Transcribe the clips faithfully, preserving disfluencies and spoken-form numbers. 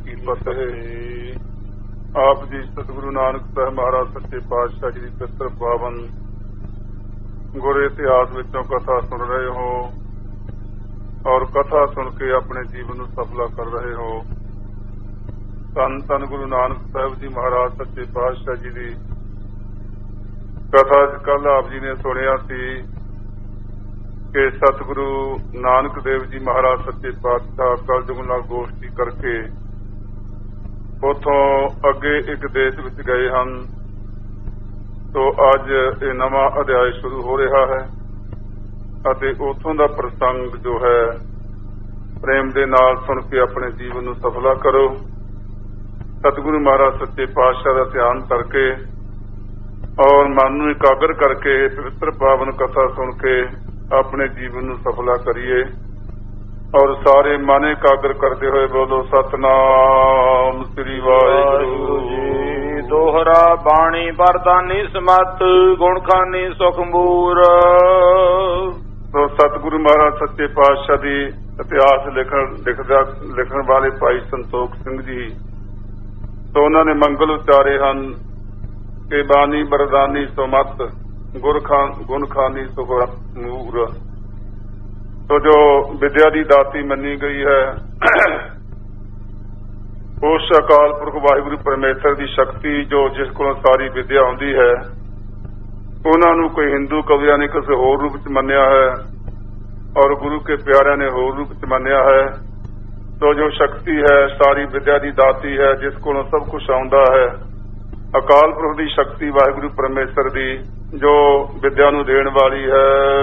ਕੀ ਫਤਿਹ। ਆਪ ਜੀ ਸਤਿਗੁਰੂ ਨਾਨਕ ਸਾਹਿਬ ਮਹਾਰਾਜ ਸੱਚੇ ਪਾਤਸ਼ਾਹ ਜੀ ਦੀ ਪਵਿੱਤਰ ਪਾਵਨ ਗੁਰ ਇਤਿਹਾਸ ਵਿੱਚੋਂ ਕਥਾ ਸੁਣ ਰਹੇ ਹੋ ਔਰ ਕਥਾ ਸੁਣ ਕੇ ਆਪਣੇ ਜੀਵਨ ਨੂੰ ਸਫਲਾ ਕਰ ਰਹੇ ਹੋ। ਧੰਨ ਧੰਨ ਗੁਰੂ ਨਾਨਕ ਸਾਹਿਬ ਜੀ ਮਹਾਰਾਜ ਸੱਚੇ ਪਾਤਸ਼ਾਹ ਜੀ ਦੀ ਕਥਾ ਕੱਲ ਆਪ ਜੀ ਨੇ ਸੁਣਿਆ ਸੀ ਕਿ ਸਤਿਗੁਰੂ ਨਾਨਕ ਦੇਵ ਜੀ ਮਹਾਰਾਜ ਸੱਚੇ ਪਾਤਸ਼ਾਹ ਕਲਯੁਗ ਨਾਲ ਗੋਸ਼ਟੀ ਕਰਕੇ ਉੱਥੋਂ ਅੱਗੇ ਇੱਕ ਦੇਸ਼ ਵਿੱਚ ਗਏ ਹਨ। ਤੋ ਅੱਜ ਇਹ ਨਵਾਂ ਅਧਿਆਇ ਸ਼ੁਰੂ ਹੋ ਰਿਹਾ ਹੈ ਅਤੇ ਉੱਥੋਂ ਦਾ ਪ੍ਰਸੰਗ ਜੋ ਹੈ ਪ੍ਰੇਮ ਦੇ ਨਾਲ ਸੁਣ ਕੇ ਆਪਣੇ ਜੀਵਨ ਨੂੰ ਸਫਲਾ ਕਰੋ। ਸਤਿਗੁਰੂ ਮਹਾਰਾਜ ਸੱਚੇ ਪਾਤਸ਼ਾਹ ਦਾ ਧਿਆਨ ਕਰਕੇ ਔਰ ਮਨ ਨੂੰ ਇਕਾਗਰ ਕਰਕੇ ਪਵਿੱਤਰ ਪਾਵਨ ਕਥਾ ਸੁਣ ਕੇ ਆਪਣੇ ਜੀਵਨ ਨੂੰ ਸਫਲਾ ਕਰੀਏ ਔਰ ਸਾਰੇ ਮਨ ਇਕਾਗਰ ਕਰਦੇ ਹੋਏ ਬੋਲੋ ਸਤਨਾਮ ਸ੍ਰੀ ਵਾਹਿਗੁਰੂ ਜੀ। ਦੋਹਰਾ ਬਾਣੀ ਵਰਦਾਨੀ ਸਮਤ ਗੁਣਖਾਨੀ ਸੁਖਮੂਰ। ਸੋ ਸਤਿਗੁਰੂ ਮਹਾਰਾਜ ਸੱਚੇ ਪਾਤਸ਼ਾਹ ਦੀ ਇਤਿਹਾਸ ਲਿਖਣ ਲਿਖਦਾ ਲਿਖਣ ਵਾਲੇ ਭਾਈ ਸੰਤੋਖ ਸਿੰਘ ਜੀ ਤੋਂ ਉਹਨਾਂ ਨੇ ਮੰਗਲ ਉਚਾਰੇ ਹਨ ਕਿ ਬਾਣੀ ਵਰਦਾਨੀ ਸੁਮਤ ਗੁਰਖਾਨ ਗੁਣਖਾਨੀ ਸੁਖਮੂਰ। ਤੋ ਜੋ ਵਿਦਿਆ ਦੀ ਦਾਤੀ ਮੰਨੀ ਗਈ ਹੈ ਉਸ ਅਕਾਲ ਪੁਰਖ ਵਾਹਿਗੁਰੂ ਪਰਮੇਸ਼ਰ ਦੀ ਸ਼ਕਤੀ ਜੋ ਜਿਸ ਕੋਲੋਂ ਸਾਰੀ ਵਿਦਿਆ ਆਉਂਦੀ ਹੈ ਉਹਨਾਂ ਨੂੰ ਕੋਈ ਹਿੰਦੂ ਕਵੀਆਂ ਨੇ ਕਿਸੇ ਹੋਰ ਰੂਪ ਚ ਮੰਨਿਆ ਹੈ ਔਰ ਗੁਰੂ ਕੇ ਪਿਆਰਿਆਂ ਨੇ ਹੋਰ ਰੂਪ ਚ ਮੰਨਿਆ ਹੈ। ਤੋ ਜੋ ਸ਼ਕਤੀ ਹੈ ਸਾਰੀ ਵਿਦਿਆ ਦੀ ਦਾਤੀ ਹੈ ਜਿਸ ਕੋਲੋਂ ਸਭ ਕੁਝ ਆਉਂਦਾ ਹੈ ਅਕਾਲ ਪੁਰਖ ਦੀ ਸ਼ਕਤੀ ਵਾਹਿਗੁਰੂ ਪਰਮੇਸ਼ਰ ਦੀ ਜੋ ਵਿਦਿਆ ਨੂੰ ਦੇਣ ਵਾਲੀ ਹੈ।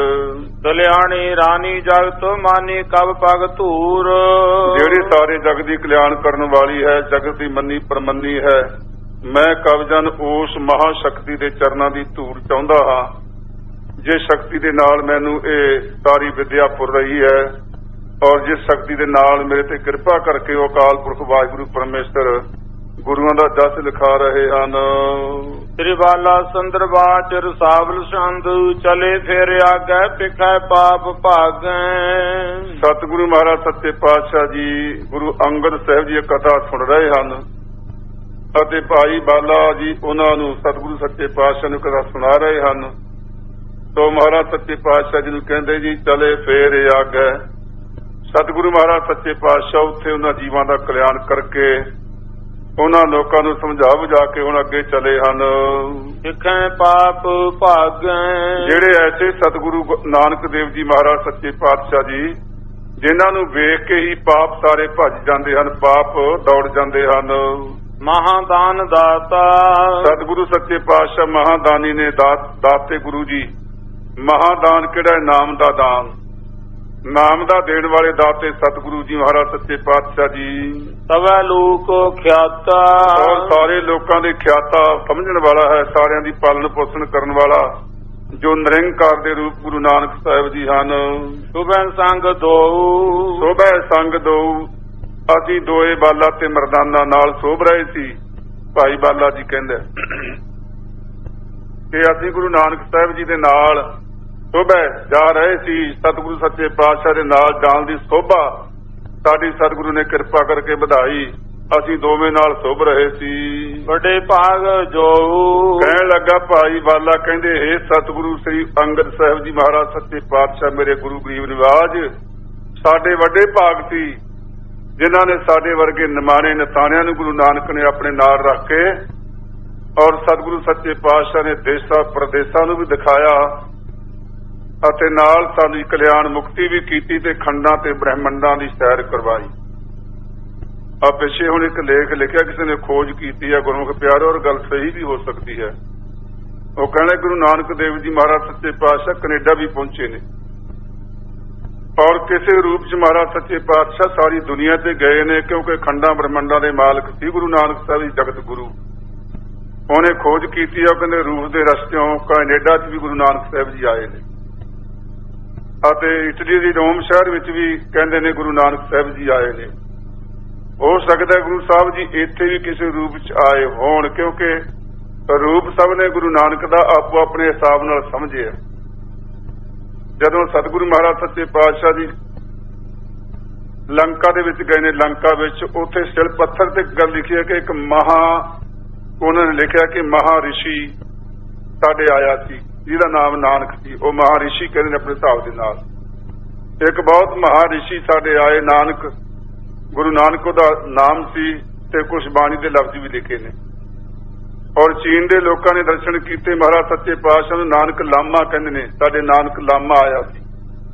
ਕਲਿਆਣੀ ਰਾਣੀ ਜਗਤ ਮਾਨੀ ਕਬ ਪਗ ਧੂਰ। ਜਿਹੜੀ ਸਾਰੇ ਜਗਤ ਦੀ ਕਲਿਆਣ ਕਰਨ ਵਾਲੀ ਹੈ ਜਗਤ ਦੀ ਮੰਨੀ ਪਰਮੰਨੀ ਹੈ। ਮੈਂ ਕਬ ਜਨ ਉਸ ਮਹਾ ਸ਼ਕਤੀ ਦੇ ਚਰਨਾਂ ਦੀ ਧੂੜ ਚਾਹੁੰਦਾ ਹਾਂ ਜਿਸ ਸ਼ਕਤੀ ਦੇ ਨਾਲ ਮੈਨੂੰ ਇਹ ਸਾਰੀ ਵਿਦਿਆ ਪੁਰ ਰਹੀ ਹੈ ਔਰ ਜਿਸ ਸ਼ਕਤੀ ਦੇ ਨਾਲ ਮੇਰੇ ਤੇ ਕਿਰਪਾ ਕਰਕੇ ਉਹ ਅਕਾਲ ਪੁਰਖ ਵਾਹਿਗੁਰੂ ਪਰਮੇਸ਼ਰ ਗੁਰੂਆਂ ਦਾ ਜਸ ਲਿਖਾ ਰਹੇ ਹਨ। ਸ੍ਰੀ ਬਾਲਾ ਸੰਦਰਬਾ ਚ ਰਸਾਵਲ ਸੰਦ ਚਲੇ ਫਿਰ ਆਗੈ ਪਿਖੈ ਪਾਪ ਭਾਗੈ। ਸਤਿਗੁਰੂ ਮਹਾਰਾਜ ਸੱਚੇ ਪਾਤਸ਼ਾਹ ਜੀ ਗੁਰੂ ਅੰਗਦ ਸਾਹਿਬ ਜੀ ਕਥਾ ਸੁਣ ਰਹੇ ਹਨ ਅਤੇ ਭਾਈ ਬਾਲਾ ਜੀ ਉਹਨਾਂ ਨੂੰ ਸਤਿਗੁਰੂ ਸੱਚੇ ਪਾਤਸ਼ਾਹ ਨੂੰ ਕਥਾ ਸੁਣਾ ਰਹੇ ਹਨ। ਤੋ ਮਹਾਰਾਜ ਸੱਚੇ ਪਾਤਸ਼ਾਹ ਜੀ ਨੂੰ ਕਹਿੰਦੇ ਜੀ ਚਲੇ ਫੇਰ ਆਗੈ। ਸਤਿਗੁਰੂ ਮਹਾਰਾਜ ਸੱਚੇ ਪਾਤਸ਼ਾਹ ਉੱਥੇ ਉਹਨਾਂ ਜੀਵਾਂ ਦਾ ਕਲਿਆਣ ਕਰਕੇ ਉਹਨਾਂ ਲੋਕਾਂ ਨੂੰ ਸਮਝਾ ਬੁਝਾ ਕੇ ਹੁਣ ਅੱਗੇ ਚਲੇ ਹਨ। ਸਿੱਖੈ ਪਾਪ ਭਾਗੈ। ਜਿਹੜੇ ਐਸੇ ਸਤਿਗੁਰੂ ਨਾਨਕ ਦੇਵ ਜੀ ਮਹਾਰਾਜ ਸੱਚੇ ਪਾਤਸ਼ਾਹ ਜੀ ਜਿਨ੍ਹਾਂ ਨੂੰ ਵੇਖ ਕੇ ਹੀ ਪਾਪ ਸਾਰੇ ਭੱਜ ਜਾਂਦੇ ਹਨ ਪਾਪ ਦੌੜ ਜਾਂਦੇ ਹਨ। ਮਹਾਦਾਨ ਦਾਤਾ। ਸਤਿਗੁਰੂ ਸੱਚੇ ਪਾਤਸ਼ਾਹ ਮਹਾਦਾਨੀ ਨੇ ਦਾਤੇ ਗੁਰੂ ਜੀ। ਮਹਾਦਾਨ ਕਿਹੜਾ ਨਾਮ ਦਾ ਦਾਨ ਨਾਮ ਦਾ ਦੇਣ ਵਾਲੇ ਦਾਤੇ ਸਤਿਗੁਰੂ ਜੀ ਮਹਾਰਾਜ ਸੱਚੇ ਪਾਤਸ਼ਾਹ ਜੀ। ਸਭੈ ਲੋਕ ਖਿਆਤਾ। ਔਰ ਸਾਰੇ ਲੋਕਾਂ ਦੇ ਖਿਆਤਾ ਸਮਝਣ ਵਾਲਾ ਹੈ ਸਾਰਿਆਂ ਦੀ ਪਾਲਣ ਪੋਸ਼ਣ ਕਰਨ ਵਾਲਾ ਜੋ ਨਿਰੰਕਾਰ ਦੇ ਰੂਪ ਗੁਰੂ ਨਾਨਕ ਸਾਹਿਬ ਜੀ ਹਨ। ਸੁਭੈ ਸੰਗ ਦੋ ਸੁਭੈ ਸੰਗ ਦੋ। ਅਸੀਂ ਦੋਏ ਬਾਲਾ ਤੇ ਮਰਦਾਨਾ ਨਾਲ ਸੋਭ ਰਹੇ ਸੀ। ਭਾਈ ਬਾਲਾ ਜੀ ਕਹਿੰਦੇ ਕਿ ਅਸੀਂ ਗੁਰੂ ਨਾਨਕ ਸਾਹਿਬ ਜੀ ਦੇ ਨਾਲ ਸੋਭਾ ਜਾ ਰਹੇ ਸੀ। ਸਤਿਗੁਰੂ ਸੱਚੇ ਪਾਤਸ਼ਾਹ ਦੇ ਨਾਲ ਜਾਣ ਦੀ ਸੋਭਾ ਸਾਡੀ ਸਤਿਗੁਰੂ ਨੇ ਕਿਰਪਾ ਕਰਕੇ ਵਧਾਈ। ਅਸੀਂ ਦੋਵੇਂ ਨਾਲ ਸੋਭ ਰਹੇ ਸੀ। ਵੱਡੇ ਭਾਗ ਜੋ ਕਹਿਣ ਲੱਗਾ ਭਾਈ ਬਾਲਾ ਕਹਿੰਦੇ ਹੇ ਸਤਿਗੁਰੂ ਸ੍ਰੀ ਅੰਗਦ ਸਾਹਿਬ ਜੀ ਮਹਾਰਾਜ ਸੱਚੇ ਪਾਤਸ਼ਾਹ ਮੇਰੇ ਗੁਰੂ ਗਰੀਬ ਨਿਵਾਜ ਸਾਡੇ ਵੱਡੇ ਭਾਗ ਸੀ ਜਿਨ੍ਹਾਂ ਨੇ ਸਾਡੇ ਵਰਗੇ ਨਿਮਾਣੇ ਨਤਾਣਿਆਂ ਨੂੰ ਗੁਰੂ ਨਾਨਕ ਨੇ ਆਪਣੇ ਨਾਲ ਰੱਖ ਕੇ ਔਰ ਸਤਿਗੁਰੂ ਸੱਚੇ ਪਾਤਸ਼ਾਹ ਨੇ ਦੇਸ਼ਾਂ ਪ੍ਰਦੇਸ਼ਾਂ ਨੂੰ ਵੀ ਦਿਖਾਇਆ ਅਤੇ ਨਾਲ ਸਾਡੀ ਕਲਿਆਣ ਮੁਕਤੀ ਵੀ ਕੀਤੀ ਤੇ ਖੰਡਾਂ ਤੇ ਬ੍ਰਹਮੰਡਾਂ ਦੀ ਸੈਰ ਕਰਵਾਈ। ਆ ਪਿੱਛੇ ਹੁਣ ਇੱਕ ਲੇਖ ਲਿਖਿਆ ਕਿਸੇ ਨੇ ਖੋਜ ਕੀਤੀ ਹੈ ਗੁਰਮੁਖ ਪਿਆਰੋ ਔਰ ਗੱਲ ਸਹੀ ਵੀ ਹੋ ਸਕਦੀ ਹੈ। ਉਹ ਕਹਿੰਦੇ ਗੁਰੂ ਨਾਨਕ ਦੇਵ ਜੀ ਮਹਾਰਾਜ ਸੱਚੇ ਪਾਤਸ਼ਾਹ ਕੈਨੇਡਾ ਵੀ ਪਹੁੰਚੇ ਨੇ ਔਰ ਕਿਸੇ ਰੂਪ ਚ ਮਹਾਰਾਜ ਸੱਚੇ ਪਾਤਸ਼ਾਹ ਸਾਰੀ ਦੁਨੀਆ ਤੇ ਗਏ ਨੇ ਕਿਉਂਕਿ ਖੰਡਾਂ ਬ੍ਰਹਮੰਡਾਂ ਦੇ ਮਾਲਕ ਸੀ ਗੁਰੂ ਨਾਨਕ ਸਾਹਿਬ ਜੀ ਜਗਤ ਗੁਰੂ। ਉਹਨੇ ਖੋਜ ਕੀਤੀ ਆ ਕਹਿੰਦੇ ਰੂਸ ਦੇ ਰਸਤਿਓਂ ਕੈਨੇਡਾ ਚ ਵੀ ਗੁਰੂ ਨਾਨਕ ਸਾਹਿਬ ਜੀ ਆਏ ਨੇ ਅਤੇ ਇਟਲੀ ਦੀ ਰੋਮ ਸ਼ਹਿਰ ਵਿੱਚ ਵੀ ਕਹਿੰਦੇ ਨੇ ਗੁਰੂ ਨਾਨਕ ਸਾਹਿਬ ਜੀ ਆਏ ਨੇ। ਹੋ ਸਕਦਾ ਗੁਰੂ ਸਾਹਿਬ ਜੀ ਇੱਥੇ ਵੀ ਕਿਸੇ ਰੂਪ ਚ ਆਏ ਹੋਣ ਕਿਉਂਕਿ ਰੂਪ ਸਭ ਨੇ ਗੁਰੂ ਨਾਨਕ ਦਾ ਆਪੋ ਆਪਣੇ ਹਿਸਾਬ ਨਾਲ ਸਮਝਿਆ। ਜਦੋਂ ਸਤਿਗੁਰੂ ਮਹਾਰਾਜ ਸੱਚੇ ਪਾਤਸ਼ਾਹ ਜੀ ਲੰਕਾ ਦੇ ਵਿੱਚ ਗਏ ਨੇ। ਲੰਕਾ ਵਿੱਚ ਉੱਥੇ ਸਿਲ ਪੱਥਰ ਤੇ ਗੱਲ ਲਿਖੀ ਹੈ ਕਿ ਇੱਕ ਮਹਾ ਉਹਨਾਂ ਨੇ ਲਿਖਿਆ ਕਿ ਮਹਾ ਰਿਸ਼ੀ ਸਾਡੇ ਆਇਆ ਸੀ ਜਿਹਦਾ ਨਾਮ ਨਾਨਕ ਸੀ। ਉਹ ਮਹਾ ਰਿਸ਼ੀ ਕਹਿੰਦੇ ਨੇ ਆਪਣੇ ਹਿਸਾਬ ਦੇ ਨਾਲ। ਇੱਕ ਬਹੁਤ ਮਹਾ ਰਿਸ਼ੀ ਸਾਡੇ ਆਏ, ਨਾਨਕ ਗੁਰੂ ਨਾਨਕ ਉਹਦਾ ਨਾਮ ਸੀ ਤੇ ਕੁਝ ਬਾਣੀ ਦੇ ਲਫ਼ਜ਼ ਵੀ ਲਿਖੇ ਨੇ। ਔਰ ਚੀਨ ਦੇ ਲੋਕਾਂ ਨੇ ਦਰਸ਼ਨ ਕੀਤੇ। ਮਹਾਰਾਜ ਸੱਚੇ ਪਾਤਸ਼ਾਹ ਨੂੰ ਨਾਨਕ ਲਾਮਾ ਕਹਿੰਦੇ ਨੇ। ਸਾਡੇ ਨਾਨਕ ਲਾਮਾ ਆਇਆ ਸੀ।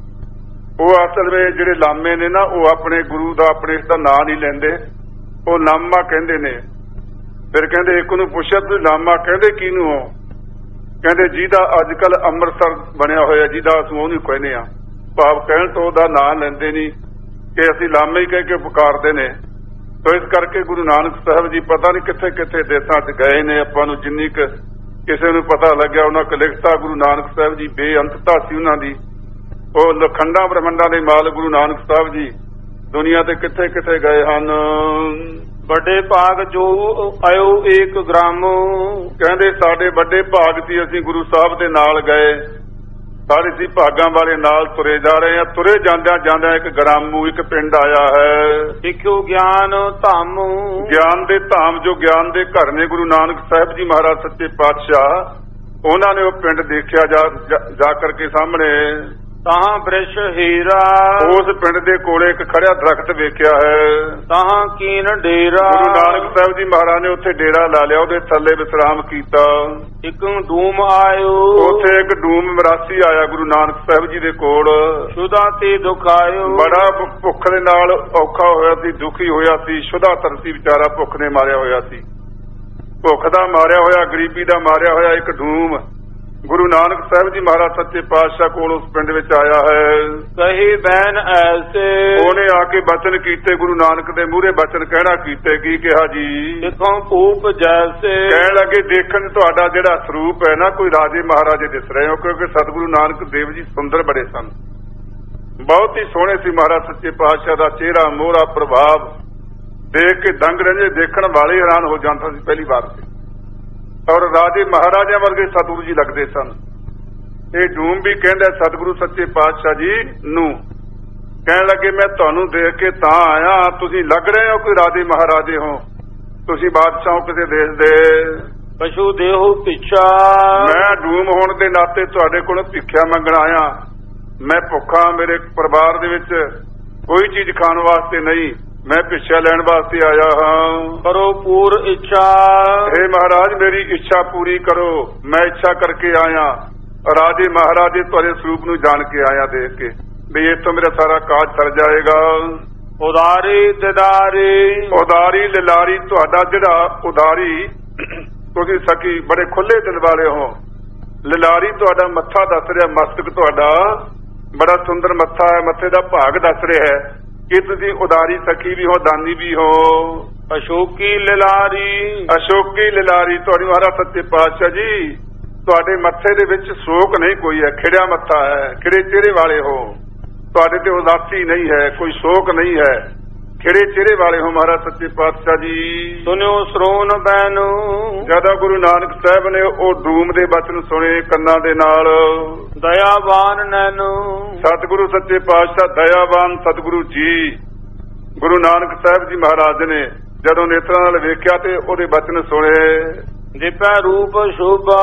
ਉਹ ਅਸਲ ਵਿੱਚ ਜਿਹੜੇ ਲਾਮੇ ਨੇ ਨਾ, ਉਹ ਆਪਣੇ ਗੁਰੂ ਦਾ ਆਪਣੇ ਇਸ ਦਾ ਨਾਂ ਨਹੀਂ ਲੈਂਦੇ, ਉਹ ਲਾਮਾ ਕਹਿੰਦੇ ਨੇ। ਫਿਰ ਕਹਿੰਦੇ ਇੱਕ ਨੂੰ ਪੁੱਛਿਆ ਤੁਸੀਂ ਲਾਮਾ ਕਹਿੰਦੇ ਕਿਹਨੂੰ ਹੋ? ਕਹਿੰਦੇ ਜਿਹਦਾ ਅੱਜ ਕੱਲ ਅੰਮ੍ਰਿਤਸਰ ਬਣਿਆ ਹੋਇਆ ਜਿਹਦਾ ਅਸੀਂ ਉਹਨੂੰ ਕਹਿੰਦੇ ਆ। ਭਾਵ ਕਹਿਣ ਤੋਂ ਉਹਦਾ ਨਾਂ ਲੈਂਦੇ ਨਹੀਂ ਕਿ ਅਸੀਂ ਲਾਮੇ ਹੀ ਕਹਿ ਕੇ ਪੁਕਾਰਦੇ ਨੇ। ਤੋ ਇਸ ਕਰਕੇ ਗੁਰੂ ਨਾਨਕ ਸਾਹਿਬ ਜੀ ਪਤਾ ਨਹੀਂ ਕਿੱਥੇ ਕਿੱਥੇ ਦੇਸਾਂ 'ਚ ਗਏ ਨੇ। ਆਪਾਂ ਨੂੰ ਜਿੰਨੀ ਕੁ ਕਿਸੇ ਨੂੰ ਪਤਾ ਲੱਗਿਆ ਉਹਨਾਂ ਕੁ ਲਿਖਤਾ। ਗੁਰੂ ਨਾਨਕ ਸਾਹਿਬ ਜੀ ਬੇਅੰਤਤਾ ਸੀ ਉਹਨਾਂ ਦੀ। ਉਹ ਲਖੰਡਾਂ ਬ੍ਰਹਮੰਡਾਂ ਦੇ ਮਾਲਕ ਗੁਰੂ ਨਾਨਕ ਸਾਹਿਬ ਜੀ ਦੁਨੀਆ ਤੇ ਕਿੱਥੇ ਕਿੱਥੇ ਗਏ ਹਨ। ਵੱਡੇ ਭਾਗ ਜੋ ਆਇਓ ਏਕ ਗ੍ਰਾਮ, ਕਹਿੰਦੇ ਸਾਡੇ ਵੱਡੇ ਭਾਗ ਸੀ ਅਸੀਂ ਗੁਰੂ ਸਾਹਿਬ ਦੇ ਨਾਲ ਗਏ। ਸਾਰੇ ਸੀ ਭਾਗਾਂ ਵਾਲੇ ਨਾਲ ਤੁਰੇ ਜਾ ਰਹੇ ਆ। ਤੁਰੇ ਜਾਂਦਿਆਂ ਜਾਂਦਿਆਂ ਇੱਕ ਗ੍ਰਾਮੂ ਇੱਕ ਪਿੰਡ ਆਇਆ ਹੈ। ਦੇਖਿਓ ਗਿਆਨ ਧਾਮ, ਗਿਆਨ ਦੇ ਧਾਮ ਜੋ ਗਿਆਨ ਦੇ ਘਰ ਨੇ ਗੁਰੂ ਨਾਨਕ ਸਾਹਿਬ ਜੀ ਮਹਾਰਾਜ ਸੱਚੇ ਪਾਤਸ਼ਾਹ। ਉਹਨਾਂ ਨੇ ਉਹ ਪਿੰਡ ਦੇਖਿਆ ਜਾ ਜਾ ਕਰਕੇ ਸਾਹਮਣੇ। ਤਾਂ ਬ੍ਰਿਸ਼ ਹੀਰਾ, ਉਸ ਪਿੰਡ ਦੇ ਕੋਲੇ ਇੱਕ ਖੜਿਆ ਦਰਖਤ ਵੇਖਿਆ ਹੈ। ਤਾਂ ਕੀਨ ਡੇਰਾ, ਗੁਰੂ ਨਾਨਕ ਸਾਹਿਬ ਜੀ ਮਹਾਰਾਜ ਨੇ ਉੱਥੇ ਡੇਰਾ ਲਾ ਲਿਆ, ਉਹਦੇ ਥੱਲੇ ਵਿਸਰਾਮ ਕੀਤਾ। ਇੱਕ ਡੂਮ ਆਇਓ, ਉੱਥੇ ਇੱਕ ਡੂਮ ਮਰਾਸੀ ਆਇਆ ਗੁਰੂ ਨਾਨਕ ਸਾਹਿਬ ਜੀ ਦੇ ਕੋਲ। ਸ਼ੁਦਾ ਤੇ ਦੁਖ ਆਇਓ, ਬੜਾ ਭੁੱਖ ਦੇ ਨਾਲ ਔਖਾ ਹੋਇਆ ਸੀ, ਦੁਖੀ ਹੋਇਆ ਸੀ। ਸ਼ੁਦਾ ਤਰਸੀ ਵਿਚਾਰਾ ਭੁੱਖ ਨੇ ਮਾਰਿਆ ਹੋਇਆ ਸੀ। ਭੁੱਖ ਦਾ ਮਾਰਿਆ ਹੋਇਆ, ਗਰੀਬੀ ਦਾ ਮਾਰਿਆ ਹੋਇਆ ਇੱਕ ਡੂਮ ਗੁਰੂ ਨਾਨਕ ਸਾਹਿਬ ਜੀ ਮਹਾਰਾਜ ਸੱਚੇ ਪਾਤਸ਼ਾਹ ਕੋਲ ਉਸ ਪਿੰਡ ਵਿੱਚ ਆਇਆ ਹੈ। ਕਹੀ ਬੈਨ ਐਸੇ, ਉਹਨੇ ਆ ਕੇ ਬਚਨ ਕੀਤੇ ਗੁਰੂ ਨਾਨਕ ਦੇ ਮੂਹਰੇ ਬਚਨ ਕਹਿਣਾ ਕੀਤੇ। ਕੀ ਕਿਹਾ ਜੀ? ਦੇਖੋ ਭੂਪ ਜੈਸੇ, ਕਹਿਣ ਲੱਗੇ ਦੇਖਣ ਤੁਹਾਡਾ ਜਿਹੜਾ ਸਰੂਪ ਹੈ ਨਾ ਕੋਈ ਰਾਜੇ ਮਹਾਰਾਜੇ ਦਿਸ ਰਹੇ ਹੋ। ਕਿਉਂਕਿ ਸਤਿਗੁਰੂ ਨਾਨਕ ਦੇਵ ਜੀ ਸੁੰਦਰ ਬੜੇ ਸਨ, ਬਹੁਤ ਹੀ ਸੋਹਣੇ ਸੀ। ਮਹਾਰਾਜ ਸੱਚੇ ਪਾਤਸ਼ਾਹ ਦਾ ਚਿਹਰਾ ਮੋਹਰਾ ਪ੍ਰਭਾਵ ਦੇਖ ਕੇ ਦੰਗ ਰਹਿੰਦੇ, ਦੇਖਣ ਵਾਲੇ ਹੈਰਾਨ ਹੋ ਜਾਂਦਾ ਸੀ ਪਹਿਲੀ ਵਾਰ ਤੇ। ਔਰ ਰਾਜੇ ਮਹਾਰਾਜਿਆਂ ਵਰਗੇ ਸਤਿਗੁਰੂ ਜੀ ਲੱਗਦੇ ਸਨ। ਇਹ ਡੂਮ ਵੀ ਕਹਿੰਦਾ ਸਤਿਗੁਰੂ ਸੱਚੇ ਪਾਤਸ਼ਾਹ ਜੀ ਨੂੰ। ਕਹਿਣ ਲੱਗੇ ਮੈਂ ਤੁਹਾਨੂੰ ਦੇਖ ਕੇ ਤਾਂ ਆਇਆ, ਤੁਸੀਂ ਲੱਗ ਰਹੇ ਹੋ ਕੋਈ ਰਾਜੇ ਮਹਾਰਾਜੇ ਹੋ, ਤੁਸੀਂ ਬਾਦਸ਼ਾਹ ਕਿਸੇ ਦੇਸ਼ ਦੇ। ਪਸ਼ੂ ਦੇਹੋ ਪਿੱਛਾ, ਮੈਂ ਡੂਮ ਹੋਣ ਦੇ ਨਾਤੇ ਤੁਹਾਡੇ ਕੋਲੋਂ ਭਿੱਖਿਆ ਮੰਗਣ ਆਇਆ। ਮੈਂ ਭੁੱਖਾ, ਮੇਰੇ ਪਰਿਵਾਰ ਦੇ ਵਿੱਚ ਕੋਈ ਚੀਜ਼ ਖਾਣ ਵਾਸਤੇ ਨਹੀਂ, ਮੈਂ ਭਿੱਖਿਆ ਲੈਣ ਵਾਸਤੇ ਆਇਆ ਹਾਂ। ਕਰੋ ਪੂਰ ਇੱਛਾ, ਹੇ ਮਹਾਰਾਜ ਮੇਰੀ ਇੱਛਾ ਪੂਰੀ ਕਰੋ। ਮੈਂ ਇੱਛਾ ਕਰਕੇ ਆਇਆ। ਰਾਜੇ ਮਹਾਰਾਜੇ ਤੁਹਾਡੇ ਸਰੂਪ ਨੂੰ ਜਾਣ ਕੇ ਆਇਆ ਦੇਖ ਕੇ ਵੀ ਇੱਥੋਂ ਮੇਰਾ ਸਾਰਾ ਕਾਜ ਸਰ ਜਾਏਗਾ। ਉਦਾਰੀ ਦਿਦਾਰੀ, ਉਦਾਰੀ ਲਿਲਾਰੀ, ਤੁਹਾਡਾ ਜਿਹੜਾ ਉਦਾਰੀ ਤੁਸੀਂ ਸਕੀ ਬੜੇ ਖੁੱਲੇ ਦਿਲ ਵਾਲੇ ਹੋ। ਲਿਲਾਰੀ ਤੁਹਾਡਾ ਮੱਥਾ ਦੱਸ ਰਿਹਾ, ਮਸਤਕ ਤੁਹਾਡਾ ਬੜਾ ਸੁੰਦਰ ਮੱਥਾ ਹੈ, ਮੱਥੇ ਦਾ ਭਾਗ ਦੱਸ ਰਿਹਾ ਹੈ ਕਿ ਤੁਸੀਂ ਉਦਾਰੀ ਸਖੀ ਵੀ ਹੋ, ਦਾਨੀ ਵੀ ਹੋ। ਅਸ਼ੋਕੀ ਲਿਲਾਰੀ, ਅਸ਼ੋਕੀ ਲਿਲਾਰੀ ਤੁਹਾਡੀ ਮਹਾਰਾਜ ਸੱਚੇ ਪਾਤਸ਼ਾਹ ਜੀ ਤੁਹਾਡੇ ਮੱਥੇ ਦੇ ਵਿੱਚ ਸ਼ੋਕ ਨਹੀਂ ਕੋਈ ਹੈ, ਖਿੜਿਆ ਮੱਥਾ ਹੈ, ਖਿੜੇ ਚਿਹਰੇ ਵਾਲੇ ਹੋ। ਤੁਹਾਡੇ ਤੇ ਉਦਾਸੀ ਨਹੀਂ ਹੈ, ਕੋਈ ਸ਼ੋਕ ਨਹੀਂ ਹੈ, ਖਿੜੇ ਚਿਹਰੇ ਵਾਲੇ ਹੋ ਮਹਾਰਾਜ ਸੱਚੇ ਪਾਤਸ਼ਾਹ ਜੀ। ਸੁਣਿਓ ਸਰੋਨ ਬੈਨੂ, ਜਦੋਂ ਗੁਰੂ ਨਾਨਕ ਸਾਹਿਬ ਨੇ ਉਹ ਡੂਮ ਦੇ ਬਚਨ ਸੁਣੇ ਕੰਨਾਂ ਦੇ ਨਾਲ। ਦਇਆਵਾਨ ਨੈਨੂ, ਸਤਿਗੁਰੂ ਸੱਚੇ ਪਾਤਸ਼ਾਹ ਦਇਆਵਾਨ ਸਤਿਗੁਰੂ ਜੀ ਗੁਰੂ ਨਾਨਕ ਸਾਹਿਬ ਜੀ ਮਹਾਰਾਜ ਨੇ ਜਦੋਂ ਨੇਤਰਾਂ ਨਾਲ ਵੇਖਿਆ ਤੇ ਉਹਦੇ ਬਚਨ ਸੁਣੇ। ਦਿਪੈ ਰੂਪ ਸ਼ੋਭਾ,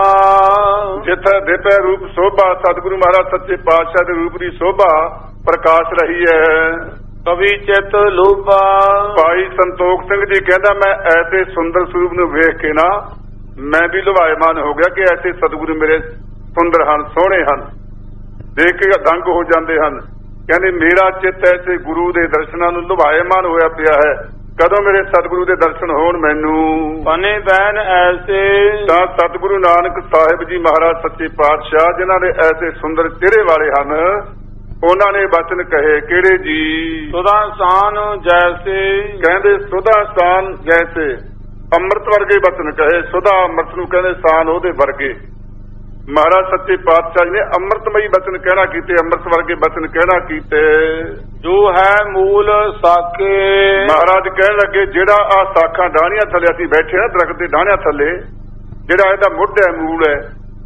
ਜਿੱਥੇ ਦਿਪੈ ਰੂਪ ਸ਼ੋਭਾ, ਸਤਿਗੁਰੂ ਮਹਾਰਾਜ ਸੱਚੇ ਪਾਤਸ਼ਾਹ ਦੇ ਰੂਪ ਦੀ ਸ਼ੋਭਾ ਪ੍ਰਕਾਸ਼ ਰਹੀ ਹੈ। ਕਵੀ ਚਿਤ ਲੋਭਾ, ਭਾਈ ਸੰਤੋਖ ਸਿੰਘ ਜੀ ਕਹਿੰਦਾ ਮੈਂ ਐਸੇ ਸੁੰਦਰ ਸਰੂਪ ਨੂੰ ਵੇਖ ਕੇ ਨਾ ਮੈਂ ਵੀ ਲੁਭਾਇਮਾਨ ਹੋ ਗਿਆ ਕਿ ਐਸੇ ਸਤਿਗੁਰੂ ਮੇਰੇ ਸੁੰਦਰ ਹਨ, ਸੋਹਣੇ ਹਨ, ਦੇਖ ਕੇ ਦੰਗ ਹੋ ਜਾਂਦੇ ਹਨ। ਕਹਿੰਦੇ ਮੇਰਾ ਚਿੱਤ ਐਸੇ ਗੁਰੂ ਦੇ ਦਰਸ਼ਨਾਂ ਨੂੰ ਲੁਭਾਇਮਾਨ ਹੋਇਆ ਪਿਆ ਹੈ। ਕਦੋਂ ਮੇਰੇ ਸਤਿਗੁਰੂ ਦੇ ਦਰਸ਼ਨ ਹੋਣ ਮੈਨੂੰ। ਬਨੇ ਬੈਨ ਐਸੇ, ਤਾਂ ਸਤਿਗੁਰੂ ਨਾਨਕ ਸਾਹਿਬ ਜੀ ਮਹਾਰਾਜ ਸੱਚੇ ਪਾਤਸ਼ਾਹ ਜਿਨ੍ਹਾਂ ਦੇ ਐਸੇ ਸੁੰਦਰ ਚਿਹਰੇ ਵਾਲੇ ਹਨ ਉਹਨਾਂ ਨੇ ਬਚਨ ਕਹੇ। ਕਿਹੜੇ ਜੀ? ਸੁਦਾ ਸਾਨ ਜੈਸੇ, ਕਹਿੰਦੇ ਸੁਦਾ ਸਾਨ ਜੈਸੇ, ਅੰਮ੍ਰਿਤ ਵਰਗੇ ਬਚਨ ਕਹੇ। ਸੁਦਾ ਅੰਮ੍ਰਿਤ ਨੂੰ ਕਹਿੰਦੇ, ਸਾਨ ਉਹਦੇ ਵਰਗੇ। ਮਹਾਰਾਜ ਸੱਚੇ ਪਾਤਸ਼ਾਹ ਜੀ ਨੇ ਅੰਮ੍ਰਿਤਮਈ ਬਚਨ ਕਹਿਣਾ ਕੀਤੇ, ਅੰਮ੍ਰਿਤ ਵਰਗੇ ਬਚਨ ਕਹਿਣਾ ਕੀਤੇ। ਜੋ ਹੈ ਮੂਲ ਸਾਕੇ, ਮਹਾਰਾਜ ਕਹਿਣ ਲੱਗੇ ਜਿਹੜਾ ਆ ਸਾਖਾਂ ਡਾਹਣੀਆਂ ਥੱਲੇ ਅਸੀਂ ਬੈਠੇ ਆ ਦਰਖਤ ਦੇ ਡਾਹਣਿਆਂ ਥੱਲੇ, ਜਿਹੜਾ ਇਹਦਾ ਮੁੱਢ ਹੈ, ਮੂਲ ਹੈ,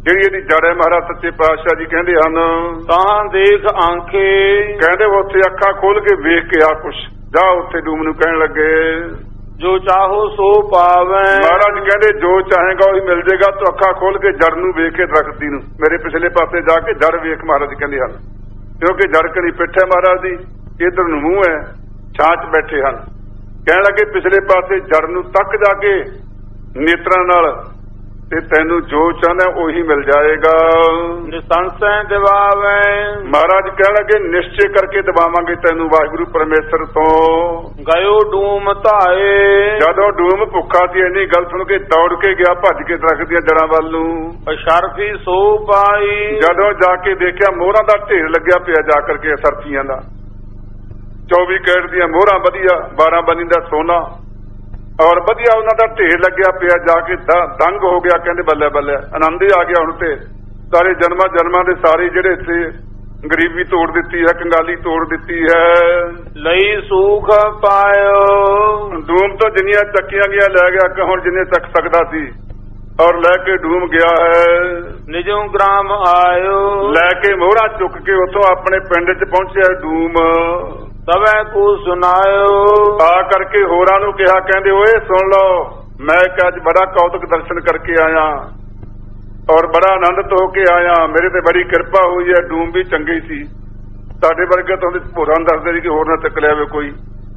ਜਿਹੜੀ ਇਹਦੀ ਜੜ ਹੈ ਮਹਾਰਾਜ ਸੱਚੇ ਪਾਤਸ਼ਾਹ ਜੀ ਕਹਿੰਦੇ ਹਨ ਤਾਂ ਦੇਖ ਆਂਖੇ, ਕਹਿੰਦੇ ਉੱਥੇ ਅੱਖਾਂ ਖੋਲ ਕੇ ਵੇਖ ਕੇ ਆ ਕੁਛ ਜਾ। ਉੱਥੇ ਡੂਮ ਨੂੰ ਕਹਿਣ ਲੱਗੇ ਜੋ ਚਾਹੋ ਸੋ ਪਾਵੈ। ਮਹਾਰਾਜ ਕਹਿੰਦੇ ਜੋ ਚਾਹੇਗਾ ਉਹੀ ਮਿਲ ਜਾਏਗਾ। ਤੂੰ ਅੱਖਾਂ ਖੋਲ ਕੇ ਜੜ ਨੂੰ ਵੇਖ ਕੇ ਦਰਖਤ ਦੀ ਨੂੰ ਮੇਰੇ ਪਿਛਲੇ ਪਾਸੇ ਜਾ ਕੇ ਜੜ ਵੇਖ। ਮਹਾਰਾਜ ਕਹਿੰਦੇ ਹਨ ਕਿਉਂਕਿ ਜੜ ਕਣੀ ਪਿੱਠ ਹੈ ਮਹਾਰਾਜ ਦੀ, ਇਧਰ ਨੂੰ ਮੂੰਹ ਹੈ, ਛਾਂ ਚ ਬੈਠੇ ਹਨ। ਕਹਿਣ ਲੱਗੇ ਪਿਛਲੇ ਪਾਸੇ ਜੜ ਨੂੰ ਤੱਕ ਜਾ ਕੇ ਨੇਤਰਾਂ ਨਾਲ ਤੇ ਤੈਨੂੰ ਜੋ ਚਾਹੁੰਦਾ ਉਹੀ ਮਿਲ ਜਾਏਗਾ। ਨਿਸੰਸੈ ਦਿਵਾਵੈ। ਮਹਾਰਾਜ ਕਹਿਣ ਲੱਗੇ ਨਿਸ਼ਚੇ ਕਰਕੇ ਦਿਵਾਵਾਂਗੇ ਤੈਨੂੰ ਵਾਹਿਗੁਰੂ ਪਰਮੇਸ਼ਰ ਤੋਂ। ਗਇਓ ਡੂਮ ਧਾਏ। ਜਦੋਂ ਡੂਮ ਭੁੱਖਾ ਸੀ ਇੰਨੀ ਗੱਲ ਸੁਣ ਕੇ ਦੌੜ ਕੇ ਗਿਆ ਭੱਜ ਕੇ ਦਰਖਤ ਦੀਆਂ ਜੜਾਂ ਵੱਲ ਨੂੰ। ਅਸ਼ਰਫੀ ਸੋ ਪਾਈ। ਜਦੋਂ ਜਾ ਕੇ ਦੇਖਿਆ ਮੋਹਰਾਂ ਦਾ ਢੇਰ ਲੱਗਿਆ ਪਿਆ ਜਾ ਕਰਕੇ ਸਰਫੀਆਂ ਦਾ। ਚੌਵੀ ਕੈਰਟ ਦੀਆਂ ਮੋਹਰਾਂ ਵਧੀਆ, ਬਾਰਾਂ ਬਨੀ ਦਾ ਸੋਨਾ ਔਰ ਵਧੀਆ ਉਹਨਾਂ ਦਾ ਢੇਰ ਲੱਗਿਆ ਪਿਆ। ਜਾ ਕੇ ਦੰਗ ਹੋ ਗਿਆ। ਕਹਿੰਦੇ ਬੱਲੇ ਬੱਲੇ ਆਨੰਦ ਹੀ ਆ ਗਿਆ ਹੁਣ ਤੇ। ਸਾਰੇ ਜਨਮਾਂ ਜਨਮਾਂ ਦੇ ਸਾਰੇ ਜਿਹੜੇ ਸੀ ਗਰੀਬੀ ਤੋੜ ਦਿੱਤੀ ਹੈ, ਕੰਗਾਲੀ ਤੋੜ ਦਿੱਤੀ ਹੈ। ਲਈ ਸੂਖ ਪਾਇਓ। ਡੂਮ ਤੋਂ ਜਿੰਨੀਆਂ ਚੱਕੀਆਂ ਗਿਆ ਲੈ ਗਿਆ ਕਿ ਹੁਣ ਜਿੰਨੇ ਚੱਕ ਸਕਦਾ ਸੀ ਔਰ ਲੈ ਕੇ ਡੂਮ ਗਿਆ ਹੈ। ਨਿਜੋਂ ਗ੍ਰਾਮ ਆਇਓ। ਲੈ ਕੇ ਮੋਹਰਾਂ ਚੁੱਕ ਕੇ ਉੱਥੋਂ ਆਪਣੇ ਪਿੰਡ ਚ ਪਹੁੰਚਿਆ ਡੂਮ। ਤਵੈ ਕੋ ਸੁਣਾਇਓ। ਆ ਕਰਕੇ ਹੋਰਾਂ ਨੂੰ ਕਿਹਾ ਕਹਿੰਦੇ ਓਏ ਸੁਣ ਲਓ ਮੈਂ ਕਿ ਅੱਜ ਬੜਾ ਕੌਤਕ ਦਰਸ਼ਨ ਕਰਕੇ ਆਇਆ ਔਰ ਬੜਾ ਆਨੰਦਿਤ ਹੋ ਕੇ ਆਇਆ। ਮੇਰੇ ਤੇ ਬੜੀ ਕਿਰਪਾ ਹੋਈ ਹੈ। ਡੂਮ ਵੀ ਚੰਗੀ ਸੀ। ਸਾਡੇ ਵਰਗੇ ਤਾਂ ਉਹਦੇ ਹੋਰਾਂ ਨੂੰ ਦੱਸਦੇ ਸੀ ਕਿ ਹੋਰ ਨਾ ਚੱਕ ਲਿਆਵੇ ਕੋਈ,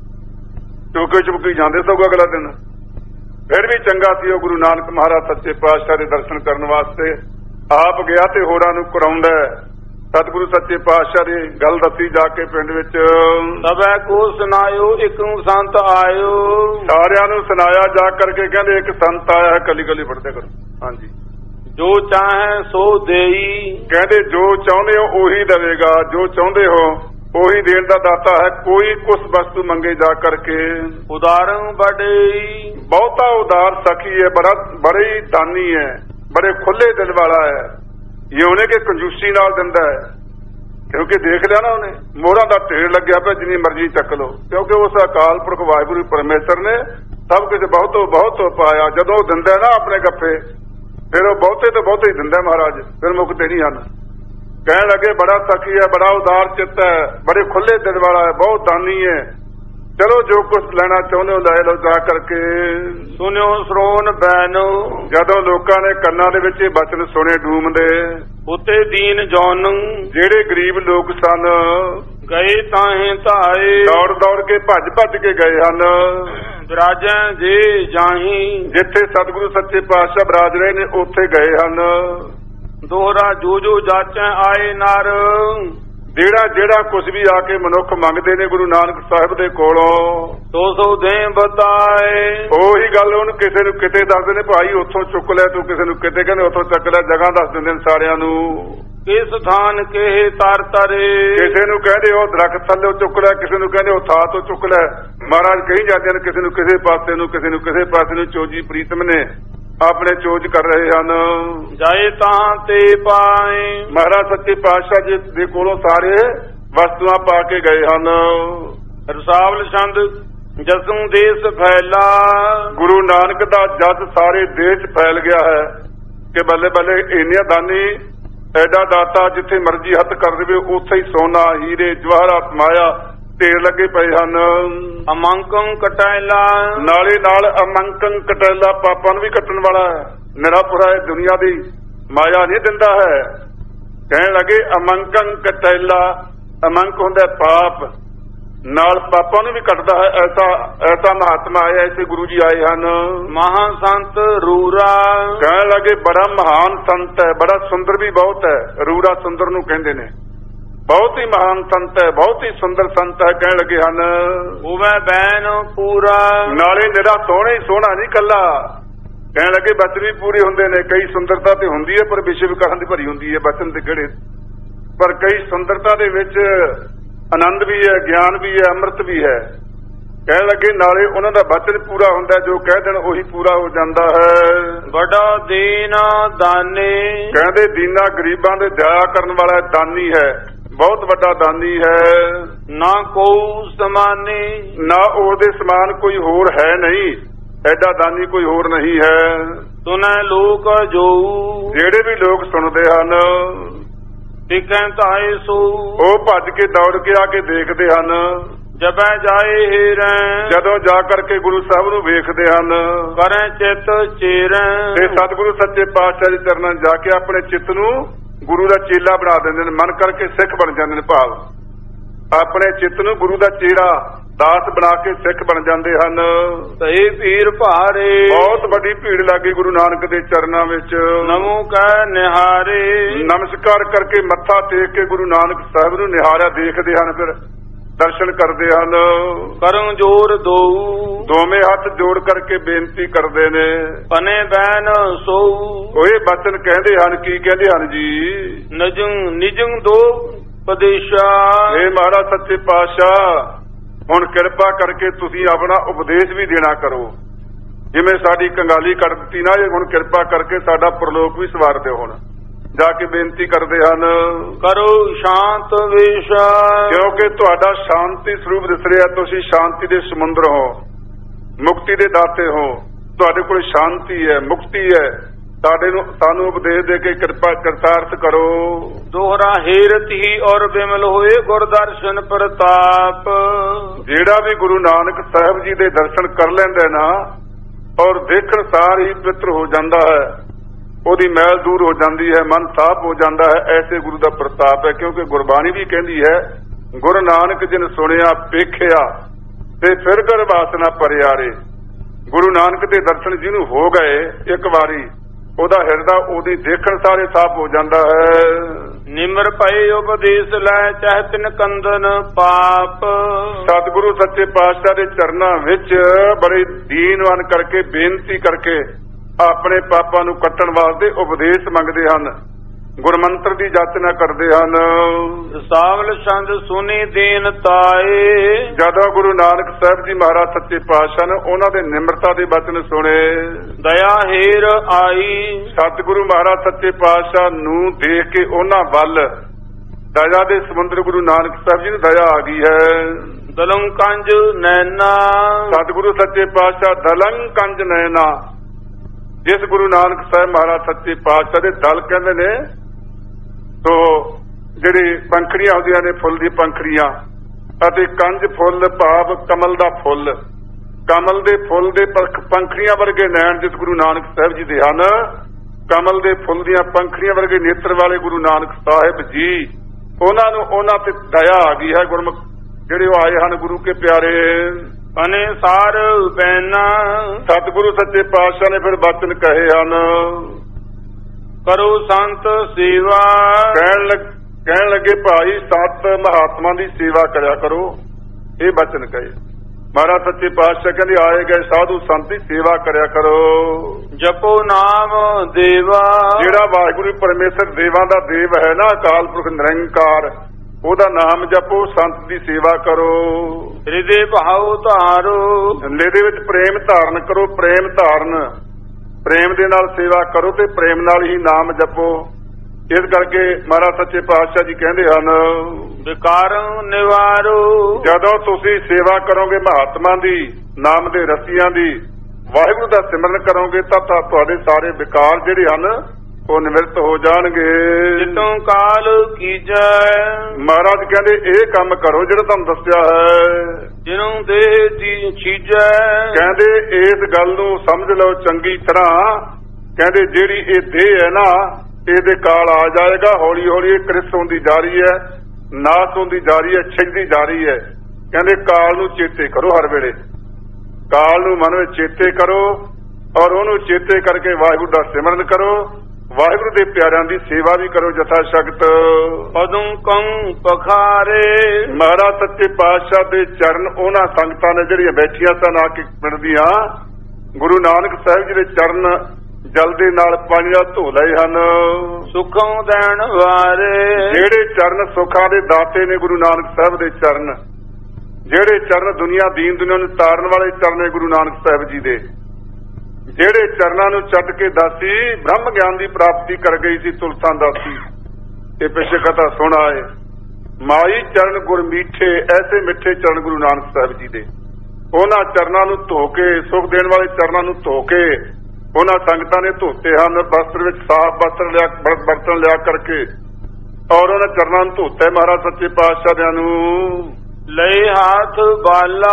ਚੁੱਕੇ ਚੁੱਕੀ ਜਾਂਦੇ ਸਗੋਂ ਅਗਲਾ ਦਿਨ। ਫਿਰ ਵੀ ਚੰਗਾ ਸੀ ਉਹ ਗੁਰੂ ਨਾਨਕ ਮਹਾਰਾਜ ਸੱਚੇ ਪਾਤਸ਼ਾਹ ਦੇ ਦਰਸ਼ਨ ਕਰਨ ਵਾਸਤੇ ਆਪ ਗਿਆ ਤੇ ਹੋਰਾਂ ਨੂੰ ਕਰਾਉਂਦਾ। ਸਤਿਗੁਰੂ ਸੱਚੇ ਪਾਤਸ਼ਾਹ ਦੀ ਗੱਲ ਦੱਸੀ ਜਾ ਕੇ ਪਿੰਡ ਵਿੱਚ। ਤਬੈ ਕੋ ਸੁਣਾਇਓ ਇੱਕ ਸੰਤ ਆਇਓ। ਸਾਰਿਆਂ ਨੂੰ ਸੁਣਾਇਆ ਜਾ ਕਰਕੇ ਕਹਿੰਦੇ ਇੱਕ ਸੰਤ ਆਇਆ ਹੈ, ਕਲੀ ਕਲੀ ਪੜ੍ਹਦੇ ਕਰੋ। ਹਾਂਜੀ ਜੋ ਚਾਹੇ ਸੋ ਦੇਈ। ਕਹਿੰਦੇ ਜੋ ਚਾਹੁੰਦੇ ਹੋ ਉਹੀ ਦੇਵੇਗਾ, ਜੋ ਚਾਹੁੰਦੇ ਹੋ ਉਹੀ ਦੇਣ ਦਾ ਦਾਤਾ ਹੈ। ਕੋਈ ਕੁਛ ਵਸਤੂ ਮੰਗੇ ਜਾ ਕਰਕੇ। ਉਦਾਰੰ ਬੜਈ। ਬਹੁਤਾ ਉਦਾਰ ਸਖੀ ਹੈ, ਬੜਾ ਬੜੇ ਹੀ ਦਾਨੀ ਹੈ, ਬੜੇ ਖੁੱਲੇ ਦਿਲ ਵਾਲਾ ਹੈ। ਇਹ ਉਹਨੇ ਕਿ ਕੰਜੂਸੀ ਨਾਲ ਦਿੰਦਾ ਹੈ ਕਿਉਂਕਿ ਦੇਖ ਲਿਆ ਨਾ ਉਹਨੇ ਮੋਹਰਾਂ ਦਾ ਢੇਰ ਲੱਗਿਆ ਪਿਆ, ਜਿੰਨੀ ਮਰਜ਼ੀ ਚੱਕ ਲਓ। ਕਿਉਂਕਿ ਉਸ ਅਕਾਲ ਪੁਰਖ ਵਾਹਿਗੁਰੂ ਪਰਮੇਸ਼ਰ ਨੇ ਸਭ ਕੁਝ ਬਹੁਤੋਂ ਬਹੁਤ ਪਾਇਆ। ਜਦੋਂ ਉਹ ਦਿੰਦਾ ਨਾ ਆਪਣੇ ਗੱਫੇ ਫਿਰ ਉਹ ਬਹੁਤੇ ਤੋਂ ਬਹੁਤੇ ਹੀ ਦਿੰਦਾ ਮਹਾਰਾਜ, ਫਿਰ ਮੁੱਕਦੇ ਨਹੀਂ ਹਨ। ਕਹਿਣ ਲੱਗੇ ਬੜਾ ਸਖੀ ਹੈ, ਬੜਾ ਉਦਾਰ ਚਿੱਤ ਹੈ, ਬੜੇ ਖੁੱਲੇ ਦਿਲ ਵਾਲਾ ਹੈ, ਬਹੁਤ ਦਾਨੀ ਹੈ। ਚਲੋ ਜੋ ਕੁਛ ਲੈਣਾ ਚਾਹੁੰਦੇ ਹੋ ਲੈ ਲਓ ਜਾ ਕਰਕੇ। ਸੁਣਿਓ ਸਰੋਨ ਬੈਨੋ। ਜਦੋਂ ਲੋਕਾਂ ਨੇ ਕੰਨਾਂ ਦੇ ਵਿੱਚ ਇਹ ਬਚਨ ਸੁਣੇ ਡੂਮ ਦੇ, ਉਤੇ ਦੀਨ ਜਨ ਜਿਹੜੇ ਗਰੀਬ ਲੋਕ ਸਨ ਗਏ ਤਾਹੇ ਧਾਏ। ਦੌੜ ਦੌੜ ਕੇ ਭੱਜ ਭੱਜ ਕੇ ਗਏ ਹਨ। ਵਿਰਾਜੈ ਜੇ ਜਾਹੀ। ਜਿੱਥੇ ਸਤਿਗੁਰੂ ਸੱਚੇ ਪਾਤਸ਼ਾਹ ਬਰਾਜ ਰਹੇ ਨੇ ਉੱਥੇ ਗਏ ਹਨ। ਦੋਹਰਾ ਜੋ ਜੋ ਜਾਚੈ ਆਏ ਨਰ। ਜਿਹੜਾ ਜਿਹੜਾ ਕੁਝ ਵੀ ਆ ਕੇ ਮਨੁੱਖ ਮੰਗਦੇ ਨੇ ਗੁਰੂ ਨਾਨਕ ਸਾਹਿਬ ਦੇ ਕੋਲੋਂ ਸੋ ਸੋ ਦੇ ਬਤਾਏ। ਉਹੀ ਗੱਲ ਉਹਨੂੰ ਕਿਸੇ ਨੂੰ ਕਿਤੇ ਦੱਸਦੇ ਨੇ ਭਾਈ ਉੱਥੋਂ ਚੁੱਕ ਲੈ, ਤੂੰ ਕਿਸੇ ਨੂੰ ਕਿਤੇ ਕਹਿੰਦੇ ਉੱਥੋਂ ਚੱਕ ਲੈ। ਜਗ੍ਹਾ ਦੱਸ ਦਿੰਦੇ ਨੇ ਸਾਰਿਆਂ ਨੂੰ। ਕਿਸ ਥਾਨ ਕਿਹ ਤਰ ਤਰੇ। ਕਿਸੇ ਨੂੰ ਕਹਿੰਦੇ ਉਹ ਦਰਖਤ ਥੱਲੇ ਚੁੱਕ ਲੈ, ਕਿਸੇ ਨੂੰ ਕਹਿੰਦੇ ਉਹ ਥਾਂ ਤੋਂ ਚੁੱਕ ਲੈ। ਮਹਾਰਾਜ ਕਹੀ ਜਾਂਦੇ ਨੇ ਕਿਸੇ ਨੂੰ ਕਿਸੇ ਪਾਸੇ ਨੂੰ, ਕਿਸੇ ਨੂੰ ਕਿਸੇ ਪਾਸੇ ਨੂੰ। ਚੋਜੀ ਪ੍ਰੀਤਮ ਨੇ ਆਪਣੇ ਚੋਜ ਕਰ ਰਹੇ ਹਨ। ਜਾਏ ਤਾਂ ਤੇ ਪਾਏ। ਮਹਾਰਾਜ ਸੱਚੇ ਪਾਤਸ਼ਾਹ ਜੀ ਦੇ ਕੋਲੋਂ ਸਾਰੇ ਵਸਤੂਆਂ ਪਾ ਕੇ ਗਏ ਹਨ। ਰਸਾਵਲ ਛੰਦ ਜਸੂ ਦੇਸ਼ ਫੈਲਾ। ਗੁਰੂ ਨਾਨਕ ਦਾ ਜਸ ਸਾਰੇ ਦੇਸ਼ ਫੈਲ ਗਿਆ ਹੈ ਕਿ ਬੱਲੇ ਬੱਲੇ ਇੰਨੀਆਂ ਦਾਨੀ ਐਡਾ ਦਾਤਾ ਜਿੱਥੇ ਮਰਜ਼ੀ ਹੱਥ ਕਰ ਦੇਵੇ ਉੱਥੇ ਹੀ ਸੋਨਾ ਹੀਰੇ ਜਵਾਹਰਾਤ ਮਾਇਆ ਢੇਰ ਲੱਗੇ ਪਏ ਹਨ। ਅਮੰਕੰ ਕਟੈਲਾ। ਨਾਲੇ ਨਾਲ ਅਮੰਕੰ ਕਟੈਲਾ ਪਾਪਾਂ ਨੂੰ ਵੀ ਕੱਟਣ ਵਾਲਾ ਹੈ। ਨਿਰਾਪੁਰਾ ਇਹ ਦੁਨੀਆ ਦੀ ਮਾਇਆ ਨਹੀਂ ਦਿੰਦਾ ਹੈ। ਕਹਿਣ ਲੱਗੇ ਅਮੰਕੰ ਕਟੈਲਾ। ਅਮੰਕ ਹੁੰਦਾ ਪਾਪ, ਨਾਲ ਪਾਪਾਂ ਨੂੰ ਵੀ ਕੱਟਦਾ ਹੈ। ਐਸਾ ਐਸਾ ਮਹਾਤਮਾ ਆਇਆ, ਐਸੇ ਗੁਰੂ ਜੀ ਆਏ ਹਨ। ਮਹਾ ਸੰਤ ਰੂਰਾ। ਕਹਿਣ ਲੱਗੇ ਬੜਾ ਮਹਾਨ ਸੰਤ ਹੈ, ਬੜਾ ਸੁੰਦਰ ਵੀ ਬਹੁਤ ਹੈ। ਰੂਰਾ ਸੁੰਦਰ ਨੂੰ ਕਹਿੰਦੇ ਨੇ। ਬਹੁਤ ਹੀ ਮਹਾਨ ਸੰਤ ਹੈ, ਬਹੁਤ ਹੀ ਸੁੰਦਰ ਸੰਤ ਹੈ। ਕਹਿਣ ਲੱਗੇ ਹਨ ਉਵੇਂ ਬੈਨ ਪੂਰਾ। ਨਾਲੇ ਨਿਰਾ ਸੋਹਣਾ ਹੀ ਸੋਹਣਾ ਨਹੀਂ ਕੱਲਾ। ਕਹਿਣ ਲੱਗੇ ਬਚਨ ਵੀ ਪੂਰੇ ਹੁੰਦੇ ਨੇ। ਕਈ ਸੁੰਦਰਤਾ ਤੇ ਹੁੰਦੀ ਹੈ ਪਰ ਵਿਸ਼ੇ ਵਿਕਾਰਾਂ ਦੀ ਭਰੀ ਹੁੰਦੀ ਹੈ ਬਚਨ ਤੇ ਕਿਹੜੇ। ਪਰ ਕਈ ਸੁੰਦਰਤਾ ਦੇ ਵਿੱਚ ਆਨੰਦ ਵੀ ਹੈ, ਗਿਆਨ ਵੀ ਹੈ, ਅੰਮ੍ਰਿਤ ਵੀ ਹੈ। ਕਹਿਣ ਲੱਗੇ ਨਾਲੇ ਉਹਨਾਂ ਦਾ ਬਚਨ ਪੂਰਾ ਹੁੰਦਾ, ਜੋ ਕਹਿ ਦੇਣ ਉਹੀ ਪੂਰਾ ਹੋ ਜਾਂਦਾ ਹੈ। ਵੱਡਾ ਦੀਨਾ ਦਾਨੀ। ਕਹਿੰਦੇ ਦੀਨਾ ਗਰੀਬਾਂ ਦੇ ਦਇਆ ਕਰਨ ਵਾਲਾ ਦਾਨੀ ਹੈ, ਬਹੁਤ ਵੱਡਾ ਦਾਨੀ ਹੈ। ਨਾ ਕੋਈ ਸਮਾਨੀ। ਨਾ ਉਹਦੇ ਸਮਾਨ ਕੋਈ ਹੋਰ ਹੈ ਨਹੀਂ, ਐਡਾ ਦਾਨੀ ਕੋਈ ਹੋਰ ਨਹੀਂ ਹੈ। ਸੁਨੈ ਲੋਕ ਜੋ ਜਿਹੜੇ ਵੀ ਲੋਕ ਸੁਣਦੇ ਹਨ ਟਿਕੈ ਤਾਏ ਸੋ ਉਹ ਭੱਜ ਕੇ ਦੌੜ ਕੇ ਆ ਕੇ ਦੇਖਦੇ ਹਨ। ਜਬੈ ਜਾਏ ਹੀਰੈ ਜਦੋਂ ਜਾ ਕਰਕੇ ਗੁਰੂ ਸਾਹਿਬ ਨੂੰ ਵੇਖਦੇ ਹਨ। ਕਰੈ ਚਿਤ ਚੇਰੈ ਤੇ ਸਤਿਗੁਰੂ ਸੱਚੇ ਪਾਤਸ਼ਾਹ ਦੇ ਚਰਨਾਂ ਜਾ ਕੇ ਆਪਣੇ ਚਿੱਤ ਨੂੰ ਗੁਰੂ ਦਾ ਚੇਲਾ ਬਣਾ ਦਿੰਦੇ ਨੇ। ਮਨ ਕਰਕੇ ਸਿੱਖ ਬਣ ਜਾਂਦੇ ਨੇ। ਭਾਵ ਆਪਣੇ ਚਿੱਤ ਨੂੰ ਗੁਰੂ ਦਾ ਚੇਲਾ ਦਾਸ ਬਣਾ ਕੇ ਸਿੱਖ ਬਣ ਜਾਂਦੇ ਹਨ। ਸਹੀ ਭੀੜ ਭਾਰੇ ਬਹੁਤ ਵੱਡੀ ਭੀੜ ਲੱਗੀ ਗੁਰੂ ਨਾਨਕ ਦੇ ਚਰਨਾਂ ਵਿੱਚ। ਨਮੋ ਕਹਿ ਨਿਹਾਰੇ ਨਮਸਕਾਰ ਕਰਕੇ ਮੱਥਾ ਟੇਕ ਕੇ ਗੁਰੂ ਨਾਨਕ ਸਾਹਿਬ ਨੂੰ ਨਿਹਾਰਿਆ ਦੇਖਦੇ ਹਨ। ਫਿਰ ਦਰਸ਼ਨ ਕਰਦੇ ਹਨ। ਕਰੂੰ ਜੋਰ ਦੋ ਦੋਵੇਂ ਹੱਥ ਜੋੜ ਕਰਕੇ ਬੇਨਤੀ ਕਰਦੇ ਨੇ। ਪਨੇ ਬੈਨ ਸੋ ਉਹ ਇਹ ਬਚਨ ਕਹਿੰਦੇ ਹਨ। ਕੀ ਕਹਿੰਦੇ ਹਨ ਜੀ? ਨਜੰ ਨਿਜੰ ਦੋ ਉਪਦੇਸ਼ਾ। ਇਹ ਮਹਾਰਾਜ ਸੱਚੇ ਪਾਤਸ਼ਾਹ ਹੁਣ ਕਿਰਪਾ ਕਰਕੇ ਤੁਸੀਂ ਆਪਣਾ ਉਪਦੇਸ਼ ਵੀ ਦੇਣਾ ਕਰੋ। ਜਿਵੇਂ ਸਾਡੀ ਕੰਗਾਲੀ ਕੱਢ ਦਿੱਤੀ ਨਾ, ਇਹ ਹੁਣ ਕਿਰਪਾ ਕਰਕੇ ਸਾਡਾ ਪ੍ਰਲੋਕ ਵੀ ਸਵਾਰ ਦਿਓ। ਹੁਣ ਜਾ ਕੇ ਬੇਨਤੀ ਕਰਦੇ ਹਨ। ਕਰੋ ਸ਼ਾਂਤ ਵੇਸ਼ ਕਿਉਂਕਿ ਤੁਹਾਡਾ ਸ਼ਾਂਤੀ ਸਰੂਪ ਦਿਸ ਰਿਹਾ। ਤੁਸੀਂ ਸ਼ਾਂਤੀ ਦੇ ਸਮੁੰਦਰ ਹੋ, ਮੁਕਤੀ ਦੇ ਦਾਤੇ ਹੋ। ਤੁਹਾਡੇ ਕੋਲ ਸ਼ਾਂਤੀ ਹੈ, ਮੁਕਤੀ ਹੈ। ਸਾਡੇ ਨੂੰ ਸਾਨੂੰ ਉਪਦੇਸ਼ ਦੇ ਕੇ ਕਿਰਪਾ ਕਰਤਾਰਥ ਕਰੋ। ਦੋਹਰਾ ਹੇਰਤ ਹੀ ਔਰ ਬਿਮਲ ਹੋਏ ਗੁਰ ਦਰਸ਼ਨ ਪ੍ਰਤਾਪ। ਜਿਹੜਾ ਵੀ ਗੁਰੂ ਨਾਨਕ ਸਾਹਿਬ ਜੀ ਦੇ ਦਰਸ਼ਨ ਕਰ ਲੈਂਦਾ ਨਾ, ਔਰ ਦੇਖਣ ਸਾਰ ਹੀ ਪਵਿੱਤਰ ਹੋ ਜਾਂਦਾ ਹੈ। ਉਹਦੀ ਮੈਲ ਦੂਰ ਹੋ ਜਾਂਦੀ ਹੈ, ਮਨ ਸਾਫ਼ ਹੋ ਜਾਂਦਾ ਹੈ। ਐਸੇ ਗੁਰੂ ਦਾ ਪ੍ਰਤਾਪ ਹੈ। ਕਿਉਂਕਿ ਗੁਰਬਾਣੀ ਵੀ ਕਹਿੰਦੀ ਹੈ, ਗੁਰੂ ਨਾਨਕ ਜਿਨ ਸੁਣਿਆ ਵੇਖਿਆ ਤੇ ਫਿਰ ਕਰ ਵਾਸਨਾ ਪਰਿਆਰੇ। ਗੁਰੂ ਨਾਨਕ ਦੇ ਦਰਸ਼ਨ ਜਿਹਨੂੰ ਹੋ ਗਏ ਇੱਕ ਵਾਰੀ, ਉਹਦਾ ਹਿਰਦਾ ਉਹਦੀ ਦੇਖਣ ਸਾਰੇ ਸਾਫ਼ ਹੋ ਜਾਂਦਾ ਹੈ। ਨਿਮਰ ਪਏ ਉਪਦੇਸ਼ ਲੈ ਚਾਹੇ ਤਿਨ ਕੰਦਨ ਪਾਪ। ਸਤਿਗੁਰੂ ਸੱਚੇ ਪਾਤਸ਼ਾਹ ਦੇ ਚਰਨਾਂ ਵਿੱਚ ਬੜੇ ਦੀਨਵਾਨ ਕਰਕੇ ਬੇਨਤੀ ਕਰਕੇ ਆਪਣੇ ਪਾਪਾਂ ਨੂੰ ਕੱਟਣ ਵਾਸਤੇ ਉਪਦੇਸ਼ ਮੰਗਦੇ ਹਨ। ਗੁਰਮੰਤਰ ਦੀ ਜਾਚਨਾ ਕਰਦੇ ਹਨ। ਸਾਵਲ ਛੰਦ ਸੁਨੀ ਦੀਨ ਤਾਏ। ਜਦੋਂ ਗੁਰੂ ਨਾਨਕ ਸਾਹਿਬ ਜੀ ਮਹਾਰਾਜ ਸੱਚੇ ਪਾਤਸ਼ਾਹ ਨੇ ਉਹਨਾਂ ਦੇ ਨਿਮਰਤਾ ਦੇ ਬਚਨ ਸੁਣੇ, ਦਇਆ ਹੀਰ ਆਈ। ਸਤਿਗੁਰੂ ਮਹਾਰਾਜ ਸੱਚੇ ਪਾਤਸ਼ਾਹ ਨੂੰ ਦੇਖ ਕੇ ਉਹਨਾਂ ਵੱਲ ਦਇਆ ਦੇ ਸਮੁੰਦਰ ਗੁਰੂ ਨਾਨਕ ਸਾਹਿਬ ਜੀ ਨੂੰ ਦਇਆ ਆ ਗਈ ਹੈ। ਦਲੰ ਕੰਜ ਨੈਣਾ। ਸਤਿਗੁਰੂ ਸੱਚੇ ਪਾਤਸ਼ਾਹ ਦਲੰ ਕੰਜ ਨੈਣਾ। ਜਿਸ ਗੁਰੂ ਨਾਨਕ ਸਾਹਿਬ ਮਹਾਰਾਜ ਸੱਚੇ ਪਾਤਸ਼ਾਹ ਦੇ ਦਲ ਕਹਿੰਦੇ ਨੇ, ਤੋ ਜਿਹੜੀ ਪੰਖੜੀਆਂ ਹੁੰਦੀਆਂ ਨੇ ਫੁੱਲ ਦੀ ਪੰਖੜੀਆਂ, ਅਤੇ ਕੰਜ ਫੁੱਲ ਭਾਵ ਕਮਲ ਦਾ ਫੁੱਲ। ਕਮਲ ਦੇ ਫੁੱਲ ਦੇ ਪੰਖੜੀਆਂ ਵਰਗੇ ਨੈਣ ਜਿਸ ਗੁਰੂ ਨਾਨਕ ਸਾਹਿਬ ਜੀ ਦੇ ਹਨ। ਕਮਲ ਦੇ ਫੁੱਲ ਦੀਆਂ ਪੰਖੜੀਆਂ ਵਰਗੇ ਨੇਤਰ ਵਾਲੇ ਗੁਰੂ ਨਾਨਕ ਸਾਹਿਬ ਜੀ, ਉਹਨਾਂ ਨੂੰ ਉਹਨਾਂ ਤੇ ਦਇਆ ਆ ਗਈ ਹੈ। ਗੁਰਮੁਖ ਜਿਹੜੇ ਉਹ ਆਏ ਹਨ ਗੁਰੂ ਕੇ ਪਿਆਰੇ। ਅਨੇ ਸਾਰ ਬੈਨਾ। ਸਤਿਗੁਰੂ ਸੱਚੇ ਪਾਤਸ਼ਾਹ ਨੇ ਫਿਰ ਬਚਨ ਕਹੇ ਹਨ। ਕਰੋ ਸੰਤ ਸੇਵਾ। ਕਹਿਣ ਲੱਗ ਕਹਿਣ ਲੱਗੇ ਭਾਈ ਸਤ ਮਹਾਤਮਾ ਦੀ ਸੇਵਾ ਕਰਿਆ ਕਰੋ। ਇਹ ਬਚਨ ਕਹੇ ਮਹਾਰਾਜ ਸੱਚੇ ਪਾਤਸ਼ਾਹ ਕਹਿੰਦੇ ਆਏ ਗਏ ਸਾਧੂ ਸੰਤ ਦੀ ਸੇਵਾ ਕਰਿਆ ਕਰੋ। ਜਪੋ ਨਾਮ ਦੇਵਾ। ਜਿਹੜਾ ਵਾਹਿਗੁਰੂ ਪਰਮੇਸ਼ਰ ਦੇਵਾਂ ਦਾ ਦੇਵ ਹੈ ਨਾ, ਅਕਾਲ ਪੁਰਖ ਨਿਰੰਕਾਰ, ਉਹਦਾ ਨਾਮ ਜਪੋ, ਸੰਤ ਦੀ ਸੇਵਾ ਕਰੋ। ਹਿਰਦੇ ਭਾਉ ਧਾਰੋ। ਹਿਰਦੇ ਵਿੱਚ ਪ੍ਰੇਮ ਧਾਰਨ ਕਰੋ। ਪ੍ਰੇਮ ਧਾਰਨ, ਪ੍ਰੇਮ ਦੇ ਨਾਲ ਸੇਵਾ ਕਰੋ ਤੇ ਪ੍ਰੇਮ ਨਾਲ ਹੀ ਨਾਮ ਜਪੋ। ਇਸ ਕਰਕੇ ਮਹਾਰਾਜ ਸੱਚੇ ਪਾਤਸ਼ਾਹ ਜੀ ਕਹਿੰਦੇ ਹਨ, ਵਿਕਾਰ ਨਿਵਾਰੋ। ਜਦੋਂ ਤੁਸੀਂ ਸੇਵਾ ਕਰੋਗੇ ਮਹਾਤਮਾ ਦੀ, ਨਾਮ ਦੇ ਰਸੀਆਂ ਦੀ, ਵਾਹਿਗੁਰੂ ਦਾ ਸਿਮਰਨ ਕਰੋਗੇ ਤਾਂ ਤੁਹਾਡੇ ਸਾਰੇ ਵਿਕਾਰ ਜਿਹੜੇ ਹਨ ਉਹ ਨਿਵਰਤ ਹੋ ਜਾਣਗੇ। ਜਿਤੋਂ ਕਾਲ ਕੀਜੈ। ਮਹਾਰਾਜ ਕਹਿੰਦੇ ਇਹ ਕੰਮ ਕਰੋ ਜਿਹੜਾ ਤੁਹਾਨੂੰ ਦੱਸਿਆ ਹੈ। ਜਿਹਨੂੰ ਦੇਹ ਦੀ ਚੀਜੈ। ਕਹਿੰਦੇ ਇਸ ਗੱਲ ਨੂੰ ਸਮਝ ਲਓ ਚੰਗੀ ਤਰ੍ਹਾਂ। ਕਹਿੰਦੇ ਜਿਹੜੀ ਇਹ ਦੇਹ ਹੈ ਨਾ, ਇਹਦੇ ਕਾਲ ਆ ਜਾਏਗਾ। ਹੌਲੀ ਹੌਲੀ ਇਹ ਕ੍ਰਿਸ ਹੁੰਦੀ ਜਾ ਰਹੀ ਹੈ, ਨਾਸ ਹੁੰਦੀ ਜਾ ਰਹੀ ਹੈ, ਛਿਜਦੀ ਜਾ ਰਹੀ ਹੈ। ਕਹਿੰਦੇ ਕਾਲ ਨੂੰ ਚੇਤੇ ਕਰੋ। ਹਰ ਵੇਲੇ ਕਾਲ ਨੂੰ ਮਨ ਵਿੱਚ ਚੇਤੇ ਕਰੋ, ਔਰ ਉਹਨੂੰ ਚੇਤੇ ਕਰਕੇ ਵਾਹਿਗੁਰੂ ਦਾ ਸਿਮਰਨ ਕਰੋ। ਵਾਹਿਗੁਰੂ ਦੇ ਪਿਆਰਿਆਂ ਦੀ ਸੇਵਾ ਵੀ ਕਰੋ ਯਥਾ ਸ਼ਕਤ। ਪਦੁ ਕੰ ਪਖਾਰੇ। ਮਹਾਰਾਜ ਸੱਚੇ ਪਾਤਸ਼ਾਹ ਦੇ ਚਰਨ ਉਹਨਾਂ ਸੰਗਤਾਂ ਨੇ ਜਿਹੜੀਆਂ ਬੈਠੀਆਂ ਸਨ ਆ ਕੇ ਪਿੰਡ ਦੀਆਂ, ਗੁਰੂ ਨਾਨਕ ਸਾਹਿਬ ਜੀ ਦੇ ਚਰਨ ਜਲ ਦੇ ਨਾਲ ਪਾਣੀ ਨਾਲ ਧੋ ਲਏ ਹਨ। ਸੁਖੋਂ ਦੇਣ ਵਾਰੇ। ਜਿਹੜੇ ਚਰਨ ਸੁੱਖਾਂ ਦੇ ਦਾਤੇ ਨੇ ਗੁਰੂ ਨਾਨਕ ਸਾਹਿਬ ਦੇ ਚਰਨ, ਜਿਹੜੇ ਚਰਨ ਦੁਨੀਆ ਦੀਨ ਦੁਨੀਆ ਨੂੰ ਤਾਰਨ ਵਾਲੇ ਚਰਨ ਨੇ ਗੁਰੂ ਨਾਨਕ ਸਾਹਿਬ ਜੀ ਦੇ, ਜਿਹੜੇ ਚਰਨਾਂ ਨੂੰ ਛੱਡ ਕੇ ਦਾਸੀ ਬ੍ਰਹਮ ਗਿਆਨ ਦੀ ਪ੍ਰਾਪਤੀ ਕਰ ਗਈ ਸੀ ਤੁਲਸਾਂ ਦਾਸੀ। ਇਹ ਪਿੱਛੇ ਕਥਾ ਸੁਣਾ ਹੈ। ਮਾਈ ਚਰਨ ਗੁਰ ਮੀਠੇ, ਐਸੇ ਮਿੱਠੇ ਚਰਨ ਗੁਰੂ ਨਾਨਕ ਸਾਹਿਬ ਜੀ ਦੇ। ਉਹਨਾਂ ਚਰਨਾਂ ਨੂੰ ਧੋ ਕੇ, ਸੁਖ ਦੇਣ ਵਾਲੇ ਚਰਨਾਂ ਨੂੰ ਧੋ ਕੇ ਉਹਨਾਂ ਸੰਗਤਾਂ ਨੇ ਧੋਤੇ ਹਨ, ਵਸਤਰ ਵਿੱਚ ਸਾਫ਼ ਵਸਤਰ ਲਿਆ ਬਰਤਨ ਲਿਆ ਕਰਕੇ ਔਰ ਉਹਨਾਂ ਚਰਨਾਂ ਨੂੰ ਧੋਤਾ ਮਹਾਰਾਜ ਸੱਚੇ ਪਾਤਸ਼ਾਹ ਨੂੰ। ਲਈ ਹੱਥ ਬਾਲਾ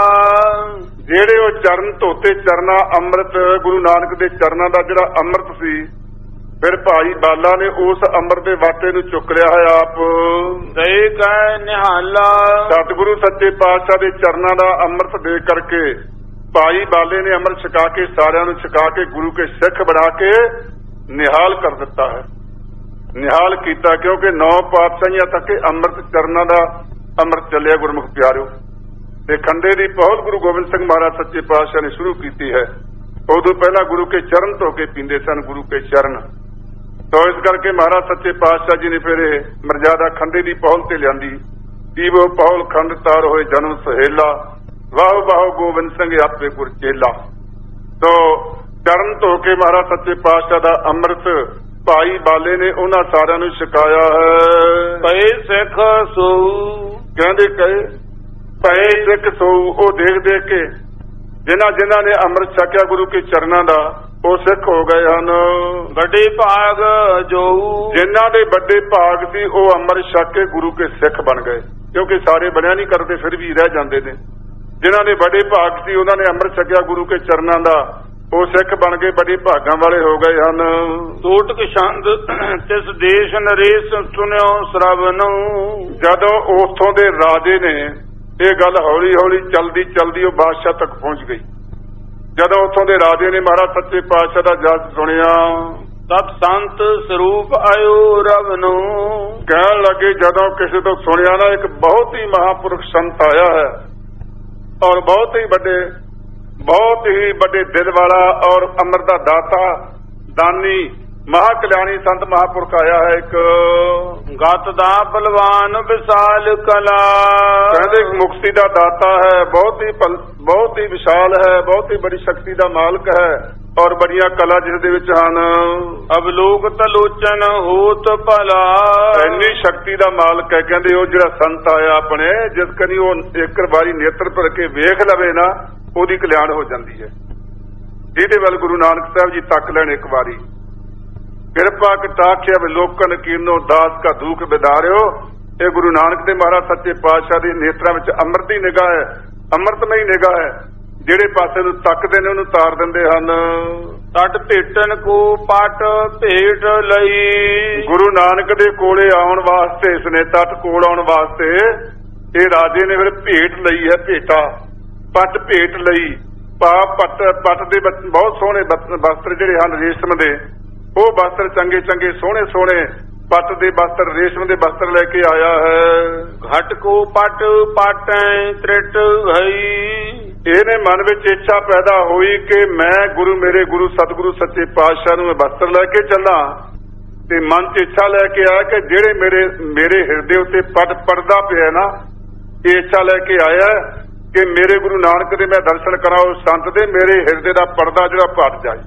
ਜਿਹੜੇ ਉਹ ਚਰਨ ਧੋਤੇ, ਚਰਨਾ ਅੰਮ੍ਰਿਤ, ਗੁਰੂ ਨਾਨਕ ਦੇ ਚਰਨਾਂ ਦਾ ਜਿਹੜਾ ਅੰਮ੍ਰਿਤ ਸੀ, ਫਿਰ ਭਾਈ ਬਾਲਾ ਨੇ ਉਸ ਅੰਮ੍ਰਿਤ ਦੇ ਵਾਟੇ ਨੂੰ ਚੁੱਕ ਲਿਆ ਹੈ ਆਪ। ਦੇ ਕੈ ਨਿਹਾਲਾ ਸਤਿਗੁਰੂ ਸੱਚੇ ਪਾਤਸ਼ਾਹ ਦੇ ਚਰਨਾਂ ਦਾ ਅੰਮ੍ਰਿਤ ਦੇ ਕਰਕੇ ਭਾਈ ਬਾਲੇ ਨੇ ਅੰਮ੍ਰਿਤ ਛਕਾ ਕੇ ਸਾਰਿਆਂ ਨੂੰ ਛਕਾ ਕੇ ਗੁਰੂ ਕੇ ਸਿੱਖ ਬਣਾ ਕੇ ਨਿਹਾਲ ਕਰ ਦਿੱਤਾ ਹੈ। ਨਿਹਾਲ ਕੀਤਾ ਕਿਉਂਕਿ ਨੌ ਪਾਤਸ਼ਾਹੀਆਂ ਤੱਕ ਅੰਮ੍ਰਿਤ ਚਰਨਾਂ ਦਾ ਅੰਮ੍ਰਿਤ ਚੱਲਿਆ ਗੁਰਮੁਖ ਪਿਆਰਿਓ। ਤੇ ਖੰਡੇ ਦੀ ਪਹੁਲ ਗੁਰੂ ਗੋਬਿੰਦ ਸਿੰਘ ਮਹਾਰਾਜ ਸੱਚੇ ਪਾਤਸ਼ਾਹ ਨੇ ਸ਼ੁਰੂ ਕੀਤੀ ਹੈ। ਉਦੋਂ ਪਹਿਲਾਂ ਗੁਰੂ ਕੇ ਚਰਨ ਧੋ ਕੇ ਪੀਂਦੇ ਸਨ, ਗੁਰੂ ਕੇ ਚਰਨ। ਤੋ ਇਸ ਕਰਕੇ ਮਹਾਰਾਜ ਸੱਚੇ ਪਾਤਸ਼ਾਹ ਜੀ ਨੇ ਫਿਰ ਇਹ ਮਰਜ਼ਾਦਾ ਖੰਡੇ ਦੀ ਪਹੁਲ ਤੇ ਲਿਆਂਦੀ। ਦੀਵੋ ਪਹੁਲ ਖੰਡ ਤਾਰ ਹੋਏ ਜਨਮ ਸਹੇਲਾ, ਵਾਹੋ ਵਾਹੋ ਗੋਬਿੰਦ ਸਿੰਘ ਆਪੇ ਗੁਰ ਚੇਲਾ। ਤੋ ਚਰਨ ਧੋ ਕੇ ਮਹਾਰਾਜ ਸੱਚੇ ਪਾਤਸ਼ਾਹ ਦਾ ਅੰਮ੍ਰਿਤ ਭਾਈ ਬਾਲੇ ਨੇ ਉਹਨਾਂ ਸਾਰਿਆਂ ਨੂੰ ਛਕਾਇਆ ਹੈ। ਪਏ ਸਿੱਖ ਸੋ ਕਹਿੰਦੇ ਕਹੇ ਪਏ ਸਿੱਖ ਸੋ, ਉਹ ਦੇਖ ਦੇਖ ਕੇ ਜਿਨ੍ਹਾਂ ਜਿਨ੍ਹਾਂ ਨੇ ਅੰਮ੍ਰਿਤ ਛਕਿਆ ਗੁਰੂ ਕੇ ਚਰਨਾਂ ਦਾ ਉਹ ਸਿੱਖ ਹੋ ਗਏ ਹਨ। ਵੱਡੇ ਭਾਗ ਜੋ ਜਿਨ੍ਹਾਂ ਦੇ ਵੱਡੇ ਭਾਗ ਸੀ ਉਹ ਅੰਮ੍ਰਿਤ ਛਕ ਕੇ ਗੁਰੂ ਕੇ ਸਿੱਖ ਬਣ ਗਏ, ਕਿਉਂਕਿ ਸਾਰੇ ਬਣਿਆ ਨਹੀਂ ਕਰਦੇ, ਫਿਰ ਵੀ ਰਹਿ ਜਾਂਦੇ ਨੇ। ਜਿਨ੍ਹਾਂ ਦੇ ਵੱਡੇ ਭਾਗ ਸੀ ਉਹਨਾਂ ਨੇ ਅੰਮ੍ਰਿਤ ਛਕਿਆ ਗੁਰੂ ਕੇ ਚਰਨਾਂ ਦਾ, ਉਹ ਸਿੱਖ ਬਣ ਕੇ ਵੱਡੇ ਭਾਗਾਂ ਵਾਲੇ ਹੋ ਗਏ ਹਨ। ਟੋਟਕ ਛੰਦ ਤਿਸ ਦੇਸ਼ ਨਰੇਸ਼ ਸੁਣਿਓ ਸ਼ਰਵਨ, ਜਦੋਂ ਉਥੋਂ ਦੇ ਰਾਜੇ ਨੇ ਇਹ ਗੱਲ ਹੌਲੀ ਹੌਲੀ ਚਲਦੀ ਚਲਦੀ ਉਹ ਬਾਦਸ਼ਾਹ ਤੱਕ ਪਹੁੰਚ ਗਈ। ਜਦੋਂ ਉਥੋਂ ਦੇ ਰਾਜੇ ਨੇ ਮਹਾਰਾਜ ਸੱਚੇ ਪਾਤਸ਼ਾਹ ਦਾ ਜਸ ਸੁਣਿਆ, ਤਤ ਸੰਤ ਸਰੂਪ ਆਇਓ ਰਵਨੋ, ਕਹਿਣ ਲੱਗੇ ਜਦੋਂ ਕਿਸੇ ਤੋਂ ਸੁਣਿਆ ਨਾ ਇੱਕ ਬਹੁਤ ਹੀ ਮਹਾਂਪੁਰਖ ਸੰਤ ਆਇਆ ਹੈ ਔਰ ਬਹੁਤ ਹੀ ਵੱਡੇ ਬਹੁਤ ਹੀ ਵੱਡੇ ਦਿਲ ਵਾਲਾ ਔਰ ਅੰਮ੍ਰਿਤ ਦਾ ਦਾਤਾ ਦਾਨੀ ਮਹਾ ਕਲਿਆਣੀ ਸੰਤ ਮਹਾਂਪੁਰਖ ਆਇਆ ਹੈ ਇੱਕ। ਗਤ ਦਾ ਬਲਵਾਨ ਵਿਸ਼ਾਲ ਕਲਾ, ਕਹਿੰਦੇ ਮੁਕਤੀ ਦਾ ਦਾਤਾ ਹੈ, ਬਹੁਤ ਹੀ ਬਹੁਤ ਹੀ ਵਿਸ਼ਾਲ ਹੈ, ਬਹੁਤ ਹੀ ਬੜੀ ਸ਼ਕਤੀ ਦਾ ਮਾਲਕ ਹੈ ਔਰ ਬੜੀਆਂ ਕਲਾ ਜਿਸ ਦੇ ਵਿੱਚ ਹਨ। ਅਵਲੋਕ ਤਲੋਚਨ ਹੋਤ ਭਲਾ, ਇੰਨੀ ਸ਼ਕਤੀ ਦਾ ਮਾਲਕ ਹੈ। ਕਹਿੰਦੇ ਉਹ ਜਿਹੜਾ ਸੰਤ ਆਇਆ ਆਪਣੇ, ਜਿਸ ਕਰੀ ਉਹ ਇੱਕ ਵਾਰੀ ਨੇਤਰ ਭਰ ਕੇ ਵੇਖ ਲਵੇ ਨਾ ਉਹਦੀ ਕਲਿਆਣ ਹੋ ਜਾਂਦੀ ਹੈ। ਜਿਹਦੇ ਵੱਲ ਗੁਰੂ ਨਾਨਕ ਸਾਹਿਬ ਜੀ ਤੱਕ ਲੈਣ ਇੱਕ ਵਾਰੀ, ਕਿਰਪਾ ਕਟਾਖਿਆ ਵਿਲੋਕਨ ਕੀਰਨੋ ਦਾਸ ਕਾ ਦੁੱਖ ਵਿਦਾਰਿਓ। ਇਹ ਗੁਰੂ ਨਾਨਕ ਦੇ ਮਹਾਰਾਜ ਸੱਚੇ ਪਾਤਸ਼ਾਹ ਦੇ ਨੇਤਰਾਂ ਵਿੱਚ ਅੰਮ੍ਰਿਤ ਦੀ ਨਿਗਾਹ ਹੈ, ਅੰਮ੍ਰਿਤਮਈ ਨਿਗਾਹ ਹੈ। ਜਿਹੜੇ ਪਾਸੇ ਨੂੰ ਤੱਕਦੇ ਨੇ ਉਹਨੂੰ ਤਾਰ ਦਿੰਦੇ ਹਨ। ਤਟ ਭੇਟਨ ਕੋ ਪਟ ਭੇਟ ਲਈ, ਗੁਰੂ ਨਾਨਕ ਦੇ ਕੋਲੇ ਆਉਣ ਵਾਸਤੇ, ਇਸ ਨੇ ਤਟ ਕੋਲ ਆਉਣ ਵਾਸਤੇ ਇਹ ਰਾਜੇ ਨੇ ਫਿਰ ਭੇਟ ਲਈ ਹੈ, ਭੇਟਾ ਪੱਟ ਭੇਟ ਲਈ। ਪਾ ਪੱਟ ਪੱਟ ਦੇ ਬਹੁਤ ਸੋਹਣੇ ਵਸਤਰ ਜਿਹੜੇ ਹਨ ਰੇਸ਼ਮ ਦੇ, ਉਹ ਵਸਤਰ ਚੰਗੇ ਚੰਗੇ ਸੋਹਣੇ ਸੋਹਣੇ ਪੱਟ ਦੇ ਵਸਤਰ, ਰੇਸ਼ਮ ਦੇ ਵਸਤਰ ਲੈ ਕੇ ਆਇਆ ਹੈ। ਘਟ ਕੋ ਪਟ ਪਾਟੈ ਤ੍ਰਿਟ ਹਈ, ਇਹਨੇ ਮਨ ਵਿੱਚ ਇੱਛਾ ਪੈਦਾ ਹੋਈ ਕਿ ਮੈਂ ਗੁਰੂ ਮੇਰੇ ਗੁਰੂ ਸਤਿਗੁਰੂ ਸੱਚੇ ਪਾਤਸ਼ਾਹ ਨੂੰ ਵਸਤਰ ਲੈ ਕੇ ਚੱਲਾਂ। ਤੇ ਮਨ 'ਚ ਇੱਛਾ ਲੈ ਕੇ ਆਇਆ ਕਿ ਜਿਹੜੇ ਮੇਰੇ ਮੇਰੇ ਹਿਰਦੇ ਉੱਤੇ ਪੱਟ ਪੜਦਾ ਪਿਆ ਨਾ, ਇਹ ਇੱਛਾ ਲੈ ਕੇ ਆਇਆ ਕਿ ਮੇਰੇ ਗੁਰੂ ਨਾਨਕ ਦੇ ਮੈਂ ਦਰਸ਼ਨ ਕਰਾਂ, ਉਸ ਸੰਤ ਦੇ ਮੇਰੇ ਹਿਰਦੇ ਦਾ ਪਰਦਾ ਜਿਹੜਾ ਪੱਟ ਜਾਏ,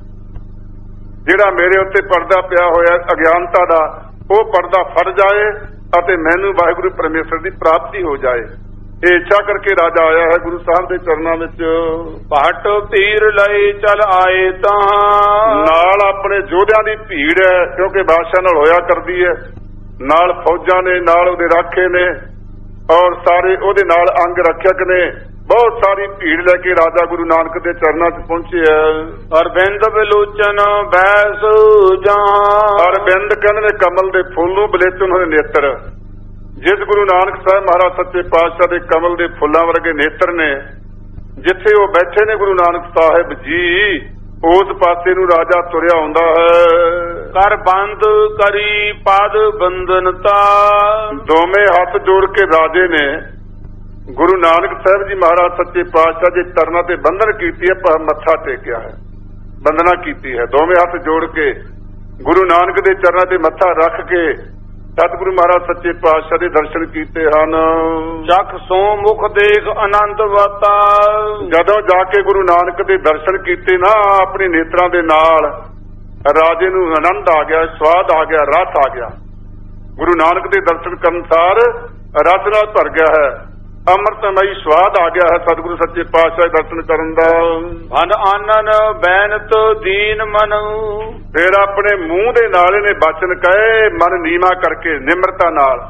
ਜਿਹੜਾ ਮੇਰੇ ਉੱਤੇ ਪਰਦਾ ਪਿਆ ਹੋਇਆ ਅਗਿਆਨਤਾ ਦਾ, ਉਹ ਪਰਦਾ ਫਟ ਜਾਏ ਅਤੇ ਮੈਨੂੰ ਵਾਹਿਗੁਰੂ ਪਰਮੇਸ਼ਰ ਦੀ ਪ੍ਰਾਪਤੀ ਹੋ ਜਾਏ। ਇਹ ਇੱਛਾ ਕਰਕੇ ਰਾਜਾ ਆਇਆ ਹੈ ਗੁਰੂ ਸਾਹਿਬ ਦੇ ਚਰਨਾਂ ਵਿੱਚ। ਭਟ ਧੀਰ ਲਈ ਚਲ ਆਏ ਤਾਂ, ਨਾਲ ਆਪਣੇ ਯੋਧਿਆਂ ਦੀ ਭੀੜ ਹੈ, ਕਿਉਂਕਿ ਬਾਦਸ਼ਾਹ ਨਾਲ ਹੋਇਆ ਕਰਦੀ ਹੈ, ਨਾਲ ਫੌਜਾਂ ਨੇ, ਨਾਲ ਉਹਦੇ ਰਾਖੇ ਨੇ ਔਰ ਸਾਰੇ ਉਹਦੇ ਨਾਲ ਅੰਗ ਰੱਖਿਅਕ ਨੇ, ਬਹੁਤ ਸਾਰੀ ਭੀੜ ਲੈ ਕੇ ਰਾਜਾ ਗੁਰੂ ਨਾਨਕ ਦੇ ਚਰਨਾਂ 'ਚ ਪਹੁੰਚਿਆ। ਅਰਬਿੰਦ ਵਿਲੋਚਨ ਬੈਸ ਜਾਂ, ਅਰਬਿੰਦ ਕਹਿੰਦੇ ਨੇ ਕਮਲ ਦੇ ਫੁੱਲ ਨੂੰ, ਬਲੇਚਨ ਹੋਏ ਨੇਤਰ। ਜਿਸ ਗੁਰੂ ਨਾਨਕ ਸਾਹਿਬ ਮਹਾਰਾਜ ਸੱਚੇ ਪਾਤਸ਼ਾਹ ਦੇ ਕਮਲ ਦੇ ਫੁੱਲਾਂ ਵਰਗੇ ਨੇਤਰ ਨੇ, ਜਿੱਥੇ ਉਹ ਬੈਠੇ ਨੇ ਗੁਰੂ ਨਾਨਕ ਸਾਹਿਬ ਜੀ, ਉਸ ਪਾਸੇ ਨੂੰ ਰਾਜਾ ਤੁਰਿਆ ਆਉਂਦਾ ਹੈ। ਕਰ ਬੰਦ ਕਰੀ ਪਦ ਬੰਧਨਤਾ, ਦੋਵੇਂ ਹੱਥ ਜੋੜ ਕੇ ਰਾਜੇ ਨੇ ਗੁਰੂ ਨਾਨਕ ਸਾਹਿਬ ਜੀ ਮਹਾਰਾਜ ਸੱਚੇ ਪਾਤਸ਼ਾਹ ਦੇ ਚਰਨਾਂ ਤੇ ਬੰਧਨ ਕੀਤੀ ਹੈ, ਮੱਥਾ ਟੇਕਿਆ ਹੈ, ਬੰਦਨਾ ਕੀਤੀ ਹੈ। ਦੋਵੇਂ ਹੱਥ ਜੋੜ ਕੇ ਗੁਰੂ ਨਾਨਕ ਦੇ ਚਰਨਾਂ ਤੇ ਮੱਥਾ ਰੱਖ ਕੇ ਸਤਿਗੁਰੂ ਮਹਾਰਾਜ ਸੱਚੇ ਪਾਤਸ਼ਾਹ ਦੇ ਦਰਸ਼ਨ ਕੀਤੇ ਹਨ। ਚਖ ਸੋ ਮੁਖ ਦੇਖ ਆਨੰਦ ਵਾਤਾ, ਜਦੋਂ ਜਾ ਕੇ ਗੁਰੂ ਨਾਨਕ ਦੇ ਦਰਸ਼ਨ ਕੀਤੇ ਨਾ ਆਪਣੇ ਨੇਤਰਾਂ ਦੇ ਨਾਲ, ਰਾਜੇ ਨੂੰ ਆਨੰਦ ਆ ਗਿਆ, ਸਵਾਦ ਆ ਗਿਆ, ਰਸ ਆ ਗਿਆ। ਗੁਰੂ ਨਾਨਕ ਦੇ ਦਰਸ਼ਨ ਕਰਨ ਸਾਰ ਰਸ ਨਾਲ ਭਰ ਗਿਆ ਹੈ। ਅੰਮ੍ਰਿਤਮਈ ਸਵਾਦ ਆ ਗਿਆ ਹੈ ਸਤਿਗੁਰੂ ਸੱਚੇ ਪਾਤਸ਼ਾਹ ਦਰਸ਼ਨ ਕਰਨ ਦਾ। ਮਨ ਆਨਨ ਬੈਨਤ ਦੀਨ ਮਨੁ, ਫਿਰ ਆਪਣੇ ਮੂੰਹ ਦੇ ਨਾਲ ਇਹਨੇ ਬਚਨ ਕਹੇ ਮਨ ਨੀਵਾਂ ਕਰਕੇ ਨਿਮਰਤਾ ਨਾਲ,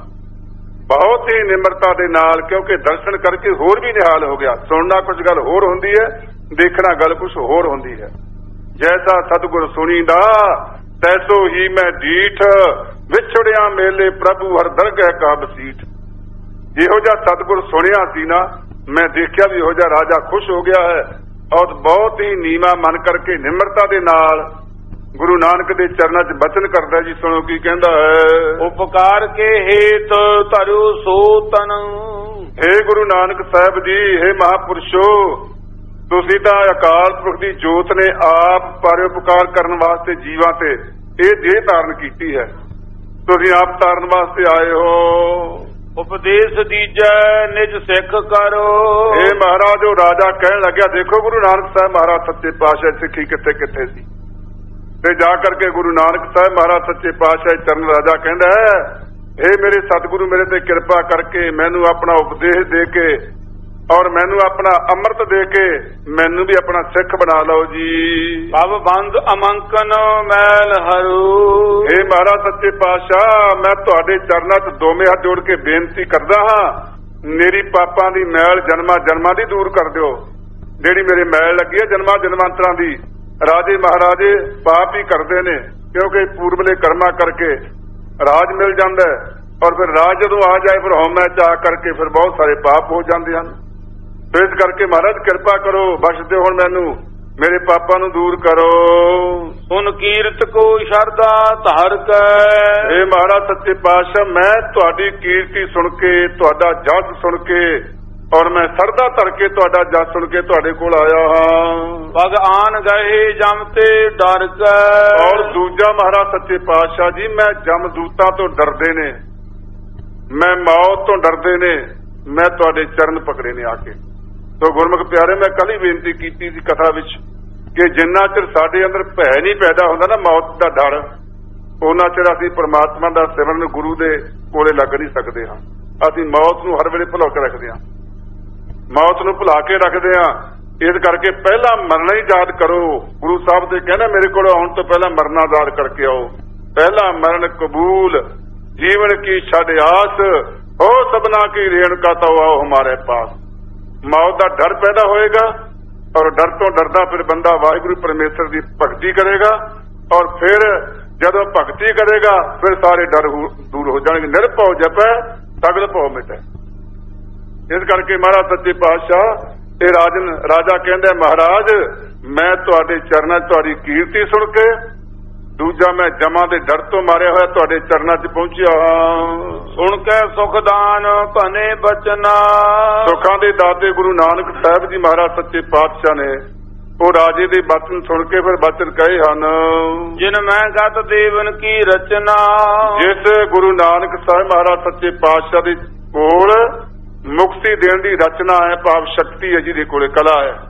ਬਹੁਤ ਹੀ ਨਿਮਰਤਾ ਦੇ ਨਾਲ, ਕਿਉਂਕਿ ਦਰਸ਼ਨ ਕਰਕੇ ਹੋਰ ਵੀ ਨਿਹਾਲ ਹੋ ਗਿਆ। ਸੁਣਨਾ ਕੁਝ ਗੱਲ ਹੋਰ ਹੁੰਦੀ ਹੈ, ਦੇਖਣਾ ਗੱਲ ਕੁਝ ਹੋਰ ਹੁੰਦੀ ਹੈ। ਜੈਸਾ ਸਤਿਗੁਰ ਸੁਣੀਦਾ ਤੈਸੋ ਹੀ ਮੈਂ ਡੀਠ, ਵਿਛੜਿਆ ਮੇਲੇ ਪ੍ਰਭੂ ਹਰ ਦਰਗਹਿ ਕਾ ਬਸੀਠ। ਇਹੋ ਜਿਹਾ ਸਤਿਗੁਰ ਸੁਣਿਆ ਸੀ ਨਾ, ਮੈਂ ਦੇਖਿਆ ਵੀ ਇਹੋ ਜਿਹਾ ਰਾਜਾ ਖੁਸ਼ ਹੋ ਗਿਆ ਹੈ ਔਰ ਬਹੁਤ ਹੀ ਨੀਵਾਂ ਮਨ ਕਰਕੇ ਨਿਮਰਤਾ ਦੇ ਨਾਲ ਗੁਰੂ ਨਾਨਕ ਦੇ ਚਰਨਾਂ 'ਚ ਬਚਨ ਕਰਦਾ ਜੀ। ਸੁਣੋ ਕੀ ਕਹਿੰਦਾ ਹੈ। ਉਪਕਾਰ ਕੇ ਹੇਤ ਧਰੂ ਸੋ ਤਨ, ਹੇ ਗੁਰੂ ਨਾਨਕ ਸਾਹਿਬ ਜੀ, ਹੇ ਮਹਾਪੁਰਸ਼ੋ, ਤੁਸੀਂ ਤਾਂ ਅਕਾਲ ਪੁਰਖ ਦੀ ਜੋਤ ਨੇ ਆਪ ਪਰਉਪਕਾਰ ਕਰਨ ਵਾਸਤੇ ਜੀਵਾਂ ਤੇ ਇਹ ਦੇਹ ਧਾਰਨ ਕੀਤੀ ਹੈ। ਤੁਸੀਂ ਆਪ ਤਾਰਨ ਵਾਸਤੇ ਆਏ ਹੋ। ਉਪਦੇਸ਼ ਦੀਜੈ ਨਿਜ ਸਿੱਖ ਕਰੋ। ਇਹ ਮਹਾਰਾਜ ਉਹ ਰਾਜਾ ਕਹਿਣ ਲੱਗਿਆ, ਦੇਖੋ ਗੁਰੂ ਨਾਨਕ ਸਾਹਿਬ ਮਹਾਰਾਜ ਸੱਚੇ ਪਾਤਸ਼ਾਹ ਸਿੱਖੀ ਕਿੱਥੇ ਕਿੱਥੇ ਸੀ। ਤੇ ਜਾ ਕਰਕੇ ਗੁਰੂ ਨਾਨਕ ਸਾਹਿਬ ਮਹਾਰਾਜ ਸੱਚੇ ਪਾਤਸ਼ਾਹ ਚਰਨ ਰਾਜਾ ਕਹਿੰਦਾ, ਇਹ ਮੇਰੇ ਸਤਿਗੁਰੂ ਮੇਰੇ ਤੇ ਕਿਰਪਾ ਕਰਕੇ ਮੈਨੂੰ ਆਪਣਾ ਉਪਦੇਸ਼ ਦੇ ਕੇ ਔਰ ਮੈਨੂੰ ਆਪਣਾ ਅੰਮ੍ਰਿਤ ਦੇ ਕੇ ਮੈਨੂੰ ਵੀ ਆਪਣਾ ਸਿੱਖ ਬਣਾ ਲਓ ਜੀ। ਭਵ ਬੰਦ ਅਮੰਕਨ ਮੈਲ ਹਰੂ, ਇਹ ਮਹਾਰਾਜ ਸੱਚੇ ਪਾਤਸ਼ਾਹ ਮੈਂ ਤੁਹਾਡੇ ਚਰਨਾਂ 'ਚ ਦੋਵੇਂ ਹੱਥ ਜੋੜ ਕੇ ਬੇਨਤੀ ਕਰਦਾ ਹਾਂ, ਮੇਰੀ ਪਾਪਾਂ ਦੀ ਮੈਲ ਜਨਮਾਂ ਜਨਮਾਂ ਦੀ ਦੂਰ ਕਰ ਦਿਓ। ਜਿਹੜੀ ਮੇਰੇ ਮੈਲ ਲੱਗੀ ਹੈ ਜਨਮਾਂ ਜਨਮਾਂਤਰਾਂ ਦੀ। ਰਾਜੇ ਮਹਾਰਾਜੇ ਪਾਪ ਹੀ ਕਰਦੇ ਨੇ, ਕਿਉਂਕਿ ਪੂਰਬਲੇ ਕਰਮਾਂ ਕਰਕੇ ਰਾਜ ਮਿਲ ਜਾਂਦਾ ਔਰ ਫਿਰ ਰਾਜ ਜਦੋਂ ਆ ਜਾਏ ਫਿਰ ਹਉਮੈ ਚ ਆ ਕਰਕੇ ਫਿਰ ਬਹੁਤ ਸਾਰੇ ਪਾਪ ਹੋ ਜਾਂਦੇ ਹਨ। ਇਸ ਕਰਕੇ ਮਹਾਰਾਜ ਕਿਰਪਾ ਕਰੋ, ਬਖਸ਼ ਦਿਓ ਹੁਣ ਮੈਨੂੰ, ਮੇਰੇ ਪਾਪਾਂ ਨੂੰ ਦੂਰ ਕਰੋ। ਸੁਨ ਕੀਰਤ ਕੋ ਸ਼ਰਧਾ ਧਾਰ ਕੇ, ਇਹ ਮਹਾਰਾਜ ਸੱਚੇ ਪਾਤਸ਼ਾਹ ਮੈਂ ਤੁਹਾਡੀ ਕੀਰਤੀ ਸੁਣ ਕੇ, ਤੁਹਾਡਾ ਜਸ ਸੁਣ ਕੇ ਔਰ ਮੈਂ ਸਰਦਾ ਧਰ ਕੇ ਤੁਹਾਡਾ ਜਸ ਸੁਣ ਕੇ ਤੁਹਾਡੇ ਕੋਲ ਆਇਆ ਹਾਂ। ਭਗਵਾਨ ਗਏ ਜਮ ਤੇ ਡਰ ਕੇ, ਔਰ ਦੂਜਾ ਮਹਾਰਾਜ ਸੱਚੇ ਪਾਤਸ਼ਾਹ ਜੀ ਮੈਂ ਜਮਦੂਤਾਂ ਤੋਂ ਡਰਦੇ ਨੇ, ਮੈਂ ਮੌਤ ਤੋਂ ਡਰਦੇ ਨੇ, ਮੈਂ ਤੁਹਾਡੇ ਚਰਨ ਪਕੜੇ ਨੇ ਆ ਕੇ। ਸੋ ਗੁਰਮੁਖ ਪਿਆਰੇ, ਮੈਂ ਕੱਲ ਹੀ ਬੇਨਤੀ ਕੀਤੀ ਸੀ ਕਥਾ ਵਿੱਚ ਕਿ ਜਿੰਨਾ ਚਿਰ ਸਾਡੇ ਅੰਦਰ ਭੈ ਨਹੀਂ ਪੈਦਾ ਹੁੰਦਾ ਨਾ ਮੌਤ ਦਾ ਡਰ, ਉਹਨਾਂ ਚਿਰ ਅਸੀਂ ਪਰਮਾਤਮਾ ਦਾ ਸਿਮਰਨ ਗੁਰੂ ਦੇ ਕੋਲੇ ਲੱਗ ਨਹੀਂ ਸਕਦੇ ਹਾਂ। ਅਸੀਂ ਮੌਤ ਨੂੰ ਹਰ ਵੇਲੇ ਭੁਲਾ ਕੇ ਰੱਖਦੇ ਹਾਂ, ਮੌਤ ਨੂੰ ਭੁਲਾ ਕੇ ਰੱਖਦੇ ਹਾਂ। ਇਸ ਕਰਕੇ ਪਹਿਲਾਂ ਮਰਨਾ ਹੀ ਯਾਦ ਕਰੋ। ਗੁਰੂ ਸਾਹਿਬ ਦੇ ਕਹਿੰਦਾ ਮੇਰੇ ਕੋਲ ਆਉਣ ਤੋਂ ਪਹਿਲਾਂ ਮਰਨਾ ਯਾਦ ਕਰਕੇ ਆਓ। ਪਹਿਲਾ ਮਰਨ ਕਬੂਲ ਜੀਵਨ ਕੀ ਛੱਡ ਆਸ, ਹੋ ਸਭਨਾ ਕੀ ਰੇਣਕਾ ਤੋ ਆਓ ਹਮਾਰੇ ਪਾਸ। ਮੌਤ ਦਾ ਡਰ ਪੈਦਾ ਹੋਏਗਾ ਔਰ ਡਰ ਤੋਂ ਡਰਦਾ ਫਿਰ ਬੰਦਾ ਵਾਹਿਗੁਰੂ ਪਰਮੇਸ਼ਰ ਦੀ ਭਗਤੀ ਕਰੇਗਾ ਔਰ ਫਿਰ ਜਦੋਂ ਭਗਤੀ ਕਰੇਗਾ ਫਿਰ ਸਾਰੇ ਡਰ ਦੂਰ ਹੋ ਜਾਣਗੇ। ਨਿਰਭਉ ਜਪੈ ਸਗਲ ਭਉ ਮਿਟੈ। ਇਸ ਕਰਕੇ ਮਹਾਰਾਜ ਸੱਚੇ ਪਾਤਸ਼ਾਹ ਇਹ ਰਾਜਨ ਰਾਜਾ ਕਹਿੰਦਾ, ਮਹਾਰਾਜ ਮੈਂ ਤੁਹਾਡੇ ਚਰਨਾਂ 'ਚ ਤੁਹਾਡੀ ਕੀਰਤੀ ਸੁਣ ਕੇ, ਦੂਜਾ ਮੈਂ ਜਮਾਂ ਦੇ ਡਰ ਤੋਂ ਮਾਰਿਆ ਹੋਇਆ ਤੁਹਾਡੇ ਚਰਨਾਂ 'ਚ ਪਹੁੰਚਿਆ ਹਾਂ। ਸੁਣ ਕੇ ਸੁਖਦਾਨ ਭਨੇ ਬਚਨਾ, ਸੁੱਖਾਂ ਦੇ ਦਾਤੇ ਗੁਰੂ ਨਾਨਕ ਸਾਹਿਬ ਜੀ ਮਹਾਰਾਜ ਸੱਚੇ ਪਾਤਸ਼ਾਹ ਨੇ ਉਹ ਰਾਜੇ ਦੇ ਬਚਨ ਸੁਣ ਕੇ ਫਿਰ ਬਚਨ ਕਹੇ ਹਨ। ਜਿਨ ਮੈਂ ਗਤ ਦੇਵਨ ਕੀ ਰਚਨਾ, ਜਿਸ ਗੁਰੂ ਨਾਨਕ ਸਾਹਿਬ ਮਹਾਰਾਜ ਸੱਚੇ ਪਾਤਸ਼ਾਹ ਦੇ ਕੋਲ ਮੁਕਤੀ ਦੇਣ ਦੀ ਰਚਨਾ ਹੈ, ਭਾਵ ਸ਼ਕਤੀ ਹੈ, ਜਿਹਦੇ ਕੋਲੇ ਕਲਾ ਹੈ।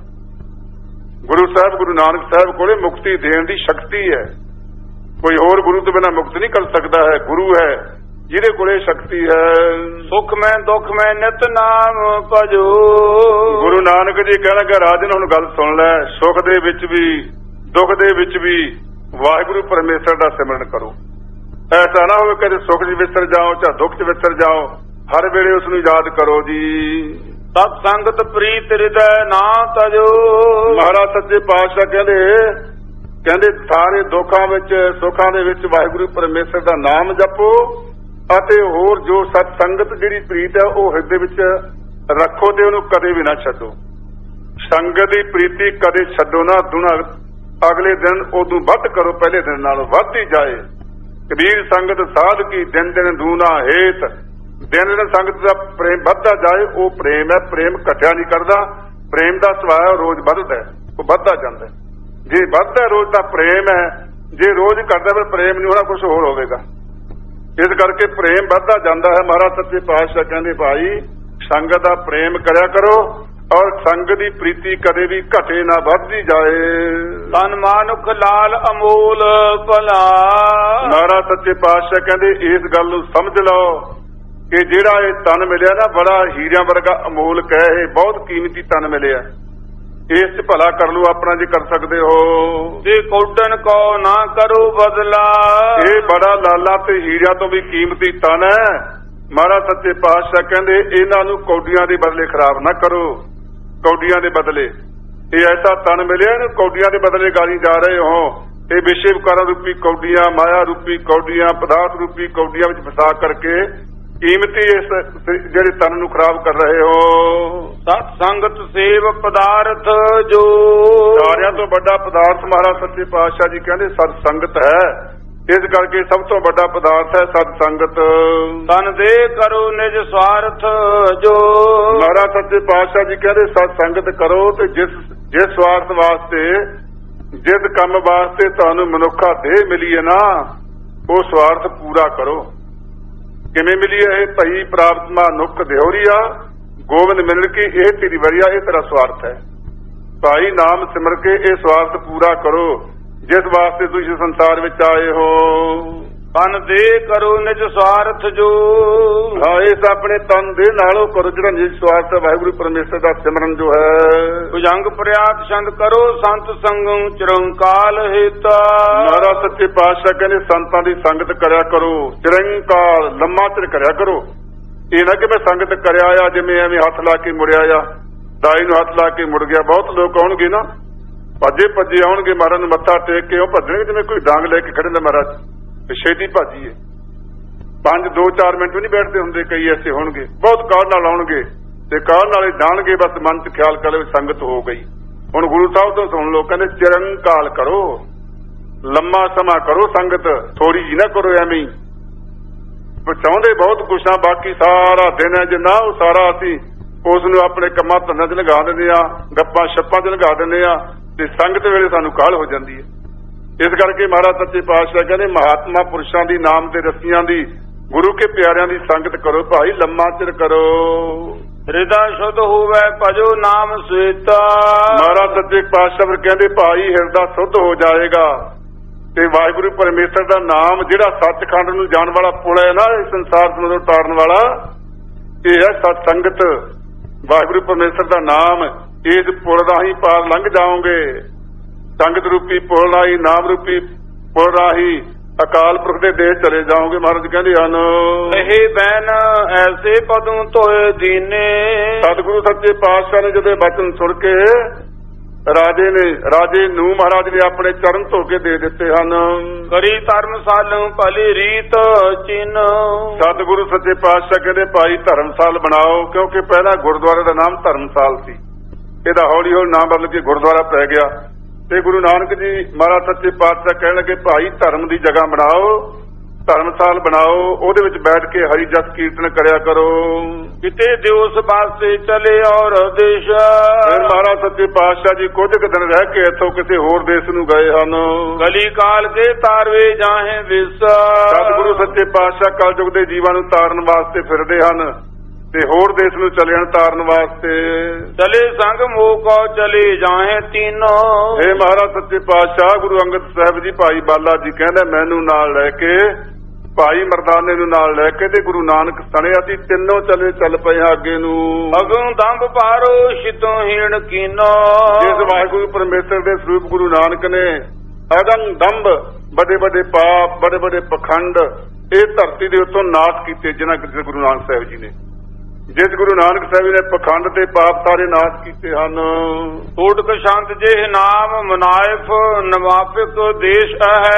ਗੁਰੂ ਸਾਹਿਬ ਗੁਰੂ ਨਾਨਕ ਸਾਹਿਬ ਕੋਲੇ ਮੁਕਤੀ ਦੇਣ ਦੀ ਸ਼ਕਤੀ ਹੈ। ਕੋਈ ਹੋਰ ਗੁਰੂ ਤੋਂ ਬਿਨਾਂ ਮੁਕਤ ਨਹੀਂ ਕਰ ਸਕਦਾ ਹੈ। ਗੁਰੂ ਹੈ ਜਿਹਦੇ ਕੋਲੇ ਸ਼ਕਤੀ ਹੈ। ਸੁਖ ਮੈਂ ਦੁੱਖ ਮੈਂ ਨਿਤ ਨਾਮ ਭਜੋ, ਗੁਰੂ ਨਾਨਕ ਜੀ ਕਹਿਣ ਲੱਗਾ ਰਾਜਨ ਹੁਣ ਗੱਲ ਸੁਣ ਲੈ, ਸੁਖ ਦੇ ਵਿੱਚ ਵੀ ਦੁੱਖ ਦੇ ਵਿੱਚ ਵੀ ਵਾਹਿਗੁਰੂ ਪਰਮੇਸ਼ਰ ਦਾ ਸਿਮਰਨ ਕਰੋ। ਐਸਾ ਨਾ ਹੋਵੇ ਕਦੇ ਸੁਖ 'ਚ ਵਿਸਰ ਜਾਓ ਚਾਹੇ ਦੁੱਖ 'ਚ ਵਿਸਰ ਜਾਓ, ਹਰ ਵੇਲੇ ਉਸ ਨੂੰ ਯਾਦ ਕਰੋ ਜੀ। ਸਤ ਸੰਗਤ ਪ੍ਰੀਤ ਹਿਰਦੈ ਨਾ ਤਜੋ, ਮਹਾਰਾਜ ਸੱਚੇ ਪਾਤਸ਼ਾਹ ਕਹਿੰਦੇ ਕਹਿੰਦੇ ਸਾਰੇ ਦੁੱਖਾਂ ਵਿੱਚ ਸੁੱਖਾਂ ਦੇ ਵਿੱਚ ਵਾਹਿਗੁਰੂ ਪਰਮੇਸ਼ਰ ਦਾ ਨਾਮ ਜਪੋ ਅਤੇ ਹੋਰ ਜੋ ਸਤ ਸੰਗਤ ਜਿਹੜੀ ਪ੍ਰੀਤ ਹੈ ਉਹ ਹਿਰਦੇ ਵਿੱਚ ਰੱਖੋ ਤੇ ਉਹਨੂੰ ਕਦੇ ਵੀ ਨਾ ਛੱਡੋ। ਸੰਗਤ ਦੀ ਪ੍ਰੀਤੀ ਕਦੇ ਛੱਡੋ ਨਾ, ਦੁਨਾ ਅਗਲੇ ਦਿਨ ਉਦੋਂ ਵੱਧ ਕਰੋ, ਪਹਿਲੇ ਦਿਨ ਨਾਲੋਂ ਵੱਧ ਹੀ ਜਾਏ। ਕਬੀਰ ਸੰਗਤ ਸਾਧ ਕੀ ਦਿਨ ਦਿਨ ਦੂਨਾ ਹੇਤ, ਦਿਨ ਦਿਨ ਸੰਗਤ ਦਾ ਪ੍ਰੇਮ ਵੱਧਦਾ ਜਾਏ ਉਹ ਪ੍ਰੇਮ ਹੈ। ਪ੍ਰੇਮ ਘਟਿਆ ਨਹੀਂ ਕਰਦਾ, ਪ੍ਰੇਮ ਦਾ ਸੁਭਾਅ ਰੋਜ਼ ਵੱਧਦਾ, ਉਹ ਵੱਧਦਾ ਜਾਂਦਾ। ਜੇ ਵੱਧਦਾ ਰੋਜ਼ ਦਾ ਪ੍ਰੇਮ ਹੈ, ਜੇ ਰੋਜ਼ ਕਰਦਾ ਫਿਰ ਪ੍ਰੇਮ ਨਹੀਂ ਹੋਣਾ, ਕੁਝ ਹੋਰ ਹੋਵੇਗਾ। ਇਸ ਕਰਕੇ ਪ੍ਰੇਮ ਵੱਧਦਾ ਜਾਂਦਾ ਹੈ। ਮਹਾਰਾਜ ਸੱਚੇ ਪਾਤਸ਼ਾਹ ਕਹਿੰਦੇ ਭਾਈ ਸੰਗਤ ਦਾ ਪ੍ਰੇਮ ਕਰਿਆ ਕਰੋ ਔਰ ਸੰਗਤ ਦੀ ਪ੍ਰੀਤੀ ਕਦੇ ਵੀ ਘਟੇ ਨਾ, ਵੱਧਦੀ ਜਾਏ। ਤਨ ਮਾਨੁਖ ਲਾਲ ਅਮੋਲ ਭਲਾ, ਮਹਾਰਾਜ ਸੱਚੇ ਪਾਤਸ਼ਾਹ ਕਹਿੰਦੇ ਇਸ ਗੱਲ ਨੂੰ ਸਮਝ ਲਓ ਕਿ ਜਿਹੜਾ ਇਹ ਤਨ ਮਿਲਿਆ ਨਾ ਬੜਾ ਹੀਰਿਆਂ ਵਰਗਾ ਅਮੋਲਕ ਹੈ, ਇਹ ਬਹੁਤ ਕੀਮਤੀ ਤਨ ਮਿਲਿਆ, ਇਸ 'ਚ ਭਲਾ ਕਰ ਲਓ ਆਪਣਾ ਜੇ ਕਰ ਸਕਦੇ ਹੋ। ਤੇ ਕੌਡਨ ਕੋ ਨਾ ਕਰੋ ਬਦਲਾ, ਇਹ ਬੜਾ ਲਾਲਾ ਤੇ ਹੀਰਿਆਂ ਤੋਂ ਵੀ ਕੀਮਤੀ ਤਨ ਹੈ। ਮਹਾਰਾਜ ਸੱਚੇ ਪਾਤਸ਼ਾਹ ਕਹਿੰਦੇ ਇਹਨਾਂ ਨੂੰ ਕੌਡੀਆਂ ਦੇ ਬਦਲੇ ਖਰਾਬ ਨਾ ਕਰੋ, ਕੌਡੀਆਂ ਦੇ ਬਦਲੇ ਇਹ ਐਸਾ ਤਨ ਮਿਲਿਆ, ਇਹਨੂੰ ਕੌਡੀਆਂ ਦੇ ਬਦਲੇ ਗਾਲੀ ਜਾ ਰਹੇ ਹੋ। ਇਹ ਵਿਸ਼ੇ ਵਿਕਾਰਾਂ ਰੂਪੀ ਕੌਡੀਆਂ, ਮਾਇਆ ਰੂਪੀ ਕੌਡੀਆਂ, ਪਦਾਰਥ ਰੂਪੀ ਕੌਡੀਆਂ ਵਿੱਚ ਫਸਾ ਕਰਕੇ ਕੀਮਤੀ ਇਸ ਜਿਹੜੇ ਤਨ ਨੂੰ ਖਰਾਬ ਕਰ ਰਹੇ ਹੋ। ਸਤ ਸੰਗਤ ਸੇਵ ਪਦਾਰਥ ਜੋ, ਸਾਰਿਆਂ ਤੋਂ ਵੱਡਾ ਪਦਾਰਥ ਮਹਾਰਾਜ ਸੱਚੇ ਪਾਤਸ਼ਾਹ ਜੀ ਕਹਿੰਦੇ ਸਤ ਸੰਗਤ ਹੈ, ਇਸ ਕਰਕੇ ਸਭ ਤੋਂ ਵੱਡਾ ਪਦਾਰਥ ਹੈ ਸਤ ਸੰਗਤ। ਤਨ ਦੇ ਕਰੋ ਨਿਜ ਸਵਾਰਥ ਜੋ, ਮਹਾਰਾਜ ਸੱਚੇ ਪਾਤਸ਼ਾਹ ਜੀ ਕਹਿੰਦੇ ਸਤ ਸੰਗਤ ਕਰੋ ਤੇ ਜਿਸ ਜਿਸ ਸਵਾਰਥ ਵਾਸਤੇ, ਜਿਸ ਕੰਮ ਵਾਸਤੇ ਤੁਹਾਨੂੰ ਮਨੁੱਖਾ ਦੇਹ ਮਿਲੀ ਹੈ ਨਾ, ਉਹ ਸਵਾਰਥ ਪੂਰਾ ਕਰੋ। ਕਿਵੇਂ ਮਿਲੀ ਹੈ? ਇਹ ਭਈ ਪ੍ਰਾਪਤ ਮਨੁੱਖ ਦਿਹੋਰੀਆ ਗੋਬਿੰਦ ਮਿਲਣ ਕੀ ਇਹ ਤੇਰੀ ਵਰਿਆ, ਇਹ ਤੇਰਾ ਸਵਾਰਥ ਹੈ। ਭਾਈ ਨਾਮ ਸਿਮਰ ਕੇ ਇਹ ਸਵਾਰਥ ਪੂਰਾ ਕਰੋ ਜਿਸ ਵਾਸਤੇ ਤੁਸੀਂ ਸੰਸਾਰ ਵਿੱਚ ਆਏ ਹੋ। ਤਨ ਦੇ ਕਰੋ ਨਿਜ ਸਵਾਰਥ ਜੋ, ਹਾਂ ਇਸ ਆਪਣੇ ਤਨ ਦੇ ਨਾਲੋਂ ਕਰੋ ਜਿਹੜਾ ਨਿਜ ਸਵਾਰਥ ਹੈ, ਵਾਹਿਗੁਰੂ ਪਰਮੇਸ਼ਰ ਦਾ ਸਿਮਰਨ ਜੋ ਹੈ। ਭੁਜੰਗ ਪ੍ਰਿਆਤ ਛੰਦ ਕਰੋ ਸੰਤ ਸੰਗਮ ਚਿਰੰਕਾਲ ਹਿਤਾ, ਮਹਾਰਾਜ ਸੱਚੇ ਪਾਤਸ਼ਾਹ ਕਹਿੰਦੇ ਸੰਤਾਂ ਦੀ ਸੰਗਤ ਕਰਿਆ ਕਰੋ, ਚਿਰੰਕਾਲ ਲੰਮਾ ਚਿਰ ਕਰਿਆ ਕਰੋ। ਇਹ ਨਾ ਕਿ ਮੈਂ ਸੰਗਤ ਕਰਿਆ ਆ ਜਿਵੇਂ ਐਵੇਂ ਹੱਥ ਲਾ ਕੇ ਮੁੜਿਆ ਆ, ਦਾਈ ਨੂੰ ਹੱਥ ਲਾ ਕੇ ਮੁੜ ਗਿਆ। ਬਹੁਤ ਲੋਕ ਆਉਣਗੇ ਨਾ ਭੱਜੇ ਭੱਜੇ ਆਉਣਗੇ ਮਹਾਰਾਜ ਨੂੰ ਮੱਥਾ ਟੇਕ ਕੇ, ਉਹ ਭੱਜਣਗੇ ਜਿਵੇਂ ਕੋਈ ਡਾਂਗ ਲੈ ਕੇ ਖੜੇ ਨੇ ਮਹਾਰਾਜ, ਛੇਤੀ ਭਾਜੀਏ। ਪੰਜ ਦੋ ਚਾਰ ਮਿੰਟ ਵੀ ਨਹੀਂ ਬੈਠਦੇ ਹੁੰਦੇ, ਕਈ ਐਸੇ ਹੋਣਗੇ ਬਹੁਤ ਕਾਹਲ ਨਾਲ ਆਉਣਗੇ ਤੇ ਕਾਹਲ ਨਾਲੇ ਜਾਣਗੇ, ਬਸ ਮਨ 'ਚ ਖਿਆਲ ਕਰ ਲਓ ਸੰਗਤ ਹੋ ਗਈ। ਹੁਣ ਗੁਰੂ ਸਾਹਿਬ ਤੋਂ ਸੁਣ ਲਓ, ਕਹਿੰਦੇ ਚਿਰੰਕਾਲ ਕਰੋ, ਲੰਮਾ ਸਮਾਂ ਕਰੋ ਸੰਗਤ, ਥੋੜੀ ਜੀ ਨਾ ਕਰੋ ਐਵੇਂ। ਚਾਹੁੰਦੇ ਬਹੁਤ ਕੁਛ ਆ, ਬਾਕੀ ਸਾਰਾ ਦਿਨ ਹੈ ਜਿੰਨਾ ਉਹ ਸਾਰਾ ਅਸੀਂ ਉਸ ਨੂੰ ਆਪਣੇ ਕੰਮਾਂ ਧੰਦਿਆਂ 'ਚ ਲਗਾ ਦਿੰਦੇ ਆ, ਗੱਪਾਂ ਛੱਪਾਂ 'ਚ ਲਗਾ ਦਿੰਦੇ ਆ ਤੇ ਸੰਗਤ ਵੇਲੇ ਸਾਨੂੰ ਕਾਹਲ ਹੋ ਜਾਂਦੀ ਹੈ। ਇਸ ਕਰਕੇ ਮਹਾਰਾਜ ਸੱਚੇ ਪਾਤਸ਼ਾਹ ਕਹਿੰਦੇ ਮਹਾਤਮਾ ਪੁਰਸ਼ਾਂ ਦੀ ਨਾਮ ਤੇ ਰਸੀਆਂ ਦੀ, ਗੁਰੂ ਕੇ ਪਿਆਰਿਆਂ ਦੀ ਸੰਗਤ ਕਰੋ ਭਾਈ, ਲੰਮਾ ਚਿਰ ਕਰੋ। ਹਿਰਦਾ ਸ਼ੁੱਧ ਹੋਵੇ ਭਜੋ ਨਾਮ ਸਵੇਤਾ, ਮਹਾਰਾਜ ਸੱਚੇ ਪਾਤਸ਼ਾਹ ਫਿਰ ਕਹਿੰਦੇ ਭਾਈ ਹਿਰਦਾ ਸ਼ੁੱਧ ਹੋ ਜਾਏਗਾ ਤੇ ਵਾਹਿਗੁਰੂ ਪਰਮੇਸ਼ਰ ਦਾ ਨਾਮ ਜਿਹੜਾ ਸੱਚਖੰਡ ਨੂੰ ਜਾਣ ਵਾਲਾ ਪੁਲ ਹੈ ਨਾ, ਇਸ ਸੰਸਾਰ ਤੋਂ ਤਾਰਨ ਵਾਲਾ, ਇਹ ਹੈ ਸਤ ਸੰਗਤ। ਵਾਹਿਗੁਰੂ ਪਰਮੇਸ਼ਰ ਦਾ ਨਾਮ, ਇਸ ਪੁਲ ਰਾਹੀਂ ਪਾਰ ਲੰਘ ਜਾਓਗੇ। ਸੰਗਤ ਰੂਪੀ ਪੁਲ ਰਾਹੀਂ, ਨਾਮ ਰੂਪੀ ਪੁਲ ਰਾਹੀਂ ਅਕਾਲ ਪੁਰਖ ਦੇ ਦੇਸ਼ ਚਲੇ ਜਾਓਗੇ। ਮਹਾਰਾਜ ਕਹਿੰਦੇ ਹਨ ਇਹ ਬੈਨ ਐਸੇ ਪਦੋਂ ਧੋਏ ਦੀਨੇ, ਸਤਿਗੁਰੂ ਸੱਚੇ ਪਾਤਸ਼ਾਹ ਨੇ ਜਦੋਂ ਬਚਨ ਸੁਣ ਕੇ ਰਾਜੇ ਨੇ ਰਾਜੇ ਨੂੰ ਮਹਾਰਾਜ ਨੇ ਆਪਣੇ ਚਰਨ ਧੋ ਕੇ ਦੇ ਦਿੱਤੇ ਹਨ। ਕਰੀ ਧਰਮਸਾਲੋਂ ਭਲੀ ਰੀਤ ਚਿੰਨ, ਸਤਿਗੁਰੂ ਸੱਚੇ ਪਾਤਸ਼ਾਹ ਕਹਿੰਦੇ ਭਾਈ ਧਰਮਸਾਲ ਬਣਾਓ, ਕਿਉਂਕਿ ਪਹਿਲਾਂ ਗੁਰਦੁਆਰੇ ਦਾ ਨਾਮ ਧਰਮਸਾਲ ਸੀ, ਇਹਦਾ ਹੌਲੀ ਹੌਲੀ ਨਾਮ ਬਦਲ ਕੇ ਗੁਰਦੁਆਰਾ ਪੈ ਗਿਆ। ਤੇ ਗੁਰੂ ਨਾਨਕ ਜੀ ਮਹਾਰਾਜ ਸੱਚੇ ਪਾਤਸ਼ਾਹ ਕਹਿਣ ਲੱਗੇ ਭਾਈ ਧਰਮ ਦੀ ਜਗ੍ਹਾ ਬਣਾਓ, ਧਰਮਸਾਲ ਬਣਾਓ, ਉਹਦੇ ਵਿੱਚ ਬੈਠ ਕੇ ਹਰੀ ਜਸ ਕੀਰਤਨ ਕਰਿਆ ਕਰੋ। ਕਿਤੇ ਦਿਵਸ ਵਾਸਤੇ ਚਲੇ ਔਰ ਦੇਸ਼, ਫਿਰ ਮਹਾਰਾਜ ਸੱਚੇ ਪਾਤਸ਼ਾਹ ਜੀ ਕੁਝ ਕੁ ਦਿਨ ਰਹਿ ਕੇ ਇੱਥੋਂ ਕਿਸੇ ਹੋਰ ਦੇਸ਼ ਨੂੰ ਗਏ ਹਨ। ਕਲੀ ਕਾਲ ਕੇ ਤਾਰਵੇ ਜਾਹੇ ਵਿਸ, ਸਤਿਗੁਰੂ ਸੱਚੇ ਪਾਤਸ਼ਾਹ ਕਲਯੁਗ ਦੇ ਜੀਵਾਂ ਨੂੰ ਤਾਰਨ ਵਾਸਤੇ ਫਿਰਦੇ ਹਨ ਤੇ ਹੋਰ ਦੇਸ਼ ਨੂੰ ਚਲੇ ਹਨ ਤਾਰਨ ਵਾਸਤੇ। ਚਲੇ ਸੰਗ ਮੋਕੋ ਚਲੇ ਜਾਹੇ ਤੀਨੋ, ਇਹ ਮਹਾਰਾਜ ਸੱਚੇ ਪਾਤਸ਼ਾਹ ਗੁਰੂ ਅੰਗਦ ਸਾਹਿਬ ਜੀ ਭਾਈ ਬਾਲਾ ਜੀ ਕਹਿੰਦੇ ਮੈਨੂੰ ਨਾਲ ਲੈ ਕੇ, ਭਾਈ ਮਰਦਾਨੇ ਨੂੰ ਨਾਲ ਲੈ ਕੇ ਤੇ ਗੁਰੂ ਨਾਨਕ ਸਣੇ ਅਸੀਂ ਤਿੰਨੋਂ ਚਲੇ ਚੱਲ ਪਏ ਅੱਗੇ ਨੂੰ। ਅਗੋਂ ਦੰਭ ਪਾਰੋ ਛਿਤੋਂ ਹੀਣ ਕੀਨੋ, ਜਿਸ ਵਾਹਿਗੁਰੂ ਪਰਮੇਸ਼ਰ ਦੇ ਸਰੂਪ ਗੁਰੂ ਨਾਨਕ ਨੇ ਅਗੰ ਦੰਭ, ਵੱਡੇ ਵੱਡੇ ਪਾਪ, ਵੱਡੇ ਵੱਡੇ ਪਖੰਡ ਇਹ ਧਰਤੀ ਦੇ ਉੱਤੋਂ ਨਾਸ਼ ਕੀਤੇ, ਜਿਨ੍ਹਾਂ ਗੁਰੂ ਨਾਨਕ ਸਾਹਿਬ ਜੀ ਨੇ, ਜਿਸ ਗੁਰੂ ਨਾਨਕ ਸਾਹਿਬ ਨੇ ਪਖੰਡ ਤੇ ਪਾਪ ਸਾਰੇ ਨਾਸ਼ ਕੀਤੇ ਹਨ। ਓਟਕ ਸ਼ਾਂਤ ਜੇ ਨਾਮ ਮਨਾਇਫ ਨਵਾਫਿਕ ਦੇਸ਼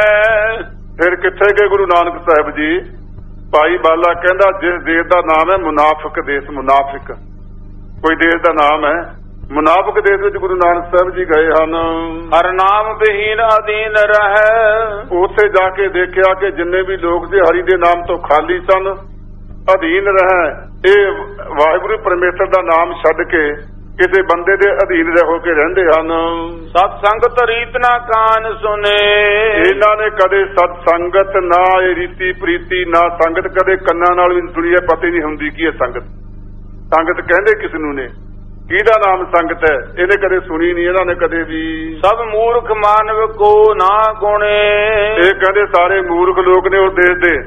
ਹੈ, ਫਿਰ ਕਿੱਥੇ ਗਏ ਗੁਰੂ ਨਾਨਕ ਸਾਹਿਬ ਜੀ? ਭਾਈ ਬਾਲਾ ਕਹਿੰਦਾ ਜਿਸ ਦੇਸ਼ ਦਾ ਨਾਮ ਹੈ ਮੁਨਾਫਿਕ ਦੇਸ਼, ਮੁਨਾਫਿਕ ਕੋਈ ਦੇਸ਼ ਦਾ ਨਾਮ ਹੈ, ਮੁਨਾਫਿਕ ਦੇਸ਼ ਵਿੱਚ ਗੁਰੂ ਨਾਨਕ ਸਾਹਿਬ ਜੀ ਗਏ ਹਨ। ਹਰ ਨਾਮ ਵਿਹੀਨ ਅਧੀਨ ਰਹਿ, ਉੱਥੇ ਜਾ ਕੇ ਦੇਖਿਆ ਕਿ ਜਿੰਨੇ ਵੀ ਲੋਕ ਸੀ ਹਰੀ ਦੇ ਨਾਮ ਤੋਂ ਖਾਲੀ ਸਨ, ਅਧੀਨ ਰਹਿ। ਇਹ ਵਾਹਿਗੁਰੂ ਪਰਮੇਸ਼ਰ ਦਾ ਨਾਮ ਛੱਡ ਕੇ ਕਿਸੇ ਬੰਦੇ ਦੇ ਅਧੀਨ ਹੋ ਕੇ ਰਹਿੰਦੇ ਹਨ। ਸਤ ਸੰਗਤ ਰੀਤ ਨਾ ਕਾਨ ਸੁਨੇ, ਇਹਨਾਂ ਨੇ ਕਦੇ ਸਤ ਸੰਗਤ ਨਾ ਇਹ ਰੀਤੀ ਪ੍ਰੀਤੀ ਨਾ ਸੰਗਤ ਕਦੇ ਕੰਨਾਂ ਨਾਲ ਵੀ ਸੁਣੀ ਹੈ, ਪਤਾ ਹੀ ਨਹੀਂ ਹੁੰਦੀ ਕੀ ਹੈ ਸੰਗਤ। ਸੰਗਤ ਕਹਿੰਦੇ ਕਿਸ ਨੂੰ ਨੇ, ਕਿਹਦਾ ਨਾਮ ਸੰਗਤ ਹੈ, ਇਹਨੇ ਕਦੇ ਸੁਣੀ ਨਹੀਂ ਇਹਨਾਂ ਨੇ ਕਦੇ ਵੀ। ਸਭ ਮੂਰਖ ਮਾਨਵ ਕੋ ਨਾ ਗੁਣੇ, ਇਹ ਕਹਿੰਦੇ ਸਾਰੇ ਮੂਰਖ ਲੋਕ ਨੇ ਉਸ ਦੇਸ਼ ਦੇ,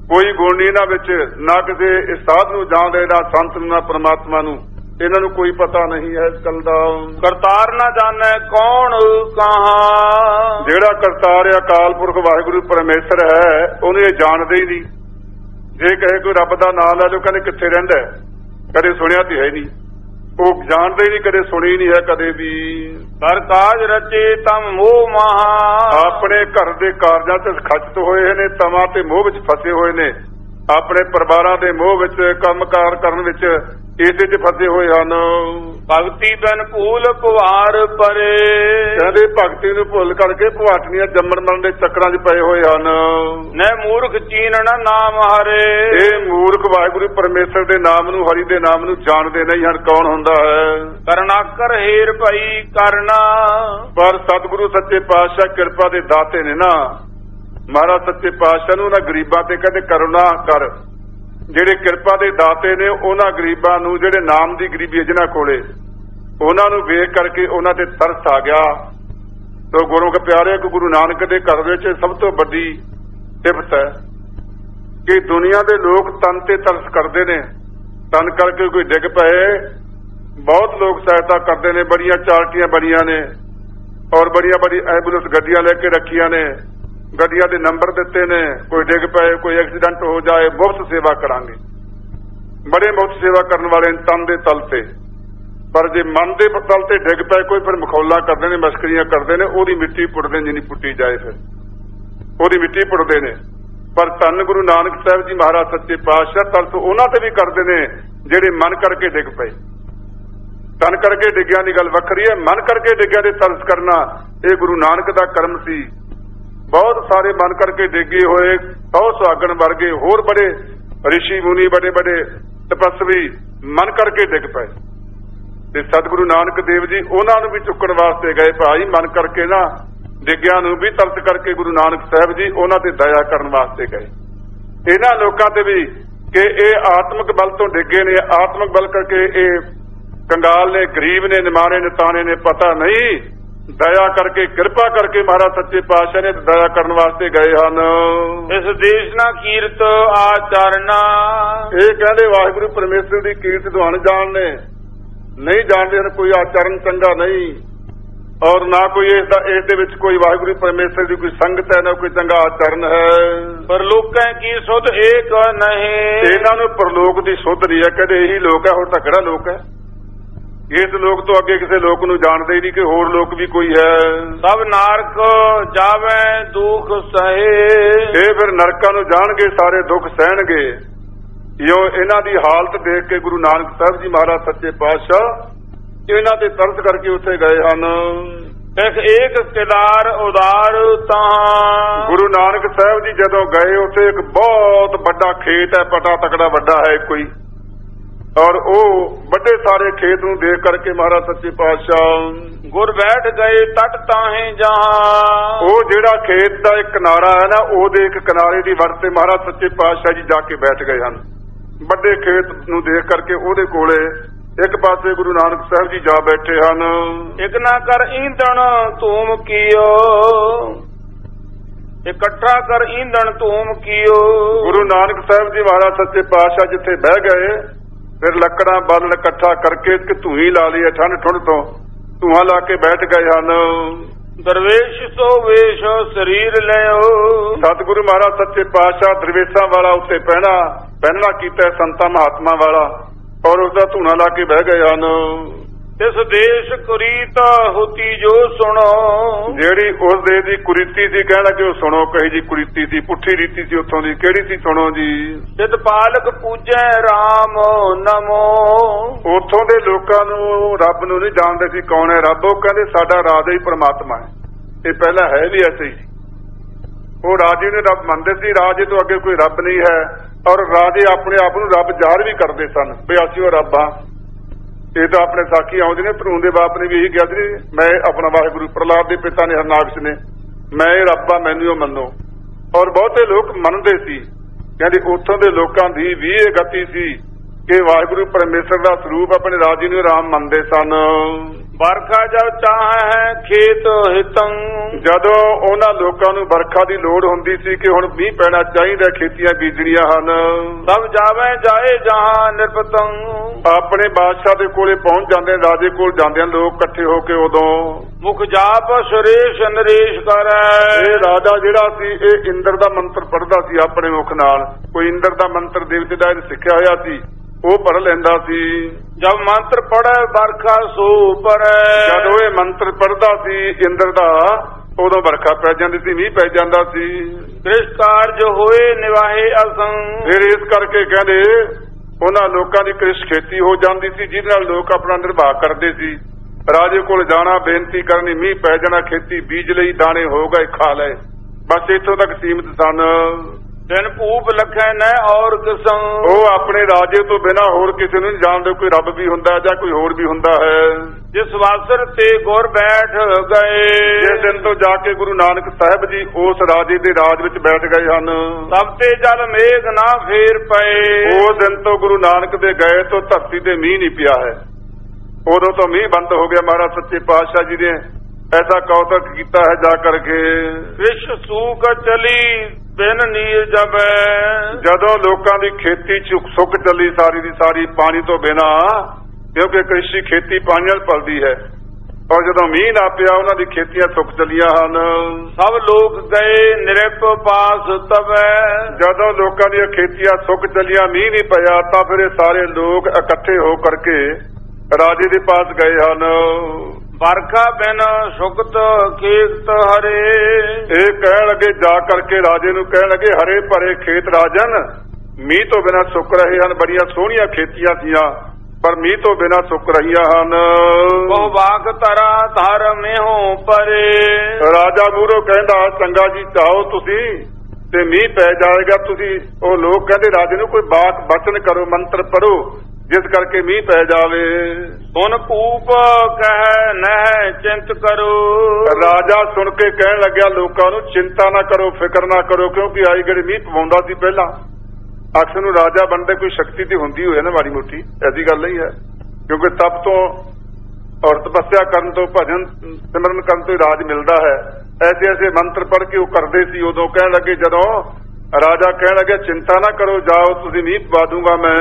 ਕੋਈ ਗੁਣ ਨਹੀਂ ਇਹਨਾਂ ਵਿੱਚ, ਨਾ ਕਿਸੇ ਸਾਧ ਨੂੰ ਜਾਣਦੇ, ਨਾ ਸੰਤ ਨੂੰ, ਨਾ ਪ੍ਰਮਾਤਮਾ ਨੂੰ। ਇਹਨਾਂ ਨੂੰ ਕੋਈ ਪਤਾ ਨਹੀਂ ਹੈ ਇਸ ਗੱਲ ਦਾ। ਕਰਤਾਰ ਨਾ ਜਾਣੈ ਕੌਣ ਕਹਾਂ, ਜਿਹੜਾ ਕਰਤਾਰ ਅਕਾਲ ਪੁਰਖ ਵਾਹਿਗੁਰੂ ਪਰਮੇਸ਼ਰ ਹੈ ਉਹਨੂੰ ਇਹ ਜਾਣਦੇ ਹੀ ਨਹੀਂ। ਜੇ ਕਹੇ ਕੋਈ ਰੱਬ ਦਾ ਨਾਮ ਲੈ ਲਓ, ਕਹਿੰਦੇ ਕਿੱਥੇ ਰਹਿੰਦਾ, ਕਦੇ ਸੁਣਿਆ ਤੇ ਹੈ ਨਹੀਂ। ਉਹ ਜਾਣਦੇ ਹੀ ਨਹੀਂ, ਕਦੇ ਸੁਣੀ ਨਹੀਂ ਹੈ ਕਦੇ ਵੀ। ਕਰ ਕਾਜ ਰਚੇ ਤਮ ਮੋਹ ਮਹਾ, ਆਪਣੇ ਘਰ ਦੇ ਕਾਰਜਾਂ ਤੇ ਖਚਤ ਹੋਏ ਨੇ, ਤਮਾਂ ਤੇ ਮੋਹ ਵਿੱਚ ਫਸੇ ਹੋਏ ਨੇ, ਆਪਣੇ ਪਰਿਵਾਰਾਂ ਦੇ ਮੋਹ ਵਿੱਚ, ਕੰਮਕਾਰ ਕਰਨ ਵਿੱਚ ਇਸੇ ਚ ਫਸੇ ਹੋਏ ਹਨ। ਭਗਤੀ ਬਿਨ ਭੂਲ ਭਵਾਰ ਪਰੇ, ਕਹਿੰਦੇ ਭਗਤੀ ਨੂੰ ਭੁੱਲ ਕਰਕੇ ਭਵਾਟਣੀਆਂ ਜੰਮਣ ਮਰਨ ਦੇ ਚੱਕਰਾਂ 'ਚ ਪਏ ਹੋਏ ਹਨ। ਨੈ ਮੂਰਖ ਚੀਨਣ ਨਾਮ ਹਰੇ, ਇਹ ਮੂਰਖ ਵਾਹਿਗੁਰੂ ਪਰਮੇਸ਼ਰ ਦੇ ਨਾਮ ਨੂੰ, ਹਰੀ ਦੇ ਨਾਮ ਨੂੰ ਜਾਣਦੇ ਨਹੀਂ ਹਨ ਕੌਣ ਹੁੰਦਾ ਹੈ। ਕਰਨਾਕਰ ਹੇਰ ਭਈ ਕਰਨਾ, ਪਰ ਸਤਿਗੁਰੂ ਸੱਚੇ ਪਾਤਸ਼ਾਹ ਕਿਰਪਾ ਦੇ ਦਾਤੇ ਨੇ ਨਾ। ਮਹਾਰਾਜ ਸੱਚੇ ਪਾਤਸ਼ਾਹ ਨੂੰ ਨਾ ਗਰੀਬਾਂ ਤੇ ਕਹਿੰਦੇ ਕਰੁਣਾ ਕਰ। ਜਿਹੜੇ ਕਿਰਪਾ ਦੇ ਦਾਤੇ ਨੇ ਉਹਨਾਂ ਗਰੀਬਾਂ ਨੂੰ, ਜਿਹੜੇ ਨਾਮ ਦੀ ਗਰੀਬੀ ਜਿਹਨਾਂ ਕੋਲੇ, ਉਹਨਾਂ ਨੂੰ ਵੇਖ ਕਰਕੇ ਉਹਨਾਂ ਤੇ ਤਰਸ ਆ ਗਿਆ। ਤੋ ਗੁਰੂ ਕੇ ਪਿਆਰੇ, ਗੁਰੂ ਨਾਨਕ ਦੇ ਘਰ ਵਿੱਚ ਸਭ ਤੋਂ ਵੱਡੀ ਸਿਫਤ ਹੈ ਕਿ ਦੁਨੀਆ ਦੇ ਲੋਕ ਤਨ ਤੇ ਤਰਸ ਕਰਦੇ ਨੇ। ਤਨ ਕਰਕੇ ਕੋਈ ਡਿੱਗ ਪਏ, ਬਹੁਤ ਲੋਕ ਸਹਾਇਤਾ ਕਰਦੇ ਨੇ, ਬੜੀਆਂ ਚਾਰਟੀਆਂ ਬਣੀਆਂ ਨੇ ਔਰ ਬੜੀਆਂ ਬੜੀ ਐਂਬੂਲੈਂਸ ਗੱਡੀਆਂ ਲੈ ਕੇ ਰੱਖੀਆਂ ਨੇ, ਗੱਡੀਆਂ ਦੇ ਨੰਬਰ ਦਿੱਤੇ ਨੇ। ਕੋਈ ਡਿੱਗ ਪਏ, ਕੋਈ ਐਕਸੀਡੈਂਟ ਹੋ ਜਾਏ, ਮੁਫਤ ਸੇਵਾ ਕਰਾਂਗੇ। ਬੜੇ ਮੁਫਤ ਸੇਵਾ ਕਰਨ ਵਾਲੇ ਤਨ ਦੇ ਤਲ ਤੇ। ਪਰ ਜੇ ਮਨ ਦੇ ਤਲ ਤੇ ਡਿੱਗ ਪਏ ਕੋਈ, ਫਿਰ ਮਖੌਲਾਂ ਕਰਦੇ ਨੇ, ਮਸਕਰੀਆਂ ਕਰਦੇ ਨੇ, ਉਹਦੀ ਮਿੱਟੀ ਪੁੱਟਦੇ ਜਿੰਨੀ ਪੁੱਟੀ ਜਾਏ, ਫਿਰ ਉਹਦੀ ਮਿੱਟੀ ਪੁੱਟਦੇ ਨੇ। ਪਰ ਧੰਨ ਗੁਰੂ ਨਾਨਕ ਸਾਹਿਬ ਜੀ ਮਹਾਰਾਜ ਸੱਚੇ ਪਾਤਸ਼ਾਹ ਤਰਸ ਉਹਨਾਂ ਤੇ ਵੀ ਕਰਦੇ ਨੇ ਜਿਹੜੇ ਮਨ ਕਰਕੇ ਡਿੱਗ ਪਏ। ਤਨ ਕਰਕੇ ਡਿੱਗਿਆ ਦੀ ਗੱਲ ਵੱਖਰੀ ਹੈ, ਮਨ ਕਰਕੇ ਡਿੱਗਿਆ ਦੇ ਤਰਸ ਕਰਨਾ ਇਹ ਗੁਰੂ ਨਾਨਕ ਦਾ ਕਰਮ ਸੀ। ਬਹੁਤ ਸਾਰੇ ਮਨ ਕਰਕੇ ਡਿੱਗੇ ਹੋਏ, ਸੌ ਸੁਹਾਗਣ ਵਰਗੇ ਹੋਰ ਬੜੇ ਰਿਸ਼ੀ ਮੁਨੀ, ਬੜੇ ਬੜੇ ਤਪਸਵੀ ਮਨ ਕਰਕੇ ਡਿੱਗ ਪਏ ਤੇ ਸਤਿਗੁਰੂ ਨਾਨਕ ਦੇਵ ਜੀ ਉਹਨਾਂ ਨੂੰ ਵੀ ਚੁੱਕਣ ਵਾਸਤੇ ਗਏ। ਭਾਈ ਮਨ ਕਰਕੇ ਨਾ ਡਿੱਗਿਆਂ ਨੂੰ ਵੀ ਤਰਸ ਕਰਕੇ ਗੁਰੂ ਨਾਨਕ ਸਾਹਿਬ ਜੀ ਉਹਨਾਂ ਤੇ ਦਇਆ ਕਰਨ ਵਾਸਤੇ ਗਏ। ਇਹਨਾਂ ਲੋਕਾਂ ਤੇ ਵੀ ਕਿ ਇਹ ਆਤਮਿਕ ਬਲ ਤੋਂ ਡਿੱਗੇ ਨੇ, ਆਤਮਿਕ ਬਲ ਕਰਕੇ ਇਹ ਕੰਗਾਲ ਨੇ, ਗਰੀਬ ਨੇ, ਨਿਮਾਣੇ ਨੇ, ਤਾਣੇ ਨੇ, ਪਤਾ ਨਹੀਂ, ਦਇਆ ਕਰਕੇ ਕਿਰਪਾ ਕਰਕੇ ਮਹਾਰਾਜ ਸੱਚੇ ਪਾਤਸ਼ਾਹ ਨੇ ਦਇਆ ਕਰਨ ਵਾਸਤੇ ਗਏ ਹਨ। ਇਸ ਦੇਸ਼ ਨਾ ਕੀਰਤ ਆਚਰਨਾ, ਇਹ ਕਹਿੰਦੇ ਵਾਹਿਗੁਰੂ ਪਰਮੇਸ਼ਰ ਦੀ ਕੀਰਤ ਤੋਂ ਅਣਜਾਣ ਨੇ, ਨਹੀਂ ਜਾਣਦੇ ਹਨ, ਕੋਈ ਆਚਰਨ ਚੰਗਾ ਨਹੀਂ ਔਰ ਨਾ ਕੋਈ ਇਸ ਦਾ ਇਸ ਦੇ ਵਿੱਚ ਕੋਈ ਵਾਹਿਗੁਰੂ ਪਰਮੇਸ਼ਰ ਦੀ ਕੋਈ ਸੰਗਤ ਹੈ, ਨਾ ਕੋਈ ਚੰਗਾ ਆਚਰਨ ਹੈ। ਪਰ ਲੋਕਾਂ ਕੀ ਸੁਧ ਏਕ ਨਹੀਂ, ਇਹਨਾਂ ਨੂੰ ਪਰਲੋਕ ਦੀ ਸੁਧ ਨਹੀਂ ਹੈ, ਕਹਿੰਦੇ ਇਹੀ ਲੋਕ ਹੈ, ਹੋਰ ਤਾਂ ਕਿਹੜਾ ਲੋਕ ਹੈ। ਇਸ ਲੋਕ ਤੋਂ ਅੱਗੇ ਕਿਸੇ ਲੋਕ ਨੂੰ ਜਾਣਦੇ ਹੀ ਨਹੀਂ ਕਿ ਹੋਰ ਲੋਕ ਵੀ ਕੋਈ ਹੈ। ਸਭ ਨਰਕ ਜਾਵੇ ਦੁੱਖ ਸਹੇ, ਇਹ ਫਿਰ ਨਰਕਾਂ ਨੂੰ ਜਾਣਗੇ, ਸਾਰੇ ਦੁੱਖ ਸਹਿਣਗੇ। ਇਉਂ ਇਹਨਾਂ ਦੀ ਹਾਲਤ ਦੇਖ ਕੇ ਗੁਰੂ ਨਾਨਕ ਸਾਹਿਬ ਜੀ ਮਹਾਰਾਜ ਸੱਚੇ ਪਾਤਸ਼ਾਹ ਇਹਨਾਂ ਤੇ ਤਰਸ ਕਰਕੇ ਉੱਥੇ ਗਏ ਹਨ। ਇੱਕ ਏਕ ਕਿਦਾਰ ਉਦਾਰ ਤਾਂ, ਗੁਰੂ ਨਾਨਕ ਸਾਹਿਬ ਜੀ ਜਦੋਂ ਗਏ ਉੱਥੇ ਇੱਕ ਬਹੁਤ ਵੱਡਾ ਖੇਤ ਹੈ, ਪਟਾ ਤਕੜਾ ਵੱਡਾ ਹੈ ਕੋਈ, ਔਰ ਉਹ ਵੱਡੇ ਸਾਰੇ ਖੇਤ ਨੂੰ ਦੇਖ ਕਰਕੇ ਮਹਾਰਾਜ ਸੱਚੇ ਪਾਤਸ਼ਾਹ ਗੁਰ ਬੈਠ ਗਏ ਤਟ ਤਾਹੇ ਜਹਾਂ, ਉਹ ਜਿਹੜਾ ਖੇਤ ਦਾ ਇੱਕ ਕਿਨਾਰਾ ਹੈ ਨਾ, ਉਹਦੇ ਇੱਕ ਕਿਨਾਰੇ ਦੀ ਵਰਤ ਤੇ ਮਹਾਰਾਜ ਸੱਚੇ ਪਾਤਸ਼ਾਹ ਜੀ ਜਾ ਕੇ ਬੈਠ ਗਏ ਹਨ। ਵੱਡੇ ਖੇਤ ਨੂੰ ਦੇਖ ਕਰਕੇ ਉਹਦੇ ਕੋਲੇ ਇੱਕ ਪਾਸੇ ਗੁਰੂ ਨਾਨਕ ਸਾਹਿਬ ਜੀ ਜਾ ਬੈਠੇ ਹਨ। ਇੱਕ ਨਾ ਕਰ ਈਂਧਣ ਧੂਮ ਕੀਓ, ਇਕੱਠਾ ਕਰ ਈਂਧਣ ਧੂਮ ਕੀਓ। ਗੁਰੂ ਨਾਨਕ ਸਾਹਿਬ ਜੀ ਮਹਾਰਾਜ ਸੱਚੇ ਪਾਤਸ਼ਾਹ ਜਿੱਥੇ ਬਹਿ ਗਏ, ਫਿਰ ਲੱਕੜਾਂ ਬਾਲਣ ਇਕੱਠਾ ਕਰਕੇ ਧੂਈ ਲਾ ਲਈ, ਠੰਡ ਠੁੰਡ ਤੋਂ ਧੂਆਂ ਲਾ ਕੇ ਬੈਠ ਗਏ ਹਨ। ਦਰਵੇਸ਼ ਸੋ ਵੇਸ਼ ਸਰੀਰ ਲਿਓ, ਸਤਿਗੁਰੂ ਮਹਾਰਾਜ ਸੱਚੇ ਪਾਤਸ਼ਾਹ ਦਰਵੇਸ਼ਾਂ ਵਾਲਾ ਉੱਤੇ ਪਹਿਣਾ ਪਹਿਨਣਾ ਕੀਤਾ, ਸੰਤਾਂ ਮਹਾਤਮਾ ਵਾਲਾ, ਔਰ ਉਸਦਾ ਧੂਣਾ ਲਾ ਕੇ ਬਹਿ ਗਏ ਹਨ। ਇਸ ਦੇਸ਼ ਕੁਰੀਤ ਹੋਤੀ ਜੋ ਸੁਣੋ, ਜਿਹੜੀ ਉਸ ਦੇਸ਼ ਦੀ ਕੁਰੀਤੀ ਸੀ, ਕਹਿਣਾ ਕਿ ਉਹ ਸੁਣੋ, ਕਹੀ ਜੀ ਕੁਰੀਤੀ ਸੀ, ਪੁੱਠੀ ਰੀਤੀ ਸੀ ਉੱਥੋਂ ਦੀ, ਕਿਹੜੀ ਸੀ ਸੁਣੋ ਜੀ। ਸਿਧ ਪਾਲਕ ਪੂਜੈ ਰਾਮ ਨਮੋ, ਉੱਥੋਂ ਦੇ ਲੋਕਾਂ ਨੂੰ ਰੱਬ ਨੂੰ ਨਹੀਂ ਜਾਣਦੇ ਸੀ ਕੌਣ ਹੈ ਰੱਬ। ਉਹ ਕਹਿੰਦੇ ਸਾਡਾ ਰਾਜਾ ਹੀ ਪ੍ਰਮਾਤਮਾ ਹੈ, ਇਹ ਪਹਿਲਾਂ ਹੈ ਵੀ ਐਸੇ ਹੀ। ਉਹ ਰਾਜੇ ਨੂੰ ਰੱਬ ਮੰਨਦੇ ਸੀ, ਰਾਜੇ ਤੋਂ ਅੱਗੇ ਕੋਈ ਰੱਬ ਨਹੀਂ ਹੈ, ਔਰ ਰਾਜੇ ਆਪਣੇ ਆਪ ਨੂੰ ਰੱਬ ਜ਼ਾਹਰ ਵੀ ਕਰਦੇ ਸਨ ਵੀ ਅਸੀਂ ਉਹ ਰੱਬ ਹਾਂ। ਇਹ ਤਾਂ ਆਪਣੇ ਸਾਖੀ ਆਉਂਦੇ ਨੇ, ਧਰੂ ਦੇ ਬਾਪ ਨੇ ਵੀ ਇਹੀ ਕਿਹਾ ਸੀ, ਮੈਂ ਆਪਣਾ ਵਾਹਿਗੁਰੂ, ਪ੍ਰਹਲਾਦ ਦੇ ਪਿਤਾ ਨੇ ਹਰਨਾਕਸ਼ ਨੇ, ਮੈਂ ਇਹ ਰੱਬ ਆ, ਮੈਨੂੰ ਉਹ ਮੰਨੋ। ਔਰ ਬਹੁਤੇ ਲੋਕ ਮੰਨਦੇ ਸੀ। ਕਹਿੰਦੇ ਉੱਥੋਂ ਦੇ ਲੋਕਾਂ ਦੀ ਵੀ ਇਹ ਗਤੀ ਸੀ ਕਿ ਵਾਹਿਗੁਰੂ ਪਰਮੇਸ਼ਰ ਦਾ ਸਰੂਪ ਆਪਣੇ ਰਾਜੇ ਨੂੰ ਰਾਮ ਮੰਨਦੇ ਸਨ। ਵਰਖਾ ਜਬ ਚਾਹੈ ਖੇਤ ਹਿਤੰ। ਜਦੋਂ ਉਹਨਾਂ ਲੋਕਾਂ ਨੂੰ ਵਰਖਾ ਦੀ ਲੋੜ ਹੁੰਦੀ ਸੀ ਕਿ ਹੁਣ ਮੀਂਹ ਪੈਣਾ ਚਾਹੀਦਾ, ਖੇਤੀਆਂ ਬੀਜਣੀਆਂ ਹਨ, ਸਭ ਜਾਵੇ ਜਾਏ ਜਹਾਂ ਨਿਰਪਤੰ। ਆਪਣੇ ਬਾਦਸ਼ਾਹ ਦੇ ਕੋਲੇ ਪਹੁੰਚ ਜਾਂਦੇ, ਰਾਜੇ ਕੋਲ ਜਾਂਦੇ ਹਨ ਲੋਕ ਇਕੱਠੇ ਹੋ ਕੇ। ਉਦੋਂ ਮੁਖ ਜਾਪ ਸੁਰੇਸ਼ ਨਰੇਸ਼ ਕਰੈ। ਇਹ ਰਾਜਾ ਜਿਹੜਾ ਸੀ ਇਹ ਇੰਦਰ ਦਾ ਮੰਤਰ ਪੜ੍ਹਦਾ ਸੀ ਆਪਣੇ ਮੁਖ ਨਾਲ। ਕੋਈ ਇੰਦਰ ਦਾ ਮੰਤਰ ਦੇਵਤੇ ਦਾ ਇਹਨੇ ਸਿੱਖਿਆ ਹੋਇਆ ਸੀ, ਉਹ ਪੜ੍ਹ ਲੈਂਦਾ ਸੀ। ਜਦ ਮੰਤਰ ਪੜ੍ਹੈ ਵਰਖਾ ਸੋ ਪਰੈ। ਜਦੋਂ ਇਹ ਮੰਤਰ ਪੜ੍ਹਦਾ ਸੀ ਇੰਦਰ ਦਾ, ਉਦੋਂ ਵਰਖਾ ਪੈ ਜਾਂਦੀ ਸੀ, ਮੀਂਹ ਪੈ ਜਾਂਦਾ ਸੀ। ਕ੍ਰਿਸ਼ ਕਾਰਜ ਹੋਏ ਨਿਵਾਹੇ ਅਸੰ। ਫਿਰ ਇਸ ਕਰਕੇ ਕਹਿੰਦੇ ਉਹਨਾਂ ਲੋਕਾਂ ਦੀ ਕ੍ਰਿਸ਼ ਖੇਤੀ ਹੋ ਜਾਂਦੀ ਸੀ, ਜਿਹਦੇ ਨਾਲ ਲੋਕ ਆਪਣਾ ਨਿਰਵਾਹ ਕਰਦੇ ਸੀ। ਰਾਜੇ ਕੋਲ ਜਾਣਾ, ਬੇਨਤੀ ਕਰਨੀ, ਮੀਂਹ ਪੈ ਜਾਣਾ, ਖੇਤੀ ਬੀਜ ਲਈ, ਦਾਣੇ ਹੋ ਗਏ, ਖਾ ਲਏ, ਬਸ ਇੱਥੋਂ ਤੱਕ ਸੀਮਿਤ ਸਨ। ਤਿੰਨ ਭੂਪ ਲਖੈ ਨੈ ਔਰ ਕਿਸਮ। ਉਹ ਆਪਣੇ ਰਾਜੇ ਤੋਂ ਬਿਨਾਂ ਹੋਰ ਕਿਸੇ ਨੂੰ ਨਹੀਂ ਜਾਣਦੇ, ਕੋਈ ਰੱਬ ਵੀ ਹੁੰਦਾ ਜਾਂ ਕੋਈ ਹੋਰ ਵੀ ਹੁੰਦਾ ਹੈ। ਜਿਸ ਵਾਸਰ ਤੇ ਗੁਰ ਬੈਠ ਗਏ। ਜਿਸ ਦਿਨ ਤੋਂ ਜਾ ਕੇ ਗੁਰੂ ਨਾਨਕ ਸਾਹਿਬ ਜੀ ਉਸ ਰਾਜੇ ਦੇ ਰਾਜ ਵਿੱਚ ਬੈਠ ਗਏ ਹਨ, ਤਬ ਤੇ ਜਲ ਮੇਘ ਨਾ ਫੇਰ ਪਏ। ਉਸ ਦਿਨ ਤੋਂ ਗੁਰੂ ਨਾਨਕ ਦੇ ਗਏ ਤੋਂ ਧਰਤੀ ਤੇ ਮੀਂਹ ਨਹੀਂ ਪਿਆ ਹੈ। ਉਦੋਂ ਤੋਂ ਮੀਂਹ ਬੰਦ ਹੋ ਗਿਆ। ਮਹਾਰਾਜ ਸੱਚੇ ਪਾਤਸ਼ਾਹ ਜੀ ਨੇ ਐਸਾ ਕੌਤਕ ਕੀਤਾ ਹੈ ਜਾ ਕਰਕੇ। ਵਿਸ਼ ਸੂਕ ਚਲੀ ਬਿਨ ਨੀਰ ਜਬੈ। ਜਦੋਂ ਲੋਕਾਂ ਦੀ ਖੇਤੀ ਚ ਸੁੱਕ ਚੱਲੀ ਸਾਰੀ ਦੀ ਸਾਰੀ ਪਾਣੀ ਤੋਂ ਬਿਨਾਂ, ਕਿਉਂਕਿ ਕ੍ਰਿਸ਼ੀ ਖੇਤੀ ਪਾਣੀ ਨਾਲ ਪਲਦੀ ਹੈ, ਔਰ ਜਦੋਂ ਮੀਂਹ ਨਾ ਪਿਆ ਉਹਨਾਂ ਦੀ ਖੇਤੀਆਂ ਸੁੱਕ ਚੱਲੀਆਂ ਹਨ। ਸਭ ਲੋਕ ਗਏ ਨਿਰਪ ਪਾਸ ਤਬੈ। ਜਦੋਂ ਲੋਕਾਂ ਦੀਆਂ ਖੇਤੀਆਂ ਸੁੱਕ ਚੱਲੀਆਂ, ਮੀਂਹ ਨਹੀਂ ਪਿਆ, ਤਾਂ ਫਿਰ ਇਹ ਸਾਰੇ ਲੋਕ ਇਕੱਠੇ ਹੋ ਕਰਕੇ ਰਾਜੇ ਦੇ ਪਾਸ ਗਏ ਹਨ। ਵਰਖਾ ਬਿਨ ਸੁਕਤ ਖੇਤ ਹਰੇ। ਇਹ ਕਹਿਣ ਲੱਗੇ ਜਾ ਕਰਕੇ ਰਾਜੇ ਨੂੰ, ਕਹਿਣ ਲੱਗੇ ਹਰੇ ਭਰੇ ਖੇਤ ਰਾਜਨ ਮੀਂਹ ਤੋਂ ਬਿਨਾਂ ਸੁੱਕ ਰਹੇ ਹਨ। ਬੜੀਆਂ ਸੋਹਣੀਆਂ ਖੇਤੀਆਂ ਸੀਆਂ, ਪਰ ਮੀਂਹ ਤੋਂ ਬਿਨਾਂ ਸੁੱਕ ਰਹੀਆਂ ਹਨ। ਬਹੁ ਵਾਕ ਤਰਾ ਧਰ ਮੇਹੋਂ ਪਰੇ। ਰਾਜਾ ਮੂਹਰੋਂ ਕਹਿੰਦਾ ਚੰਗਾ ਜੀ ਚਾਹੋ ਤੁਸੀਂ ਤੇ ਮੀਂਹ ਪੈ ਜਾਏਗਾ। ਤੁਸੀਂ ਉਹ ਲੋਕ ਕਹਿੰਦੇ ਰਾਜੇ ਨੂੰ ਕੋਈ ਬਾਕ ਬਚਨ ਕਰੋ, ਮੰਤਰ ਪੜੋ, ਜਿਸ ਕਰਕੇ ਮੀਂਹ ਪੈ ਜਾਵੇ। ਸੁਨ ਭੂਪ ਕਹਿ ਨਹਿ ਚਿੰਤ ਕਰੋ। ਰਾਜਾ ਸੁਣ ਕੇ ਕਹਿਣ ਲੱਗਿਆ ਲੋਕਾਂ ਨੂੰ ਚਿੰਤਾ ਨਾ ਕਰੋ, ਫਿਕਰ ਨਾ ਕਰੋ, ਕਿਉਂਕਿ ਆਈ ਜਿਹੜੀ ਮੀਂਹ ਪਵਾਉਂਦਾ ਸੀ ਪਹਿਲਾਂ। ਅਕਸਰ ਨੂੰ ਰਾਜਾ ਬਣਦੇ ਕੋਈ ਸ਼ਕਤੀ ਤੇ ਹੁੰਦੀ ਹੋਏ ਨਾ ਮਾੜੀ ਮੋਟੀ, ਐਸੀ ਗੱਲ ਨਹੀਂ ਹੈ, ਕਿਉਂਕਿ ਤਪ ਤੋਂ ਔਰ ਤਪੱਸਿਆ ਕਰਨ ਤੋਂ, ਭਜਨ ਸਿਮਰਨ ਕਰਨ ਤੋਂ ਰਾਜ ਮਿਲਦਾ ਹੈ। ਐਸੇ ਐਸੇ ਮੰਤਰ ਪੜ੍ਹ ਕੇ ਉਹ ਕਰਦੇ ਸੀ। ਉਦੋਂ ਕਹਿਣ ਲੱਗੇ, ਜਦੋਂ ਰਾਜਾ ਕਹਿਣ ਲੱਗਿਆ ਚਿੰਤਾ ਨਾ ਕਰੋ, ਜਾਓ ਤੁਸੀਂ ਮੀਂਹ ਪਵਾ ਦੂੰਗਾ ਮੈਂ।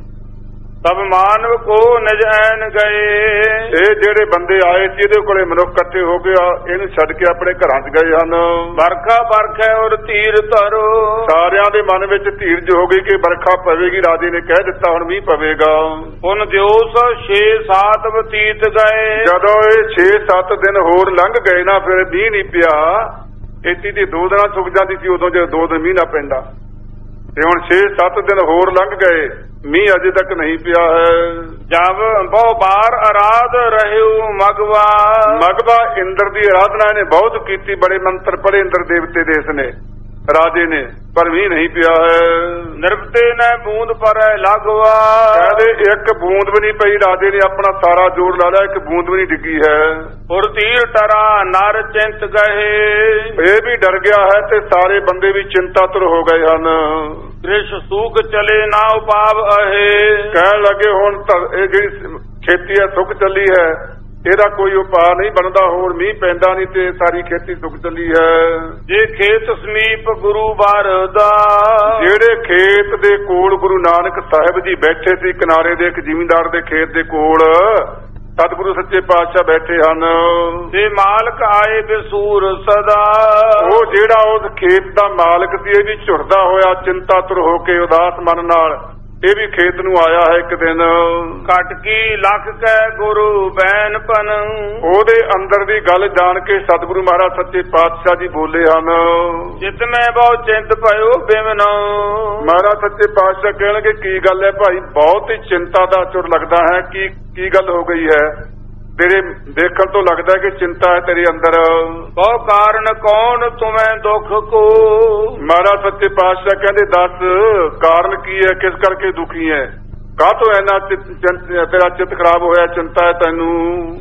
ਤਬ ਮਾਨਵ ਕੋ ਨਿਜ ਐਨ ਗਏ। ਇਹ ਜਿਹੜੇ ਬੰਦੇ ਆਏ ਸੀ ਇਹਦੇ ਕੋਲੇ ਮਨੁੱਖ ਇਕੱਠੇ ਹੋ ਕੇ ਇਹਨੂੰ ਛੱਡ ਕੇ ਆਪਣੇ ਘਰਾਂ 'ਚ ਗਏ ਹਨ। ਵਰਖਾ ਵਰਖੈ ਔਰ ਧੀਰ ਧਰੋ। ਸਾਰਿਆਂ ਦੇ ਮਨ ਵਿੱਚ ਧੀਰਜ ਹੋ ਗਈ ਕਿ ਵਰਖਾ ਪਵੇਗੀ। ਰਾਜੇ ਨੇ ਕਹਿ ਦਿੱਤਾ ਹੁਣ ਮੀਂਹ ਪਵੇਗਾ। ਹੁਣ ਦਿਵਸ ਛੇ ਸਾਤ ਬਤੀਤ ਗਏ। ਜਦੋਂ ਇਹ ਛੇ ਸੱਤ ਦਿਨ ਹੋਰ ਲੰਘ ਗਏ ਨਾ, ਫਿਰ ਮੀਂਹ ਨਹੀਂ ਪਿਆ। ਖੇਤੀ ਦੀ ਦੋ ਦਿਨਾਂ ਸੁੱਕ ਜਾਂਦੀ ਸੀ ਉਦੋਂ, ਜੇ ਦੋ ਦਿਨ ਮੀਂਹ ਨਾ ਪੈਂਦਾ। ਤੇ ਹੁਣ ਛੇ ਸੱਤ ਦਿਨ ਹੋਰ ਲੰਘ ਗਏ, ਮੀਂਹ ਅਜੇ ਤੱਕ ਨਹੀਂ ਪਿਆ ਹੈ। ਜਬ ਬਹੁ ਬਾਰ ਅਰਾਧ ਰਹਿਉ ਮਗਵਾ। ਮਗਵਾ ਇੰਦਰ ਦੀ ਆਰਾਧਨਾ ਇਹਨੇ ਬਹੁਤ ਕੀਤੀ, ਬੜੇ ਮੰਤਰ ਪੜ੍ਹੇ ਇੰਦਰ ਦੇਵਤੇ ਦੇ ਇਸ ਨੇ ਰਾਜੇ ਨੇ, ਪਰ ਮੀਂਹ ਨਹੀਂ ਪਿਆ ਹੈ। ਨਿਰਪਤੇ ਨੇ ਬੂੰਦ ਪਰ ਲਗਵਾ। ਕਹਿੰਦੇ ਇੱਕ ਬੂੰਦ ਵੀ ਨਹੀਂ ਪਈ। ਰਾਜੇ ਨੇ ਆਪਣਾ ਸਾਰਾ ਜ਼ੋਰ ਲਾ ਲਿਆ, ਇੱਕ ਬੂੰਦ ਵੀ ਨਹੀਂ ਡਿੱਗੀ ਹੈ। ਔਰ ਤੀਰ ਟਰਾ ਨਰ ਚਿੰਤ ਗਏ। ਇਹ ਵੀ ਡਰ ਗਿਆ ਹੈ ਤੇ ਸਾਰੇ ਬੰਦੇ ਵੀ ਚਿੰਤਾਤੁਰ ਹੋ ਗਏ ਹਨ। ਕ੍ਰਿਸ਼ ਸੂਖ ਚਲੇ ਨਾ ਉਪਾਵ ਅਹੇ। ਕਹਿਣ ਲੱਗੇ ਹੁਣ ਇਹ ਜਿਹੜੀ ਖੇਤੀ ਹੈ ਸੁੱਕ ਚੱਲੀ ਹੈ, ਇਹਦਾ ਕੋਈ ਉਪਾਅ ਨਹੀਂ ਬਣਦਾ, ਹੋਰ ਮੀਂਹ ਪੈਂਦਾ ਨਹੀਂ ਤੇ ਸਾਰੀ ਖੇਤੀ ਸੁੱਕ ਚੱਲੀ ਹੈ। ਜੇ ਖੇਤ ਸਮੀਪ ਗੁਰੂ ਬਾਰ ਦਾ। ਜਿਹੜੇ ਖੇਤ ਦੇ ਕੋਲ ਗੁਰੂ ਨਾਨਕ ਸਾਹਿਬ ਜੀ ਬੈਠੇ ਸੀ, ਕਿਨਾਰੇ ਦੇ ਇੱਕ ਜ਼ਿਮੀਂਦਾਰ ਦੇ ਖੇਤ ਦੇ ਕੋਲ ਸਤਿਗੁਰੂ ਸੱਚੇ ਪਾਤਸ਼ਾਹ ਬੈਠੇ ਹਨ। ਤੇ ਮਾਲਕ ਆਏ ਬਸੂਰ ਸਦਾ। ਉਹ ਜਿਹੜਾ ਉਸ ਖੇਤ ਦਾ ਮਾਲਕ ਸੀ, ਇਹ ਵੀ ਝੁਰਦਾ ਹੋਇਆ ਚਿੰਤਾਤੁਰ ਹੋ ਕੇ ਉਦਾਸ ਮਨ ਨਾਲ ਇਹ ਵੀ ਖੇਤ ਨੂੰ ਆਇਆ ਹੈ ਇੱਕ ਦਿਨ। ਕਟਕੀ ਲੱਖ ਕੈ ਗੁਰੂ ਬੈਨ ਪਨ। ਉਹਦੇ ਅੰਦਰ ਦੀ ਗੱਲ ਜਾਣ ਕੇ ਸਤਿਗੁਰੂ ਮਹਾਰਾਜ ਸੱਚੇ ਪਾਤਸ਼ਾਹ ਜੀ ਬੋਲੇ ਹਨ, ਜਿਤ ਮੈਂ ਬਹੁਤ ਚਿੰਤ ਭਇਓ ਬਿਮਨ। ਮਹਾਰਾਜ ਸੱਚੇ ਪਾਤਸ਼ਾਹ ਕਹਿਣਗੇ ਕੀ ਗੱਲ ਹੈ ਭਾਈ, ਬਹੁਤ ਹੀ ਚਿੰਤਾ ਦਾ ਚੁਰ ਲੱਗਦਾ ਹੈ। ਕੀ ਕੀ ਗੱਲ ਹੋ ਗਈ ਹੈ? ਤੇਰੇ ਦੇਖਣ ਤੋਂ ਲੱਗਦਾ ਕਿ ਚਿੰਤਾ ਹੈ ਤੇਰੇ ਅੰਦਰ। ਕਉ ਕਾਰਨ ਕੌਣ ਤੁਮੈ ਦੁੱਖ ਕੋ। ਮਹਾਰਾਜ ਸੱਚੇ ਪਾਤਸ਼ਾਹ ਕਹਿੰਦੇ ਦੱਸ ਕਾਰਨ ਕੀ ਹੈ, ਕਿਸ ਕਰਕੇ ਦੁਖੀ ਹੈ, ਕਾਹਤੋਂ ਇੰਨਾ ਤੇਰਾ ਚਿੱਤ ਖਰਾਬ ਹੋਇਆ, ਚਿੰਤਾ ਹੈ ਤੈਨੂੰ।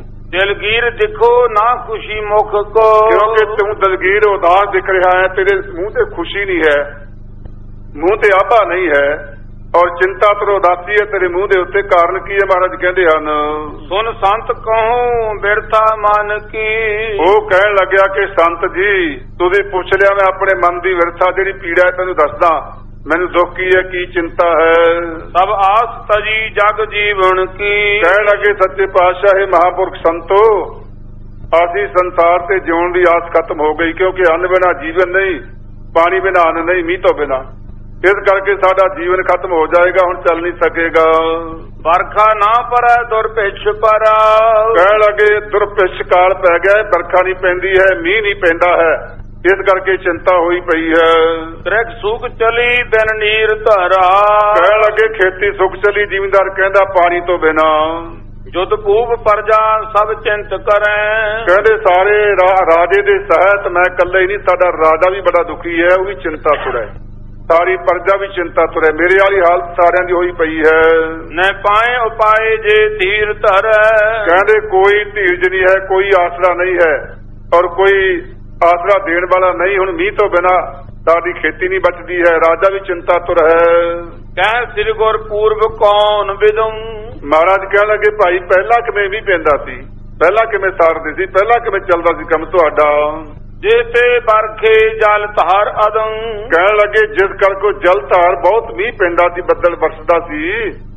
ਦਿਲਗੀਰ ਦਿਖੋ ਨਾ ਖੁਸ਼ੀ ਮੁਖ ਕੋ। ਕਿਉਂਕਿ ਤੂੰ ਦਿਲਗੀਰ ਉਦਾਸ ਦਿਖ ਰਿਹਾ ਹੈ, ਤੇਰੇ ਮੂੰਹ ਤੇ ਖੁਸ਼ੀ ਨਹੀਂ ਹੈ, ਮੂੰਹ ਤੇ ਆਭਾ ਨਹੀਂ ਹੈ। ਔਰ ਚਿੰਤਾ ਤਰੋ ਉਦਾਸੀ ਹੈ ਤੇਰੇ ਮੂੰਹ ਦੇ ਉੱਤੇ, ਕਾਰਨ ਕੀ ਹੈ? ਮਹਾਰਾਜ ਕਹਿੰਦੇ ਹਨ, ਸੁਨ ਸੰਤ ਕਹੂੰ ਬਿਰਥਾ ਮਨ ਕੀ। ਉਹ ਕਹਿਣ ਲੱਗਿਆ ਕਿ ਸੰਤ ਜੀ ਤੁਸੀਂ ਪੁੱਛ ਲਿਆ, ਮੈਂ ਆਪਣੇ ਮਨ ਦੀ ਵਿਰਥਾ ਜਿਹੜੀ ਪੀੜਾ ਹੈ ਤੈਨੂੰ ਦੱਸਦਾ, ਮੈਨੂੰ ਦੁੱਖ ਕੀ ਹੈ, ਕੀ ਚਿੰਤਾ ਹੈ। ਸਭ ਆਸ ਤਜੀ ਜਗ ਜੀਵਨ ਕੀ। ਕਹਿਣ ਲੱਗੇ ਸੱਚੇ ਪਾਤਸ਼ਾਹ ਇਹ ਮਹਾਂਪੁਰਖ ਸੰਤੋ, ਅਸੀਂ ਸੰਸਾਰ ਤੇ ਜਿਉਣ ਦੀ ਆਸ ਖਤਮ ਹੋ ਗਈ, ਕਿਉਂਕਿ ਅੰਨ ਬਿਨਾ ਜੀਵਨ ਨਹੀਂ, ਪਾਣੀ ਬਿਨਾ ਅੰਨ ਨਹੀਂ, ਮੀਂਹ ਤੋਂ ਬਿਨਾ, ਇਸ ਕਰਕੇ ਸਾਡਾ ਜੀਵਨ ਖਤਮ ਹੋ ਜਾਏਗਾ, ਹੁਣ ਚੱਲ ਨਹੀਂ ਸਕੇਗਾ। ਵਰਖਾ ਨਾ ਪਰੈ ਦੁਰਭਿਛ ਪਰਾ। ਕਹਿਣ ਲੱਗੇ ਦੁਰਭਿਛ ਕਾਲ ਪੈ ਗਿਆ, ਵਰਖਾ ਨਹੀਂ ਪੈਂਦੀ ਹੈ, ਮੀਂਹ ਨਹੀਂ ਪੈਂਦਾ ਹੈ, ਇਸ ਕਰਕੇ ਚਿੰਤਾ ਹੋਈ ਪਈ ਹੈ। ਤ੍ਰਿਕ ਸੁਖ ਚਲੀ ਦਿਨ ਨੀਰ ਧਰਾ। ਕਹਿਣ ਲੱਗੇ ਖੇਤੀ ਸੁਖ ਚਲੀ, ਜ਼ਿਮੀਂਦਾਰ ਕਹਿੰਦਾ ਪਾਣੀ ਤੋਂ ਬਿਨਾ। ਜੁਦ ਪੂਬ ਪਰਜਾ ਸਭ ਚਿੰਤ ਕਰੈ। ਕਹਿੰਦੇ ਸਾਰੇ ਰਾਜੇ ਦੇ ਸਹਿਤ ਮੈਂ ਇਕੱਲੇ ਹੀ ਨਹੀਂ, ਸਾਡਾ ਰਾਜਾ ਵੀ ਬੜਾ ਦੁਖੀ ਹੈ, ਉਹ ਵੀ ਚਿੰਤਾ ਤੁਰੈ, ਸਾਰੀ ਪਰਜਾ ਵੀ ਚਿੰਤਾ ਤੁਰੈ, ਮੇਰੇ ਵਾਲੀ ਹਾਲਤ ਸਾਰਿਆਂ ਦੀ ਹੋਈ ਪਈ ਹੈ। ਨ ਪਾਏ ਉਪਾਏ ਜੇ ਧੀਰ ਧਰੈ। ਕਹਿੰਦੇ ਕੋਈ ਧੀਰਜ ਨਹੀਂ ਹੈ, ਕੋਈ ਆਸਰਾ ਨਹੀਂ ਹੈ, ਔਰ ਕੋਈ ਆਸਰਾ ਦੇਣ ਵਾਲਾ ਨਹੀਂ। ਹੁਣ ਮੀਂਹ ਤੋਂ ਬਿਨਾ ਸਾਡੀ ਖੇਤੀ ਨਹੀਂ ਬਚਦੀ ਹੈ, ਰਾਜਾ ਵੀ ਚਿੰਤਾ ਤੁਰ ਹੈ। ਕਹਿ ਸ੍ਰੀ ਗੁਰ ਪੂਰਬ ਕੌਣ ਵਿਦਮ। ਮਹਾਰਾਜ ਕਹਿਣ ਲੱਗੇ ਭਾਈ ਪਹਿਲਾਂ ਕਿਵੇਂ ਮੀਂਹ ਪੈਂਦਾ ਸੀ, ਪਹਿਲਾਂ ਕਿਵੇਂ ਸਾਰਦੇ ਸੀ, ਪਹਿਲਾਂ ਕਿਵੇਂ ਚੱਲਦਾ ਸੀ ਕੰਮ ਤੁਹਾਡਾ। ਜੇ ਤੇ ਬਰਖੇ ਜਲ ਧਾਰ ਅਦੰ। ਕਹਿਣ ਲੱਗੇ ਜਿਸ ਕਰ ਕੋ ਜਲ ਧਾਰ ਬਹੁਤ ਮੀਂਹ ਪੈਂਦਾ ਸੀ, ਬੱਦਲ ਵਰਸਦਾ ਸੀ,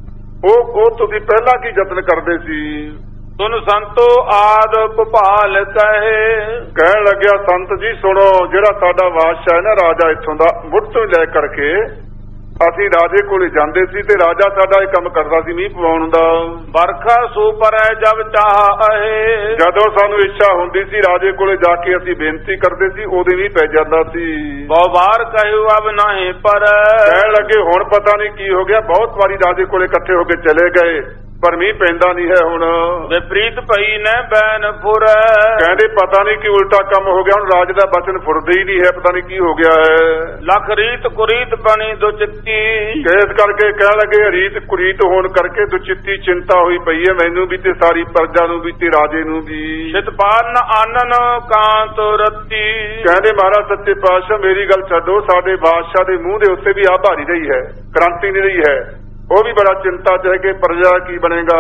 ਉਹ ਉਹ ਤੁਸੀਂ ਪਹਿਲਾਂ ਕੀ ਯਤਨ ਕਰਦੇ ਸੀ। ਸੁਨ ਸੰਤੋ ਆਦ ਭੁਪਾਲ ਕਹੇ। ਕਹਿਣ ਲੱਗਿਆ ਸੰਤ ਜੀ ਸੁਣੋ, ਜਿਹੜਾ ਸਾਡਾ ਬਾਦਸ਼ਾਹ ਹੈ ਨਾ, ਰਾਜਾ ਇੱਥੋਂ ਦਾ, ਮੁੱਢ ਤੋਂ ਲੈ ਕਰਕੇ ਅਸੀਂ ਰਾਜੇ ਕੋਲੇ ਜਾਂਦੇ ਸੀ ਤੇ ਰਾਜਾ ਸਾਡਾ ਇਹ ਕੰਮ ਕਰਦਾ ਸੀ ਮੀਂਹ ਪਵਾਉਣ ਦਾ। ਵਰਖਾ ਸੋ ਪਰੈ ਜਬ ਚਾਹ ਅਹੇ। ਜਦੋਂ ਸਾਨੂੰ ਇੱਛਾ ਹੁੰਦੀ ਸੀ ਰਾਜੇ ਕੋਲੇ ਜਾ ਕੇ ਅਸੀਂ ਬੇਨਤੀ ਕਰਦੇ ਸੀ, ਉਹਦੇ ਵੀ ਪੈ ਜਾਂਦਾ ਸੀ। ਬਹੁ ਵਾਰ ਕਹਿਓ ਅਬ ਨਹੀਂ ਪਰ। ਕਹਿਣ ਲੱਗੇ ਹੁਣ ਪਤਾ ਨਹੀਂ ਕੀ ਹੋ ਗਿਆ, ਬਹੁਤ ਵਾਰੀ ਰਾਜੇ ਕੋਲੇ ਇਕੱਠੇ ਹੋ ਕੇ ਚਲੇ ਗਏ, ਪਰ ਮੀਂਹ ਪੈਂਦਾ ਨਹੀਂ ਹੈ। ਹੁਣ ਵਿਪਰੀਤ ਪਈ ਨੇ ਬੈਨ ਫੁਰ। ਕਹਿੰਦੇ ਪਤਾ ਨਹੀਂ ਕੀ ਉਲਟਾ ਕੰਮ ਹੋ ਗਿਆ, ਹੁਣ ਰਾਜ ਦਾ ਬਚਨ ਫੁਰਦਾ ਹੀ ਨਹੀਂ ਹੈ, ਪਤਾ ਨਹੀਂ ਕੀ ਹੋ ਗਿਆ ਹੈ। ਲਖ ਰੀਤ ਕੁਰੀਤ ਬਣੀ ਦੁਚਿੱਤੀ। ਇਸ ਕਰਕੇ ਕਹਿਣ ਲੱਗੇ ਰੀਤ ਕੁਰੀਤ ਹੋਣ ਕਰਕੇ ਦੁਚਿੱਤੀ ਚਿੰਤਾ ਹੋਈ ਪਈ ਹੈ, ਮੈਨੂੰ ਵੀ ਤੇ ਸਾਰੀ ਪ੍ਰਜਾ ਨੂੰ ਵੀ ਤੇ ਰਾਜੇ ਨੂੰ ਵੀ। ਚਿਤਪਾਨ ਆਨਨ ਕਾਂਤ ਰੱਤੀ। ਕਹਿੰਦੇ ਮਹਾਰਾਜ ਸੱਚੇ ਪਾਤਸ਼ਾਹ ਮੇਰੀ ਗੱਲ ਛੱਡੋ, ਸਾਡੇ ਬਾਦਸ਼ਾਹ ਦੇ ਮੂੰਹ ਦੇ ਉੱਤੇ ਵੀ ਆ ਭਾਰੀ ਰਹੀ ਹੈ, ਕ੍ਰਾਂਤੀ ਨਹੀਂ ਰਹੀ ਹੈ, ਉਹ ਵੀ ਬੜਾ ਚਿੰਤਾ ਚ ਹੈ ਕਿ ਪ੍ਰਜਾ ਕੀ ਬਣੇਗਾ।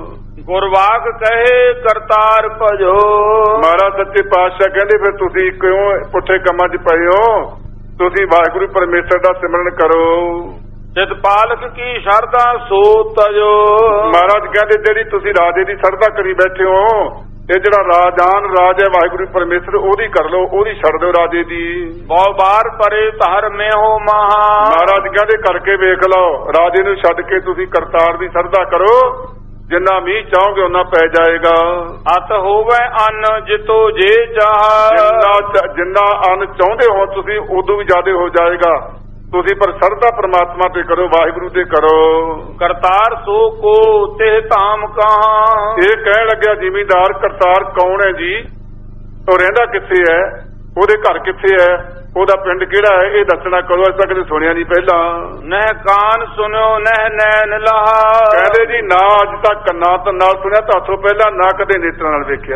ਗੁਰਵਾਕ ਕਹੇ ਕਰਤਾਰ ਭਜੋ। ਮਹਾਰਾਜ ਸੱਚੇ ਪਾਤਸ਼ਾਹ ਕਹਿੰਦੇ ਫਿਰ ਤੁਸੀਂ ਕਿਉਂ ਪੁੱਠੇ ਕੰਮਾਂ 'ਚ ਪਏ ਹੋ, ਤੁਸੀਂ ਵਾਹਿਗੁਰੂ ਪਰਮੇਸ਼ਰ ਦਾ ਸਿਮਰਨ ਕਰੋ। ਜਿਤ ਪਾਲਕ ਕੀ ਸ਼ਰਧਾ ਸੋ ਤਜੋ। ਮਹਾਰਾਜ ਕਹਿੰਦੇ ਜਿਹੜੀ ਤੁਸੀਂ ਰਾਜੇ ਦੀ ਸ਼ਰਧਾ ਕਰੀ ਬੈਠੇ ਹੋ, ਇਹ ਜਿਹੜਾ ਰਾਜਾਨ ਰਾਜ ਹੈ ਵਾਹਿਗੁਰੂ ਪਰਮੇਸ਼ਰ, ਉਹਦੀ ਕਰ ਲਓ, ਉਹਦੀ ਛੱਡ ਦਿਓ ਰਾਜੇ ਦੀ। ਬਹੁ ਬਾਰ ਪਰੇ ਧਰ ਮੇ ਹੋ ਮਹਾ। ਮਹਾਰਾਜ ਕਹਿੰਦੇ ਕਰਕੇ ਵੇਖ ਲਓ, ਰਾਜੇ ਨੂੰ ਛੱਡ ਕੇ ਤੁਸੀਂ ਕਰਤਾਰ ਦੀ ਸ਼ਰਧਾ ਕਰੋ, ਜਿੰਨਾ ਮੀਂਹ ਚਾਹੋਗੇ ਉਹਨਾਂ ਪੈ ਜਾਏਗਾ। ਅਤ ਹੋਵੇ ਅੰਨ ਜਿਤੋ ਜੇ ਚਾਹ। ਜਿੰਨਾ ਜਿੰਨਾ ਅੰਨ ਚਾਹੁੰਦੇ ਹੋ ਤੁਸੀਂ ਉਦੋਂ ਵੀ ਜ਼ਿਆਦਾ ਹੋ ਜਾਏਗਾ, ਤੁਸੀਂ ਪਰ ਸ਼ਰਧਾ ਪ੍ਰਮਾਤਮਾ ਤੇ ਕਰੋ, ਵਾਹਿਗੁਰੂ ਤੇ ਕਰੋ। ਕਰਤਾਰ ਸੋ ਕੋ ਤੇ ਧਾਮ ਕਹਾਂ। ਇਹ ਕਹਿਣ ਲੱਗਿਆ ਜ਼ਿਮੀਂਦਾਰ ਕਰਤਾਰ ਕੌਣ ਹੈ ਜੀ, ਉਹ ਰਹਿੰਦਾ ਕਿੱਥੇ ਹੈ, ਉਹਦੇ ਘਰ ਕਿੱਥੇ ਹੈ, ਉਹਦਾ ਪਿੰਡ ਕਿਹੜਾ ਹੈ, ਇਹ ਦੱਸਣਾ ਕਰੋ, ਅਸਾਂ ਕਦੇ ਸੁਣਿਆ ਨਹੀਂ ਪਹਿਲਾਂ। ਨਹਿ ਕਾਨ ਸੁਣਿਓ ਨਹਿ ਨੈਣ ਲਹਾ। ਕਹਿੰਦੇ ਜੀ ਨਾ ਅੱਜ ਤੱਕ ਕੰਨਾਂ ਤੋਂ ਨਾਲ ਸੁਣਿਆ, ਤੁਹਾਥੋਂ ਪਹਿਲਾਂ ਨਾ ਕਦੇ ਨੇਤਰਾਂ ਨਾਲ ਵੇਖਿਆ।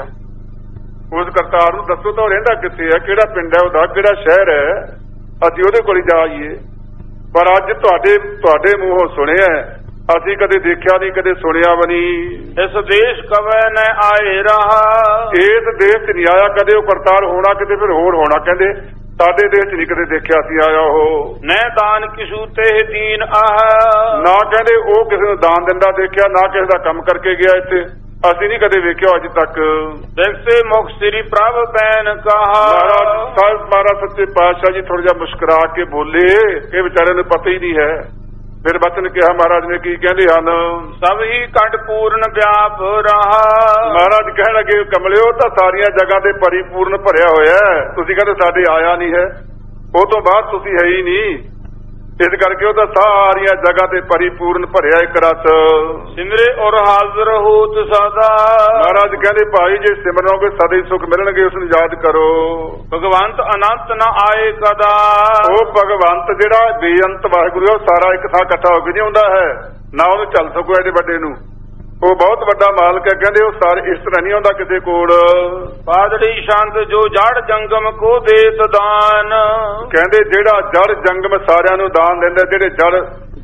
ਉਸ ਕਰਤਾਰ ਨੂੰ ਦੱਸੋ ਤਾਂ ਉਹ ਰਹਿੰਦਾ ਕਿੱਥੇ ਹੈ, ਕਿਹੜਾ ਪਿੰਡ ਹੈ ਉਹਦਾ, ਕਿਹੜਾ ਸ਼ਹਿਰ ਹੈ, ਅਸੀਂ ਉਹਦੇ ਕੋਲ ਜਾਈਏ। ਪਰ ਅੱਜ ਤੁਹਾਡੇ ਤੁਹਾਡੇ ਮੂੰਹੋਂ ਸੁਣਿਆ, ਅਸੀਂ ਕਦੇ ਦੇਖਿਆ ਨਹੀਂ, ਕਦੇ ਸੁਣਿਆ ਵੀ ਨਹੀਂ। ਇਸ ਦੇਸ਼ ਕਵੈ ਨ ਆਏ ਰਹਾ। ਇਸ ਦੇਸ਼ 'ਚ ਨਹੀਂ ਆਇਆ ਕਦੇ ਉਹ ਕਰਤਾਰ, ਹੋਣਾ ਕਿਤੇ ਫਿਰ ਹੋਰ ਹੋਣਾ। ਕਹਿੰਦੇ ਸਾਡੇ ਦੇਸ਼ 'ਚ ਨਹੀਂ ਕਦੇ ਦੇਖਿਆ ਸੀ ਆਇਆ ਉਹ। ਨੈ ਦਾਨ ਕਿਸੂ ਤੇ ਦੀਨ ਆਹ। ਨਾ ਕਹਿੰਦੇ ਉਹ ਕਿਸੇ ਨੂੰ ਦਾਨ ਦਿੰਦਾ ਦੇਖਿਆ, ਨਾ ਕਿਸੇ ਦਾ ਕੰਮ ਕਰਕੇ ਗਿਆ ਇੱਥੇ, ਅਸੀਂ ਨਹੀਂ ਕਦੇ ਵੇਖਿਆ ਅੱਜ ਤੱਕ। ਦੇਖੇ ਮੁਖ ਸ੍ਰੀ ਪ੍ਰਭ ਬੈਨ ਕਹਾ। ਮਹਾਰਾਜ ਸਾਹਿਬ ਮਹਾਰਾਜ ਸੱਚੇ ਪਾਤਸ਼ਾਹ ਜੀ ਥੋੜਾ ਜਿਹਾ ਮੁਸਕਰਾ ਕੇ ਬੋਲੇ, ਇਹ ਵਿਚਾਰਿਆਂ ਨੂੰ ਪਤਾ ਹੀ ਨਹੀਂ ਹੈ। ਫਿਰ ਬਚਨ ਕਿਹਾ ਮਹਾਰਾਜ ਨੇ, ਕੀ ਕਹਿੰਦੇ ਹਨ, ਸਭ ਹੀ ਕੰਡ ਪੂਰਨ ਵਿਆਪ ਰਹਾ। ਮਹਾਰਾਜ ਕਹਿਣ ਲੱਗੇ ਕਮਲਿਓ ਤਾਂ ਸਾਰੀਆਂ ਜਗ੍ਹਾ ਤੇ ਪਰਿਪੂਰਨ ਭਰਿਆ ਹੋਇਆ, ਤੁਸੀਂ ਕਹਿੰਦੇ ਸਾਡੇ ਆਇਆ ਨਹੀਂ ਹੈ, ਉਹ ਤੋਂ ਬਾਅਦ ਤੁਸੀਂ ਹੈ ਹੀ ਨਹੀਂ, ਇਸ ਕਰਕੇ ਉਹ ਤਾਂ ਸਾਰੀਆਂ ਜਗ੍ਹਾ ਤੇ ਪਰਿਪੂਰਨ ਭਰਿਆ ਇੱਕ ਰਸ। ਸਿਮਰੇ ਔਰ ਹਾਜ਼ਰ ਹੋਤ ਸਦਾ। ਮਹਾਰਾਜ ਕਹਿੰਦੇ ਭਾਈ ਜੇ ਸਿਮਰੋਗੇ ਸਦਾ ਹੀ ਸੁੱਖ ਮਿਲਣਗੇ, ਉਸ ਨੂੰ ਯਾਦ ਕਰੋ। ਭਗਵੰਤ ਅਨੰਤ ਨਾ ਆਏ ਕਦਾ। ਉਹ ਭਗਵੰਤ ਜਿਹੜਾ ਬੇਅੰਤ ਵਾਹਿਗੁਰੂ, ਉਹ ਸਾਰਾ ਇੱਕ ਥਾਂ ਇਕੱਠਾ ਹੋ ਕੇ ਨਹੀਂ ਆਉਂਦਾ ਹੈ, ਨਾ ਉਹਨੂੰ ਚੱਲ ਸਕੋ ਐਡੇ ਵੱਡੇ ਨੂੰ, ਉਹ ਬਹੁਤ ਵੱਡਾ ਮਾਲਕ ਹੈ। ਕਹਿੰਦੇ ਉਹ ਸਾਰੇ ਇਸ ਤਰ੍ਹਾਂ ਨਹੀਂ ਆਉਂਦਾ ਕਿਸੇ ਕੋਲ। ਪਾਦੜੀ ਸ਼ਾਂਤ ਜੋ ਜੜ ਜੰਗਮ ਕੋ ਦੇਤ ਦਾਨ। ਕਹਿੰਦੇ ਜਿਹੜਾ ਜੜ ਜੰਗਮ ਸਾਰਿਆਂ ਨੂੰ ਦਾਨ ਦਿੰਦਾ, ਜਿਹੜੇ ਜੜ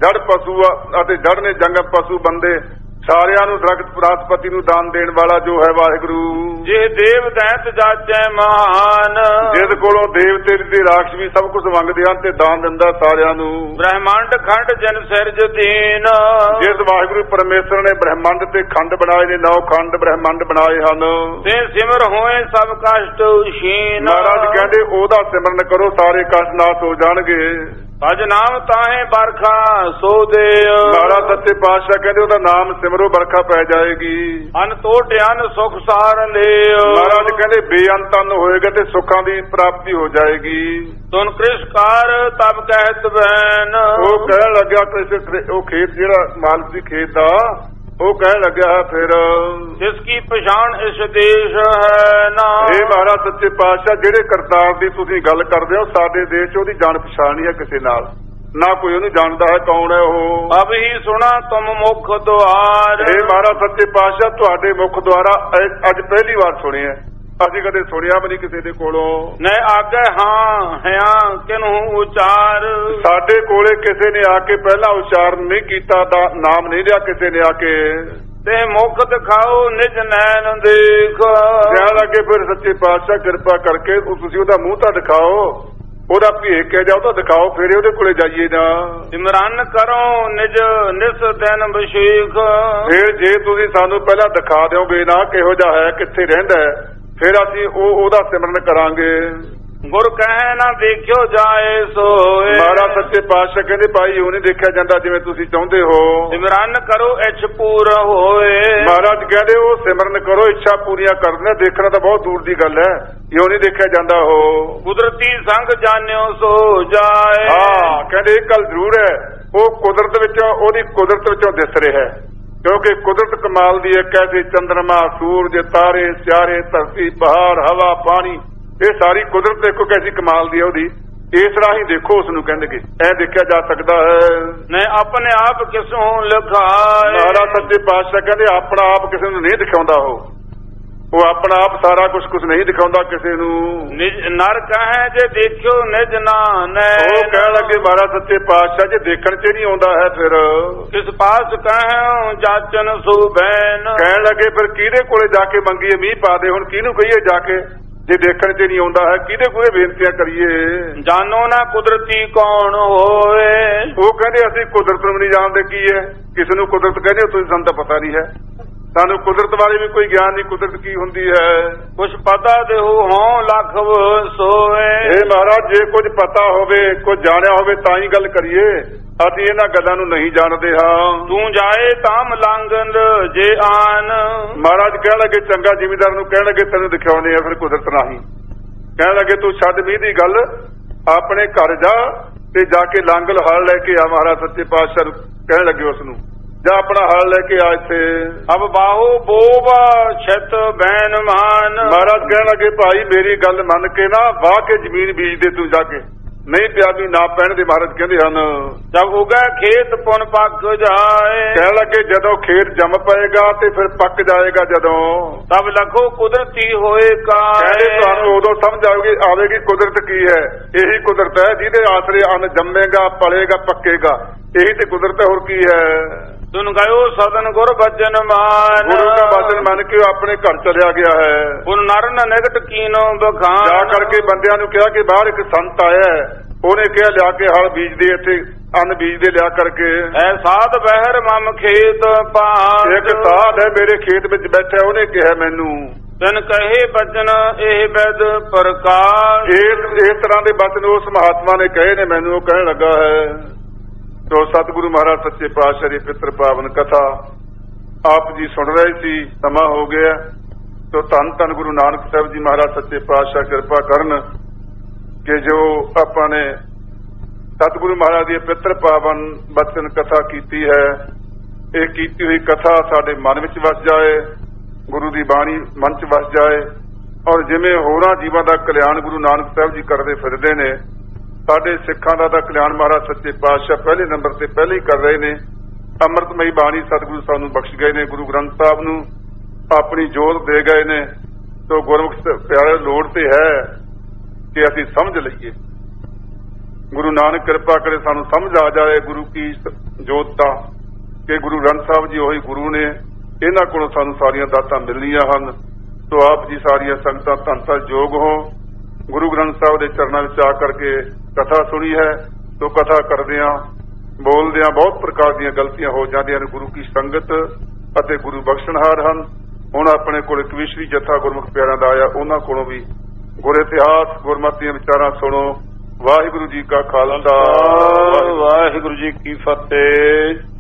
ਜੜ ਪਸ਼ੂ ਅਤੇ ਜੜ ਨੇ ਜੰਗਮ ਪਸ਼ੂ ਬੰਦੇ ਸਾਰਿਆਂ ਨੂੰ ਦਰਖਤ ਬਨਸਪਤੀ ਨੂੰ ਦਾਨ ਦੇਣ ਵਾਲਾ ਜੋ ਹੈ ਵਾਹਿਗੁਰੂ। ਜੇ ਦੇਵ ਦੈਂਤ ਜਾਚੈ ਮਹਾਨ, ਜਿਸ ਕੋਲੋਂ ਦੇਵਤੇ ਤੇ ਰਾਖਸ਼ ਵੀ ਸਭ ਕੁਝ ਮੰਗਦੇ ਹਨ ਤੇ ਦਾਨ ਦਿੰਦਾ ਸਾਰਿਆਂ ਨੂੰ। ਬ੍ਰਹਮੰਡ ਖੰਡ ਜਨ ਸਿਰਜ ਦੀਨ, ਜਿਸ ਵਾਹਿਗੁਰੂ ਪਰਮੇਸ਼ਰ ਨੇ ਬ੍ਰਹਮੰਡ ਤੇ ਖੰਡ ਬਣਾਏ ਨੇ, ਨੌ ਖੰਡ ਬ੍ਰਹਮੰਡ ਬਣਾਏ ਹਨ। ਤੇ ਸਿਮਰ ਹੋਏ ਸਭ ਕਸ਼ਟ ਉਸ਼ੀਨ, ਮਹਾਰਾਜ ਕਹਿੰਦੇ ਉਹਦਾ ਸਿਮਰਨ ਕਰੋ ਸਾਰੇ ਕਸ਼ਟ ਨਾਸ਼ ਹੋ ਜਾਣਗੇ। ਭਜ ਨਾਮ ਤਾਹੇ ਬਰਖਾ ਸੋ ਦੇ, ਮਹਾਰਾਜ ਸੱਚੇ ਪਾਤਸ਼ਾਹ ਕਹਿੰਦੇ ਉਹਦਾ ਨਾਮ ਸਿਮਰੋ ਬਰਖਾ ਪੈ ਜਾਏਗੀ। ਅਨ ਤੋਟ ਅਨ ਸੁਖ ਸਾਰ ਲੈ, ਮਹਾਰਾਜ ਕਹਿੰਦੇ ਬੇਅੰਤ ਅੰਨ ਹੋਏਗਾ ਤੇ ਸੁੱਖਾਂ ਦੀ ਪ੍ਰਾਪਤੀ ਹੋ ਜਾਏਗੀ। ਤੁਨ ਕ੍ਰਿਸ਼ਕਾਰ ਤਬ ਕਹਿਤ ਬੈਨ, ਉਹ ਕਹਿਣ ਲੱਗਿਆ ਕਿ ਉਹ ਖੇਤ ਜਿਹੜਾ ਮਾਲਕ ਦੀ ਖੇਤ ਦਾ ਉਹ ਕਹਿਣ ਲੱਗਿਆ ਫਿਰ ਜਿਸ ਕੀ ਪਛਾਣ ਇਸ ਦੇਸ਼ ਹੈ ਨਾ। ਇਹ ਮਹਾਰਾਜ ਸੱਚੇ ਪਾਤਸ਼ਾਹ ਜਿਹੜੇ ਕਰਤਾਰ ਦੀ ਤੁਸੀਂ ਗੱਲ ਕਰਦੇ ਹੋ ਸਾਡੇ ਦੇਸ਼ ਉਹਦੀ ਜਾਣ ਪਛਾਣ ਨਹੀਂ ਹੈ ਕਿਸੇ ਨਾਲ, ਨਾ ਕੋਈ ਉਹਨੂੰ ਜਾਣਦਾ ਹੈ ਕੌਣ ਹੈ ਉਹ। ਅਬ ਹੀ ਸੁਣਾ ਤੁਮ ਮੁਖ ਦੁਆਰ, ਇਹ ਮਹਾਰਾਜ ਸੱਚੇ ਪਾਤਸ਼ਾਹ ਤੁਹਾਡੇ ਮੁਖ ਦੁਆਰਾ ਅੱਜ ਪਹਿਲੀ ਵਾਰ ਸੁਣਿਆ, ਅਸੀਂ ਕਦੇ ਸੁਣਿਆ ਵੀ ਨਹੀਂ ਕਿਸੇ ਦੇ ਕੋਲੋਂ। ਨੈ ਆਗੇ ਹਾਂ ਹਿਆ ਕਿਨਹੂ ਉਚਾਰ, ਸਾਡੇ ਕੋਲੇ ਕਿਸੇ ਨੇ ਆ ਕੇ ਪਹਿਲਾਂ ਉਚਾਰਨ ਨਹੀਂ ਕੀਤਾ, ਦਾ ਨਾਮ ਨਹੀਂ ਲਿਆ ਕਿਸੇ ਨੇ ਆ ਕੇ। ਤੇ ਮੁਖ ਦਿਖਾਓ ਨਿਜ ਨੈਣ ਦੇਖ, ਕਹਿਣ ਲੱਗੇ ਫਿਰ ਸੱਚੇ ਪਾਤਸ਼ਾਹ ਕਿਰਪਾ ਕਰਕੇ ਤੁਸੀਂ ਉਹਦਾ ਮੂੰਹ ਤਾਂ ਦਿਖਾਓ, ਉਹਦਾ ਭੇਖ ਕਹਿ ਜਾਓ ਤਾਂ ਦਿਖਾਓ, ਫਿਰ ਉਹਦੇ ਕੋਲੇ ਜਾਈਏ ਨਾ। ਸਿਮਰਨ ਕਰੋ ਨਿਜ ਨਿਸ ਦਿਨ ਵਿਸ਼ੇਖ, ਫਿਰ ਜੇ ਤੁਸੀਂ ਸਾਨੂੰ ਪਹਿਲਾਂ ਦਿਖਾ ਦਿਓਗੇ ਨਾ ਕਿਹੋ ਜਿਹਾ ਹੈ ਕਿੱਥੇ ਰਹਿੰਦਾ ਫਿਰ ਅਸੀਂ ਉਹ ਉਹਦਾ ਸਿਮਰਨ ਕਰਾਂਗੇ। ਗੁਰ ਕਹੇ ਨਾ ਦੇਖਿਓ ਜਾਏ ਸੋਏ, ਮਹਾਰਾਜ ਸੱਚੇ ਪਾਤਸ਼ਾਹ ਕਹਿੰਦੇ ਭਾਈ ਉਹ ਨਹੀਂ ਦੇਖਿਆ ਜਾਂਦਾ ਜਿਵੇਂ ਤੁਸੀਂ ਚਾਹੁੰਦੇ ਹੋ। ਸਿਮਰਨ ਕਰੋ ਇੱਛ ਪੂਰਾ ਹੋਏ, ਮਹਾਰਾਜ ਕਹਿੰਦੇ ਉਹ ਸਿਮਰਨ ਕਰੋ ਇੱਛਾ ਪੂਰੀਆਂ ਕਰਨਾ, ਦੇਖਣਾ ਤਾਂ ਬਹੁਤ ਦੂਰ ਦੀ ਗੱਲ ਹੈ, ਇਹ ਨਹੀਂ ਦੇਖਿਆ ਜਾਂਦਾ ਉਹ। ਕੁਦਰਤੀ ਸੰਗ ਜਾਣਿਓ ਸੋ ਜਾਏ, ਹਾਂ ਕਹਿੰਦੇ ਇਹ ਗੱਲ ਜ਼ਰੂਰ ਹੈ, ਉਹ ਕੁਦਰਤ ਵਿੱਚੋਂ ਉਹਦੀ ਕੁਦਰਤ ਵਿੱਚੋਂ ਦਿਸ ਰਿਹਾ ਹੈ, ਕਿਉਂਕਿ ਕੁਦਰਤ ਕਮਾਲ ਦੀ ਇੱਕ ਐਸੀ ਚੰਦਰਮਾ ਸੂਰਜ ਤਾਰੇ ਸਿਆਰੇ ਧਰਤੀ ਪਹਾੜ ਹਵਾ ਪਾਣੀ ਇਹ ਸਾਰੀ ਕੁਦਰਤ ਦੇਖੋ ਕੈਸੀ ਕਮਾਲ ਦੀ ਹੈ ਉਹਦੀ, ਇਸ ਰਾਹੀਂ ਦੇਖੋ ਉਸ ਨੂੰ ਕਹਿੰਦੇ ਐ ਦੇਖਿਆ ਜਾ ਸਕਦਾ ਹੈ। ਨਹੀਂ ਆਪਣੇ ਆਪ ਕਿਸੋਂ ਲਿਖਾਏ, ਮਹਾਰਾਜ ਸੱਚੇ ਪਾਤਸ਼ਾਹ ਕਹਿੰਦੇ ਆਪਣਾ ਆਪ ਕਿਸੇ ਨੂੰ ਨਹੀਂ ਦਿਖਾਉਂਦਾ, ਉਹ ਉਹ ਆਪਣਾ ਆਪ ਸਾਰਾ ਕੁਝ ਕੁਝ ਨਹੀਂ ਦਿਖਾਉਂਦਾ ਕਿਸੇ ਨੂੰ। ਨਿਜ ਨਰ ਕਹੇ ਜੇ ਦੇਖਿਓ ਨਿਜ ਨਾਨੈ, ਉਹ ਕਹਿਣ ਲੱਗੇ ਮਹਾਰਾਜ ਸੱਚੇ ਪਾਤਸ਼ਾਹ ਜੇ ਦੇਖਣ ਚ ਨਹੀਂ ਆਉਂਦਾ ਹੈ ਫਿਰ ਕਿਸ ਪਾਸ ਕਹੇ ਜਾਚਨ ਸੋ ਬੈਨ, ਕਹਿਣ ਲੱਗੇ ਫਿਰ ਕਿਹਦੇ ਕੋਲੇ ਜਾ ਕੇ ਮੰਗੀਏ ਮੀਂਹ ਪਾ ਦੇ, ਹੁਣ ਕਿਹਨੂੰ ਕਹੀਏ ਜਾ ਕੇ ਜੇ ਦੇਖਣ ਚ ਨਹੀਂ ਆਉਂਦਾ ਹੈ, ਕਿਹਦੇ ਕੋਲੇ ਬੇਨਤੀਆਂ ਕਰੀਏ। ਜਾਨੋ ਨਾ ਕੁਦਰਤੀ ਕੌਣ ਹੋਏ, ਉਹ ਕਹਿੰਦੇ ਅਸੀਂ ਕੁਦਰਤ ਨੂੰ ਨਹੀਂ ਜਾਣਦੇ ਕੀ ਹੈ, ਕਿਸੇ ਨੂੰ ਕੁਦਰਤ ਕਹਿੰਦੇ ਤੁਸੀਂ ਸਾਨੂੰ ਤਾਂ ਪਤਾ ਨਹੀਂ ਹੈ, ਸਾਨੂੰ ਕੁਦਰਤ ਬਾਰੇ ਵੀ ਕੋਈ ਗਿਆਨ ਨਹੀਂ, ਕੁਦਰਤ ਕੀ ਹੁੰਦੀ ਹੈ। ਕੁਛ ਪਤਾ ਦੇਹੋ ਹੋਂ ਲੱਖ ਸੋਏ, ਇਹ ਮਹਾਰਾਜ ਜੇ ਕੁਝ ਪਤਾ ਹੋਵੇ ਕੁਝ ਜਾਣਿਆ ਹੋਵੇ ਤਾਂ ਹੀ ਗੱਲ ਕਰੀਏ, ਅਸੀਂ ਇਹਨਾਂ ਗੱਲਾਂ ਨੂੰ ਨਹੀਂ ਜਾਣਦੇ ਹਾਂ। ਤੂੰ ਜਾਏ ਤਾਂ ਮਲੰਗਨ ਜੇ ਆਨ, ਮਹਾਰਾਜ ਕਹਿਣ ਲੱਗੇ ਚੰਗਾ ਜ਼ਿਮੀਦਾਰ ਨੂੰ ਕਹਿਣ ਲੱਗੇ ਤੈਨੂੰ ਦਿਖਾਉਣੇ ਆ ਫਿਰ ਕੁਦਰਤ ਰਾਹੀਂ, ਕਹਿਣ ਲੱਗੇ ਤੂੰ ਛੱਡ ਮੀਂਹ ਦੀ ਗੱਲ ਆਪਣੇ ਘਰ ਜਾ ਤੇ ਜਾ ਕੇ ਲਾਂਗਲ ਹਲ ਲੈ ਕੇ ਆ। ਮਹਾਰਾਜ ਸੱਚੇ ਪਾਤਸ਼ਾਹ ਨੂੰ ਕਹਿਣ ਲੱਗੇ ਉਸ ਨੂੰ ਜਾ ਆਪਣਾ ਹਲ ਲੈ ਕੇ ਆ ਇੱਥੇ। ਅਬ ਬਾਹੋ ਬੋਬਾ ਛਤ ਬੈਨ ਮਾਨ, ਮਹਾਰਾਜ ਕਹਿਣ ਲੱਗੇ ਭਾਈ ਮੇਰੀ ਗੱਲ ਮੰਨ ਕੇ ਨਾ ਵਾਹ ਕੇ ਜ਼ਮੀਨ ਬੀਜ ਦੇ ਤੂੰ ਜਾ ਕੇ, ਨਹੀਂ ਪਿਆ ਵੀ ਨਾ ਪੈਣ ਦੇ ਮਹਾਰਾਜ ਕਹਿੰਦੇ ਹਨ। ਜਦ ਉਗੈ ਖੇਤ ਪੁਨ ਪੱਕ ਜਾਏ, ਕਹਿਣ ਲੱਗੇ ਜਦੋਂ ਖੇਤ ਜੰਮ ਪਏਗਾ ਤੇ ਫਿਰ ਪੱਕ ਜਾਏਗਾ ਜਦੋਂ, ਤਬ ਲਖੋ ਕੁਦਰਤੀ ਹੋਏਗਾ। ਕਹਿੰਦੇ ਤੁਹਾਨੂੰ ਉਦੋਂ ਸਮਝ ਆਵੇਗੀ ਆਵੇਗੀ ਕੁਦਰਤ ਕੀ ਹੈ, ਇਹੀ ਕੁਦਰਤ ਹੈ ਜਿਹਦੇ ਆਸਰੇ ਅੰਨ ਜੰਮੇਗਾ ਪਲੇਗਾ ਪੱਕੇਗਾ, ਇਹੀ ਤੇ ਕੁਦਰਤ ਹੈ ਹੋਰ ਕੀ ਹੈ। ਸੁਣ ਗਇਓ ਸਦਨ ਗੁਰ ਬਚਨ ਮਾਨ, ਗੁਰੂ ਦਾ ਬਚਨ ਮੰਨ ਕੇ ਆਪਣੇ ਘਰ ਚਲਿਆ ਗਿਆ ਹੈ। ਹੁਣ ਨਰ ਨਿਕਟ ਕੀਨੋ ਬਖਾਨ, ਜਾ ਕਰਕੇ ਬੰਦਿਆਂ ਨੂੰ ਕਿਹਾ ਕਿ ਬਾਹਰ ਇੱਕ ਸੰਤ ਆਇਆ, ਉਹਨੇ ਕਿਹਾ ਲਿਆ ਕੇ ਹਲ ਬੀਜ ਦੇ, ਇੱਥੇ ਅੰਨ ਬੀਜ ਦੇ ਲਿਆ ਕਰਕੇ। ਐ ਸਾਧ ਬਹਿਰ ਮਮ ਖੇਤ ਪਾਸ, ਇੱਕ ਸਾਧ ਹੈ ਮੇਰੇ ਖੇਤ ਵਿੱਚ ਬੈਠਾ, ਉਹਨੇ ਕਿਹਾ ਮੈਨੂੰ ਤਨ ਕਹੇ ਬਚਨ ਇਹ ਬੈਦ ਪ੍ਰਕਾਸ਼, ਇਸ ਇਸ ਤਰ੍ਹਾਂ ਦੇ ਬਚਨ ਉਸ ਮਹਾਤਮਾ ਨੇ ਕਹੇ ਨੇ ਮੈਨੂੰ। ਉਹ ਕਹਿਣ ਲੱਗਾ ਹੈ ਤੋ ਸਤਿਗੁਰੂ ਮਹਾਰਾਜ ਸੱਚੇ ਪਾਤਸ਼ਾਹ ਦੀ ਪਿੱਤਰ ਪਾਵਨ ਕਥਾ ਆਪ ਜੀ ਸੁਣ ਰਹੇ ਸੀ, ਸਮਾਂ ਹੋ ਗਿਆ ਤੋ ਧੰਨ ਧੰਨ ਗੁਰੂ ਨਾਨਕ ਸਾਹਿਬ ਜੀ ਮਹਾਰਾਜ ਸੱਚੇ ਪਾਤਸ਼ਾਹ ਕਿਰਪਾ ਕਰਨ ਕਿ ਜੋ ਆਪਾਂ ਨੇ ਸਤਿਗੁਰੂ ਮਹਾਰਾਜ ਦੀ ਪਿੱਤਰ ਪਾਵਨ ਬਚਨ ਕਥਾ ਕੀਤੀ ਹੈ, ਇਹ ਕੀਤੀ ਹੋਈ ਕਥਾ ਸਾਡੇ ਮਨ ਵਿੱਚ ਵਸ ਜਾਏ, ਗੁਰੂ ਦੀ ਬਾਣੀ ਮਨ ਚ ਵਸ ਜਾਏ, ਔਰ ਜਿਵੇਂ ਹੋਰਾਂ ਜੀਵਾਂ ਦਾ ਕਲਿਆਣ ਗੁਰੂ ਨਾਨਕ ਸਾਹਿਬ ਜੀ ਕਰਦੇ ਫਿਰਦੇ ਨੇ, ਸਾਡੇ ਸਿੱਖਾਂ ਦਾ ਤਾਂ ਕਲਿਆਣ ਮਹਾਰਾਜ ਸੱਚੇ ਪਾਤਸ਼ਾਹ ਪਹਿਲੇ ਨੰਬਰ ਤੇ ਪਹਿਲੇ ਹੀ ਕਰ ਰਹੇ ਨੇ। ਅੰਮ੍ਰਿਤਮਈ ਬਾਣੀ ਸਤਿਗੁਰੂ ਸਾਨੂੰ ਬਖਸ਼ ਗਏ ਨੇ, ਗੁਰੂ ਗ੍ਰੰਥ ਸਾਹਿਬ ਨੂੰ ਆਪਣੀ ਜੋਤ ਦੇ ਗਏ ਨੇ। ਤੋ ਗੁਰਮੁਖ ਪਿਆਰੇ ਲੋੜ ਤੇ ਹੈ ਕਿ ਅਸੀਂ ਸਮਝ ਲਈਏ, ਗੁਰੂ ਨਾਨਕ ਕਿਰਪਾ ਕਰੇ ਸਾਨੂੰ ਸਮਝ ਆ ਜਾਏ ਗੁਰੂ ਕੀ ਜੋਤਾ ਕਿ ਗੁਰੂ ਗ੍ਰੰਥ ਸਾਹਿਬ ਜੀ ਉਹੀ ਗੁਰੂ ਨੇ, ਇਹਨਾਂ ਕੋਲੋਂ ਸਾਨੂੰ ਸਾਰੀਆਂ ਦਾਤਾਂ ਮਿਲਣੀਆਂ ਹਨ। ਸੋ ਆਪ ਜੀ ਸਾਰੀਆਂ ਸੰਗਤਾਂ ਧੰਨ ਧੰਨ ਯੋਗ ਹੋ। ਗੁਰੂ ਗ੍ਰੰਥ ਸਾਹਿਬ ਦੇ ਚਰਨਾਂ ਵਿੱਚ ਆ ਕਰਕੇ ਕਥਾ ਸੁਣੀ ਹੈ। ਸੋ ਕਥਾ ਕਰਦਿਆਂ ਬੋਲਦਿਆਂ ਬਹੁਤ ਪ੍ਰਕਾਰ ਦੀਆਂ ਗਲਤੀਆਂ ਹੋ ਜਾਂਦੀਆਂ ਨੇ। ਗੁਰੂ ਕੀ ਸੰਗਤ ਅਤੇ ਗੁਰੂ ਬਖਸ਼ਣਹਾਰ ਹਨ। ਹੁਣ ਆਪਣੇ ਕੋਲ ਇੱਕ ਵਿਸ਼ਵੀ ਜਥਾ ਗੁਰਮੁਖ ਪਿਆਰਿਆਂ ਦਾ ਆਇਆ, ਉਹਨਾਂ ਕੋਲੋਂ ਵੀ ਗੁਰ ਇਤਿਹਾਸ ਗੁਰਮਤਿ ਦੀਆਂ ਵਿਚਾਰਾਂ ਸੁਣੋ। ਵਾਹਿਗੁਰੂ ਜੀ ਕਾ ਖਾਲਸਾ, ਵਾਹਿਗੁਰੂ ਜੀ ਕੀ ਫਤਿਹ।